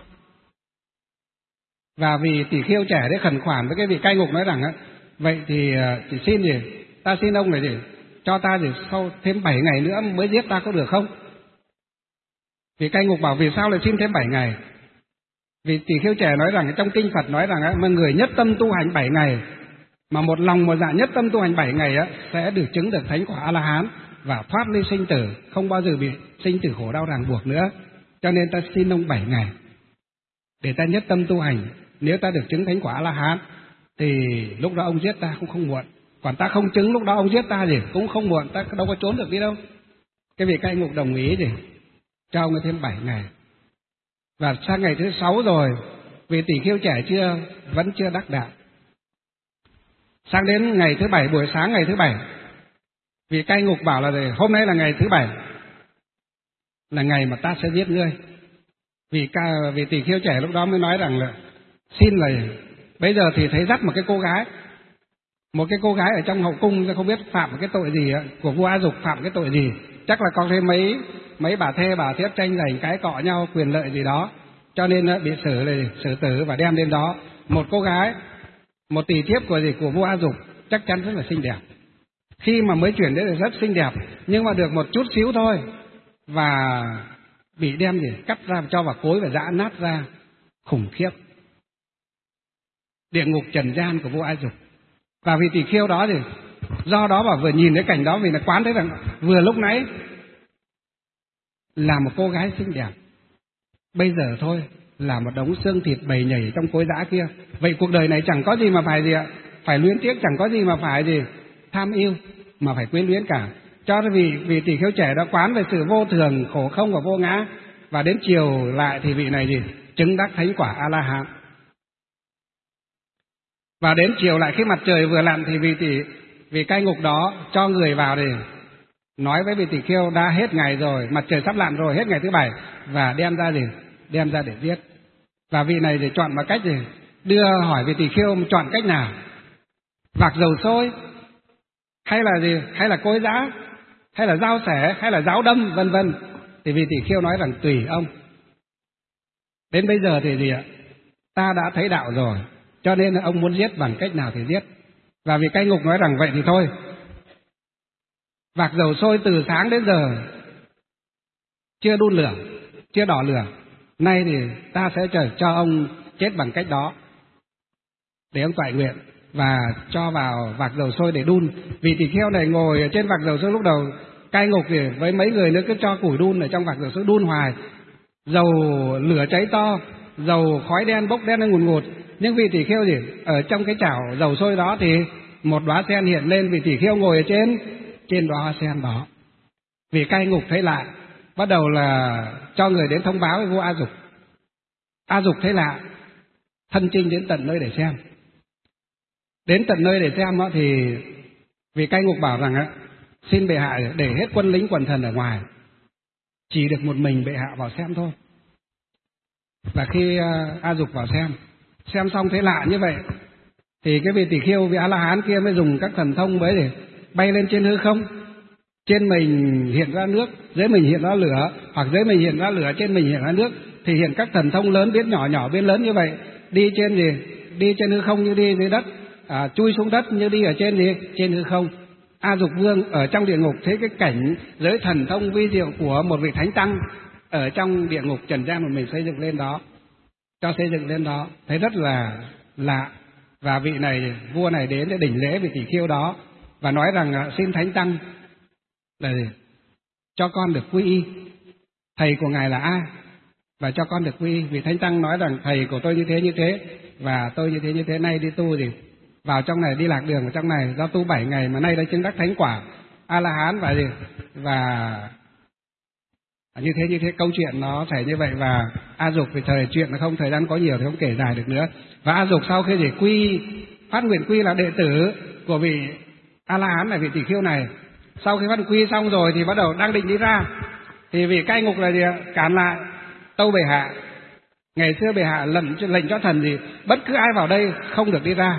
Và vì tỷ khưu trẻ đấy khẩn khoản với cái vị cai ngục nói rằng á, vậy thì chỉ xin gì, ta xin ông là gì, cho ta gì sau thêm bảy ngày nữa mới giết ta có được không? Vị cai ngục bảo vì sao lại xin thêm bảy ngày? Vì tỷ khưu trẻ nói rằng trong kinh Phật nói rằng á, mà người nhất tâm tu hành bảy ngày, mà một lòng một dạ nhất tâm tu hành bảy ngày á, sẽ được chứng được thánh quả A La Hán và thoát ly sinh tử, không bao giờ bị sinh tử khổ đau ràng buộc nữa. Cho nên ta xin ông bảy ngày để ta nhất tâm tu hành. Nếu ta được chứng thánh quả A La Hán thì lúc đó ông giết ta cũng không muộn. Còn ta không chứng lúc đó ông giết ta gì cũng không muộn, ta đâu có trốn được đi đâu. Cái vị cai ngục đồng ý gì cho ông thêm bảy ngày. Và sang ngày thứ sáu rồi, vì tỷ khưu trẻ chưa vẫn chưa đắc đạo. Sang đến ngày thứ bảy, buổi sáng ngày thứ bảy, vị cai ngục bảo là gì? Hôm nay là ngày thứ bảy, là ngày mà ta sẽ giết ngươi. Vì ca, vì tỷ khưu trẻ lúc đó mới nói rằng là xin là bây giờ thì thấy dắt một cái cô gái, một cái cô gái ở trong hậu cung, không biết phạm cái tội gì của vua A Dục, phạm cái tội gì, chắc là có thêm mấy mấy bà thê bà thiếp tranh giành cái cọ nhau quyền lợi gì đó, cho nên bị xử là xử tử và đem lên đó. Một cô gái, một tỷ thiếp của gì của vua A Dục chắc chắn rất là xinh đẹp. Khi mà mới chuyển đến là rất xinh đẹp, nhưng mà được một chút xíu thôi và bị đem gì cắt ra cho vào cối và giã nát ra, khủng khiếp. Địa ngục trần gian của vua A Dục. Và vì tỷ khưu đó thì do đó mà vừa nhìn thấy cảnh đó, vì là quán thấy rằng vừa lúc nãy là một cô gái xinh đẹp, bây giờ thôi là một đống xương thịt bầy nhảy trong cối giã kia. Vậy cuộc đời này chẳng có gì mà phải gì ạ, phải luyến tiếc, chẳng có gì mà phải gì tham yêu, mà phải quyến luyến cả. Cho nên vì vì tỷ khưu trẻ đã quán về sự vô thường, khổ không và vô ngã, và đến chiều lại thì vị này gì chứng đắc thánh quả A La Hán. Và đến chiều lại khi mặt trời vừa lặn thì vì tỷ vì cai ngục đó cho người vào để nói với vị tỷ khưu đã hết ngày rồi, mặt trời sắp lặn rồi, hết ngày thứ bảy, và đem ra gì đem ra để giết. Và vị này để chọn một cách gì đưa hỏi vị tỷ khưu chọn cách nào, vạc dầu sôi hay là gì, hay là cối giã, hay là dao xẻ, hay là giáo đâm, vân vân. Thì vị tỷ khưu nói rằng tùy ông. Đến bây giờ thì gì ạ, ta đã thấy đạo rồi, cho nên là ông muốn giết bằng cách nào thì giết. Và vị cai ngục nói rằng vậy thì thôi, vạc dầu sôi từ sáng đến giờ chưa đun lửa, chưa đỏ lửa, nay thì ta sẽ chờ cho ông chết bằng cách đó, để ông toại nguyện và cho vào vạc dầu sôi để đun. Vị tỳ kheo này ngồi ở trên vạc dầu sôi, lúc đầu cai ngục thì với mấy người nữa cứ cho củi đun ở trong vạc dầu sôi đun hoài, dầu lửa cháy to, dầu khói đen bốc đen lên ngùn ngụt. Nhưng vị tỳ kheo gì ở trong cái chảo dầu sôi đó thì một đóa sen hiện lên, vị tỳ kheo ngồi ở trên trên đóa sen đó. Vị cai ngục thấy lạ, bắt đầu là cho người đến thông báo với vua A Dục. A Dục thấy lạ, thân chinh đến tận nơi để xem. Đến tận nơi để xem đó thì vị cai ngục bảo rằng á, xin bệ hạ để hết quân lính quần thần ở ngoài, chỉ được một mình bệ hạ vào xem thôi. Và khi A Dục vào xem, xem xong thấy lạ như vậy, thì cái vị tỳ kheo, vị A La Hán kia mới dùng các thần thông mới để bay lên trên hư không. Trên mình hiện ra nước, dưới mình hiện ra lửa, hoặc dưới mình hiện ra lửa, trên mình hiện ra nước, thì hiện các thần thông lớn biến nhỏ, nhỏ biến lớn như vậy, đi trên gì, đi trên hư không như đi dưới đất, à, chui xuống đất như đi ở trên gì, trên hư không. A Dục Vương ở trong địa ngục thấy cái cảnh giới thần thông vi diệu của một vị thánh tăng ở trong địa ngục trần gian mà mình xây dựng lên đó, cho xây dựng lên đó, thấy rất là lạ. Và vị này, vua này đến để đỉnh lễ vị tỳ kheo đó và nói rằng xin thánh tăng là gì? Cho con được quy y, thầy của ngài là ai và cho con được quy y. Vị thánh tăng nói rằng thầy của tôi như thế như thế và tôi như thế như thế, nay đi tu gì vào trong này, đi lạc đường ở trong này, do tu bảy ngày mà nay đã chứng đắc thánh quả A La Hán và gì và như thế như thế. Câu chuyện nó xảy như vậy. Và A Dục vì thời chuyện nó không, thời gian có nhiều thì không kể dài được nữa. Và A Dục sau khi gì quy phát nguyện quy là đệ tử của vị A La Hán này, vị tỳ kheo này, sau khi phát quy xong rồi thì bắt đầu đang định đi ra, thì vị cai ngục là gì cản lại. Tâu bệ hạ, ngày xưa bệ hạ lệnh lệnh cho thần gì bất cứ ai vào đây không được đi ra,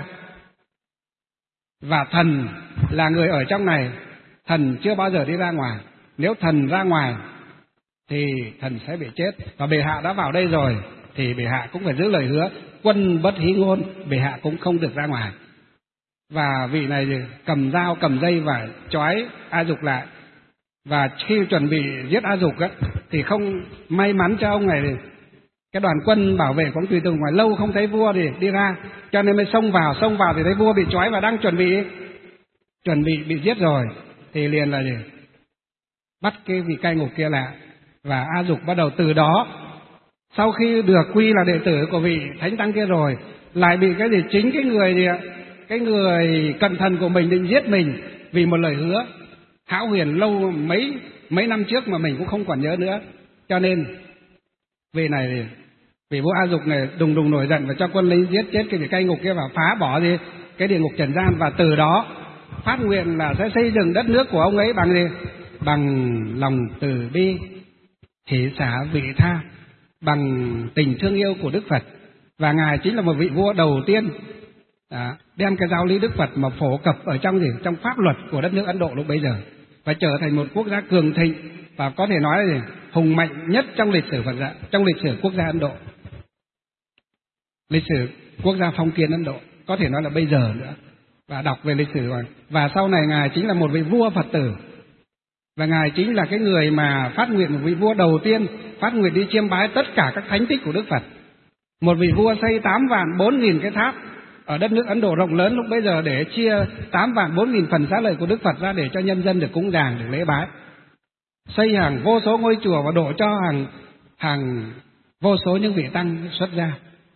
và thần là người ở trong này, thần chưa bao giờ đi ra ngoài. Nếu thần ra ngoài thì thần sẽ bị chết, và bệ hạ đã vào đây rồi thì bệ hạ cũng phải giữ lời hứa, quân bất hí ngôn, bệ hạ cũng không được ra ngoài. Và vị này cầm dao cầm dây và trói A Dục lại. Và khi chuẩn bị giết A Dục á, thì không may mắn cho ông này, cái đoàn quân bảo vệ cũng tùy tùng ngoài lâu không thấy vua thì đi ra, cho nên mới xông vào. Xông vào thì thấy vua bị trói và đang chuẩn bị chuẩn bị bị giết rồi, thì liền là gì bắt cái vị cai ngục kia lại. Và A Dục bắt đầu từ đó, sau khi được quy là đệ tử của vị thánh tăng kia rồi, lại bị cái gì chính cái người gì ạ, cái người cận thần của mình định giết mình vì một lời hứa hão huyền lâu mấy mấy năm trước mà mình cũng không còn nhớ nữa. Cho nên vị này, vị vua A Dục này đùng đùng nổi giận và cho quân lính giết chết cái vị cai ngục kia và phá bỏ gì cái địa ngục trần gian. Và từ đó phát nguyện là sẽ xây dựng đất nước của ông ấy bằng gì, bằng lòng từ bi, hỷ xả vị tha, bằng tình thương yêu của Đức Phật. Và ngài chính là một vị vua đầu tiên đó, đem cái giáo lý Đức Phật mà phổ cập ở trong gì, trong pháp luật của đất nước Ấn Độ lúc bấy giờ, và trở thành một quốc gia cường thịnh và có thể nói là gì, hùng mạnh nhất trong lịch sử Phật giáo, trong lịch sử quốc gia Ấn Độ, lịch sử quốc gia phong kiến Ấn Độ, có thể nói là bây giờ nữa. Và đọc về lịch sử, và sau này ngài chính là một vị vua Phật tử, và ngài chính là cái người mà phát nguyện, một vị vua đầu tiên phát nguyện đi chiêm bái tất cả các thánh tích của Đức Phật. Một vị vua xây tám vạn bốn nghìn cái tháp ở đất nước Ấn Độ rộng lớn lúc bấy giờ để chia tám vạn bốn nghìn phần xá lợi của Đức Phật ra để cho nhân dân được cúng dường, được lễ bái. Xây hàng vô số ngôi chùa và độ cho hàng hàng vô số những vị tăng xuất gia.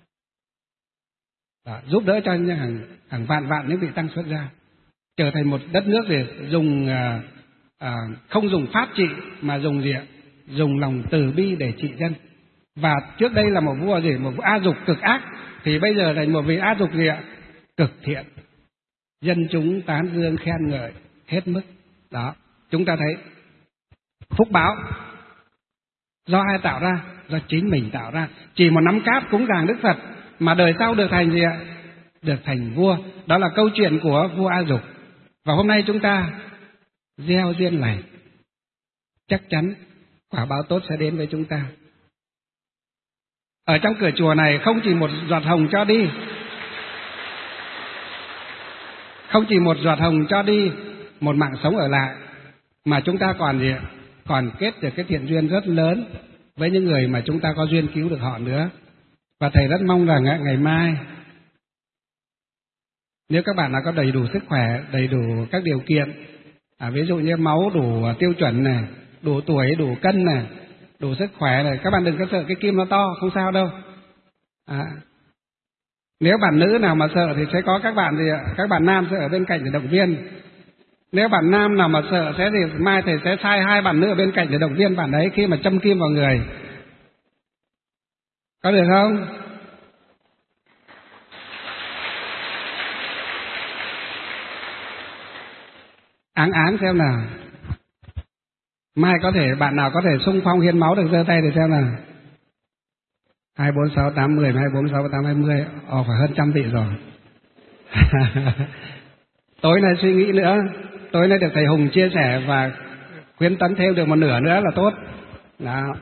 Đó, giúp đỡ cho hàng hàng vạn vạn những vị tăng xuất gia, trở thành một đất nước để dùng à, à, không dùng pháp trị mà dùng gì ạ? Dùng lòng từ bi để trị dân. Và trước đây là một vua gì, một vua A Dục cực ác, thì bây giờ thành một vị A Dục gì ạ? Cực thiện, dân chúng tán dương khen ngợi hết mức. Đó, chúng ta thấy phúc báo do ai tạo ra? Do chính mình tạo ra. Chỉ một nắm cát cúng dường Đức Phật mà đời sau được thành gì ạ? Được thành vua. Đó là câu chuyện của vua A Dục. Và hôm nay chúng ta gieo duyên lành, chắc chắn quả báo tốt sẽ đến với chúng ta. Ở trong cửa chùa này không chỉ một giọt hồng cho đi, không chỉ một giọt hồng cho đi, một mạng sống ở lại, mà chúng ta còn gì? Còn kết được cái thiện duyên rất lớn với những người mà chúng ta có duyên cứu được họ nữa. Và thầy rất mong rằng ngày mai, nếu các bạn nào có đầy đủ sức khỏe, đầy đủ các điều kiện, à, ví dụ như máu đủ tiêu chuẩn này, đủ tuổi, đủ cân này, đủ sức khỏe này, các bạn đừng có sợ cái kim nó to, không sao đâu. À, nếu bạn nữ nào mà sợ thì sẽ có các bạn gì ạ? Các bạn nam sẽ ở bên cạnh để động viên. Nếu bạn nam nào mà sợ sẽ thì mai thầy sẽ sai hai bạn nữ ở bên cạnh để động viên bạn ấy khi mà châm kim vào người. Có được không? Áng áng xem nào. Mai có thể bạn nào có thể xung phong hiến máu được giơ tay để xem nào. Hai bốn sáu tám mười, hai bốn sáu tám hai mươi, ồ phải hơn trăm vị rồi. Tối nay suy nghĩ nữa, tối nay được thầy Hùng chia sẻ và khuyến tấn thêm được một nửa nữa là tốt. Đó.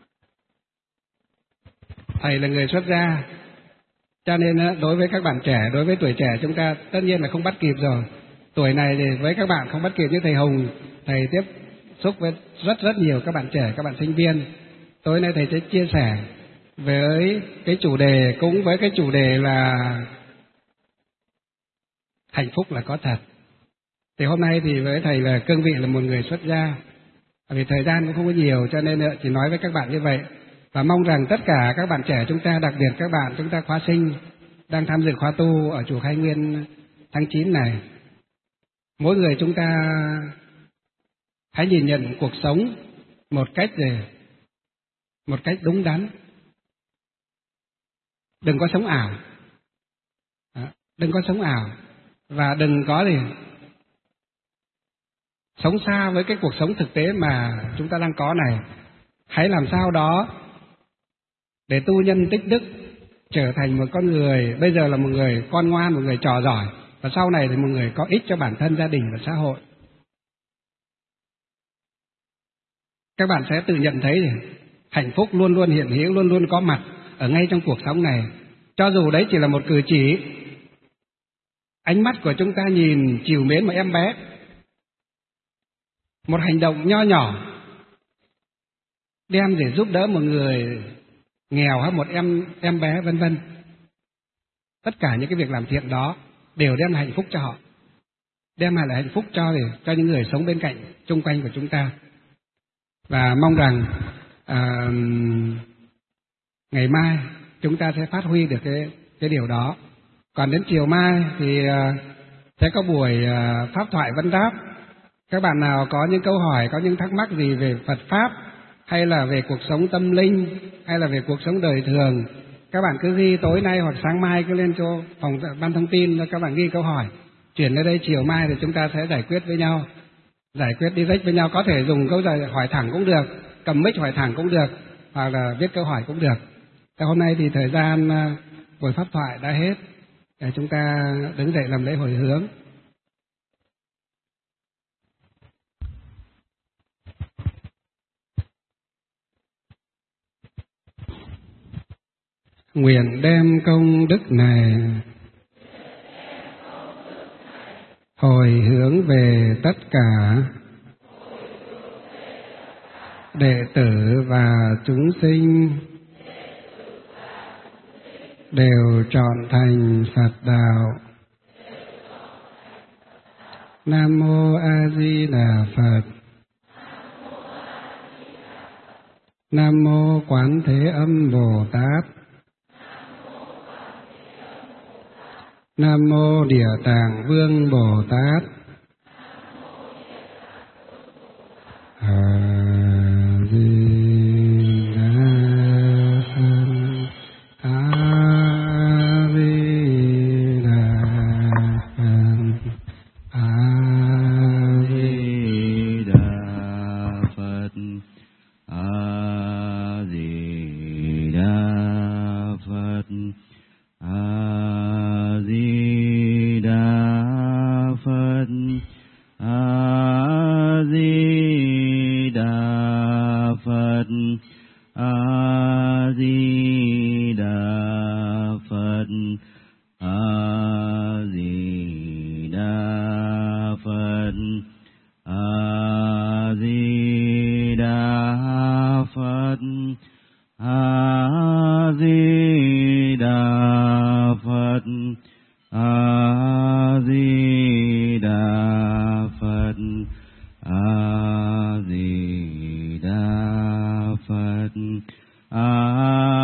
Thầy là người xuất gia, cho nên đối với các bạn trẻ, đối với tuổi trẻ chúng ta tất nhiên là không bắt kịp rồi. Tuổi này thì với các bạn không bắt kịp như thầy Hùng, thầy tiếp xúc với rất rất nhiều các bạn trẻ, các bạn sinh viên. Tối nay thầy sẽ chia sẻ với cái chủ đề, cũng với cái chủ đề là hạnh phúc là có thật. Thì hôm nay thì với thầy là cương vị là một người xuất gia, vì thời gian cũng không có nhiều cho nên chỉ nói với các bạn như vậy. Và mong rằng tất cả các bạn trẻ chúng ta, đặc biệt các bạn chúng ta khóa sinh đang tham dự khóa tu ở chùa Khai Nguyên tháng chín này, mỗi người chúng ta hãy nhìn nhận cuộc sống một cách gì? Một cách đúng đắn. Đừng có sống ảo. Đó. Đừng có sống ảo. Và đừng có gì sống xa với cái cuộc sống thực tế mà chúng ta đang có này. Hãy làm sao đó để tu nhân tích đức, trở thành một con người, bây giờ là một người con ngoan, một người trò giỏi, và sau này thì một người có ích cho bản thân, gia đình và xã hội. Các bạn sẽ tự nhận thấy thì hạnh phúc luôn luôn hiện hữu, luôn luôn có mặt ở ngay trong cuộc sống này. Cho dù đấy chỉ là một cử chỉ, ánh mắt của chúng ta nhìn trìu mến một em bé, một hành động nho nhỏ đem để giúp đỡ một người nghèo hay một em em bé vân vân. Tất cả những cái việc làm thiện đó đều đem lại hạnh phúc cho họ, đem lại hạnh phúc cho để cho những người sống bên cạnh, chung quanh của chúng ta. Và mong rằng à, ngày mai chúng ta sẽ phát huy được cái cái điều đó. Còn đến chiều mai thì à, sẽ có buổi à, pháp thoại vấn đáp. Các bạn nào có những câu hỏi, có những thắc mắc gì về Phật pháp, hay là về cuộc sống tâm linh, hay là về cuộc sống đời thường, các bạn cứ ghi tối nay hoặc sáng mai cứ lên cho phòng ban thông tin, các bạn ghi câu hỏi, chuyển lên đây chiều mai thì chúng ta sẽ giải quyết với nhau, giải quyết direct với nhau. Có thể dùng câu hỏi thẳng cũng được, cầm mic hỏi thẳng cũng được, hoặc là viết câu hỏi cũng được. Thế hôm nay thì thời gian buổi pháp thoại đã hết, để chúng ta đứng dậy làm lễ hồi hướng. Nguyện đem công đức này hồi hướng về tất cả đệ tử và chúng sinh đều trọn thành Phật đạo. Nam mô A Di Đà Phật. Nam mô Quán Thế Âm Bồ Tát. Nam mô Địa Tạng Vương Bồ Tát. A Di Đà Phật. A Di Đà Phật. A Di Đà Phật. A Di Đà Phật. A Di Đà Phật. A Di Đà Phật. A Di Đà Phật. A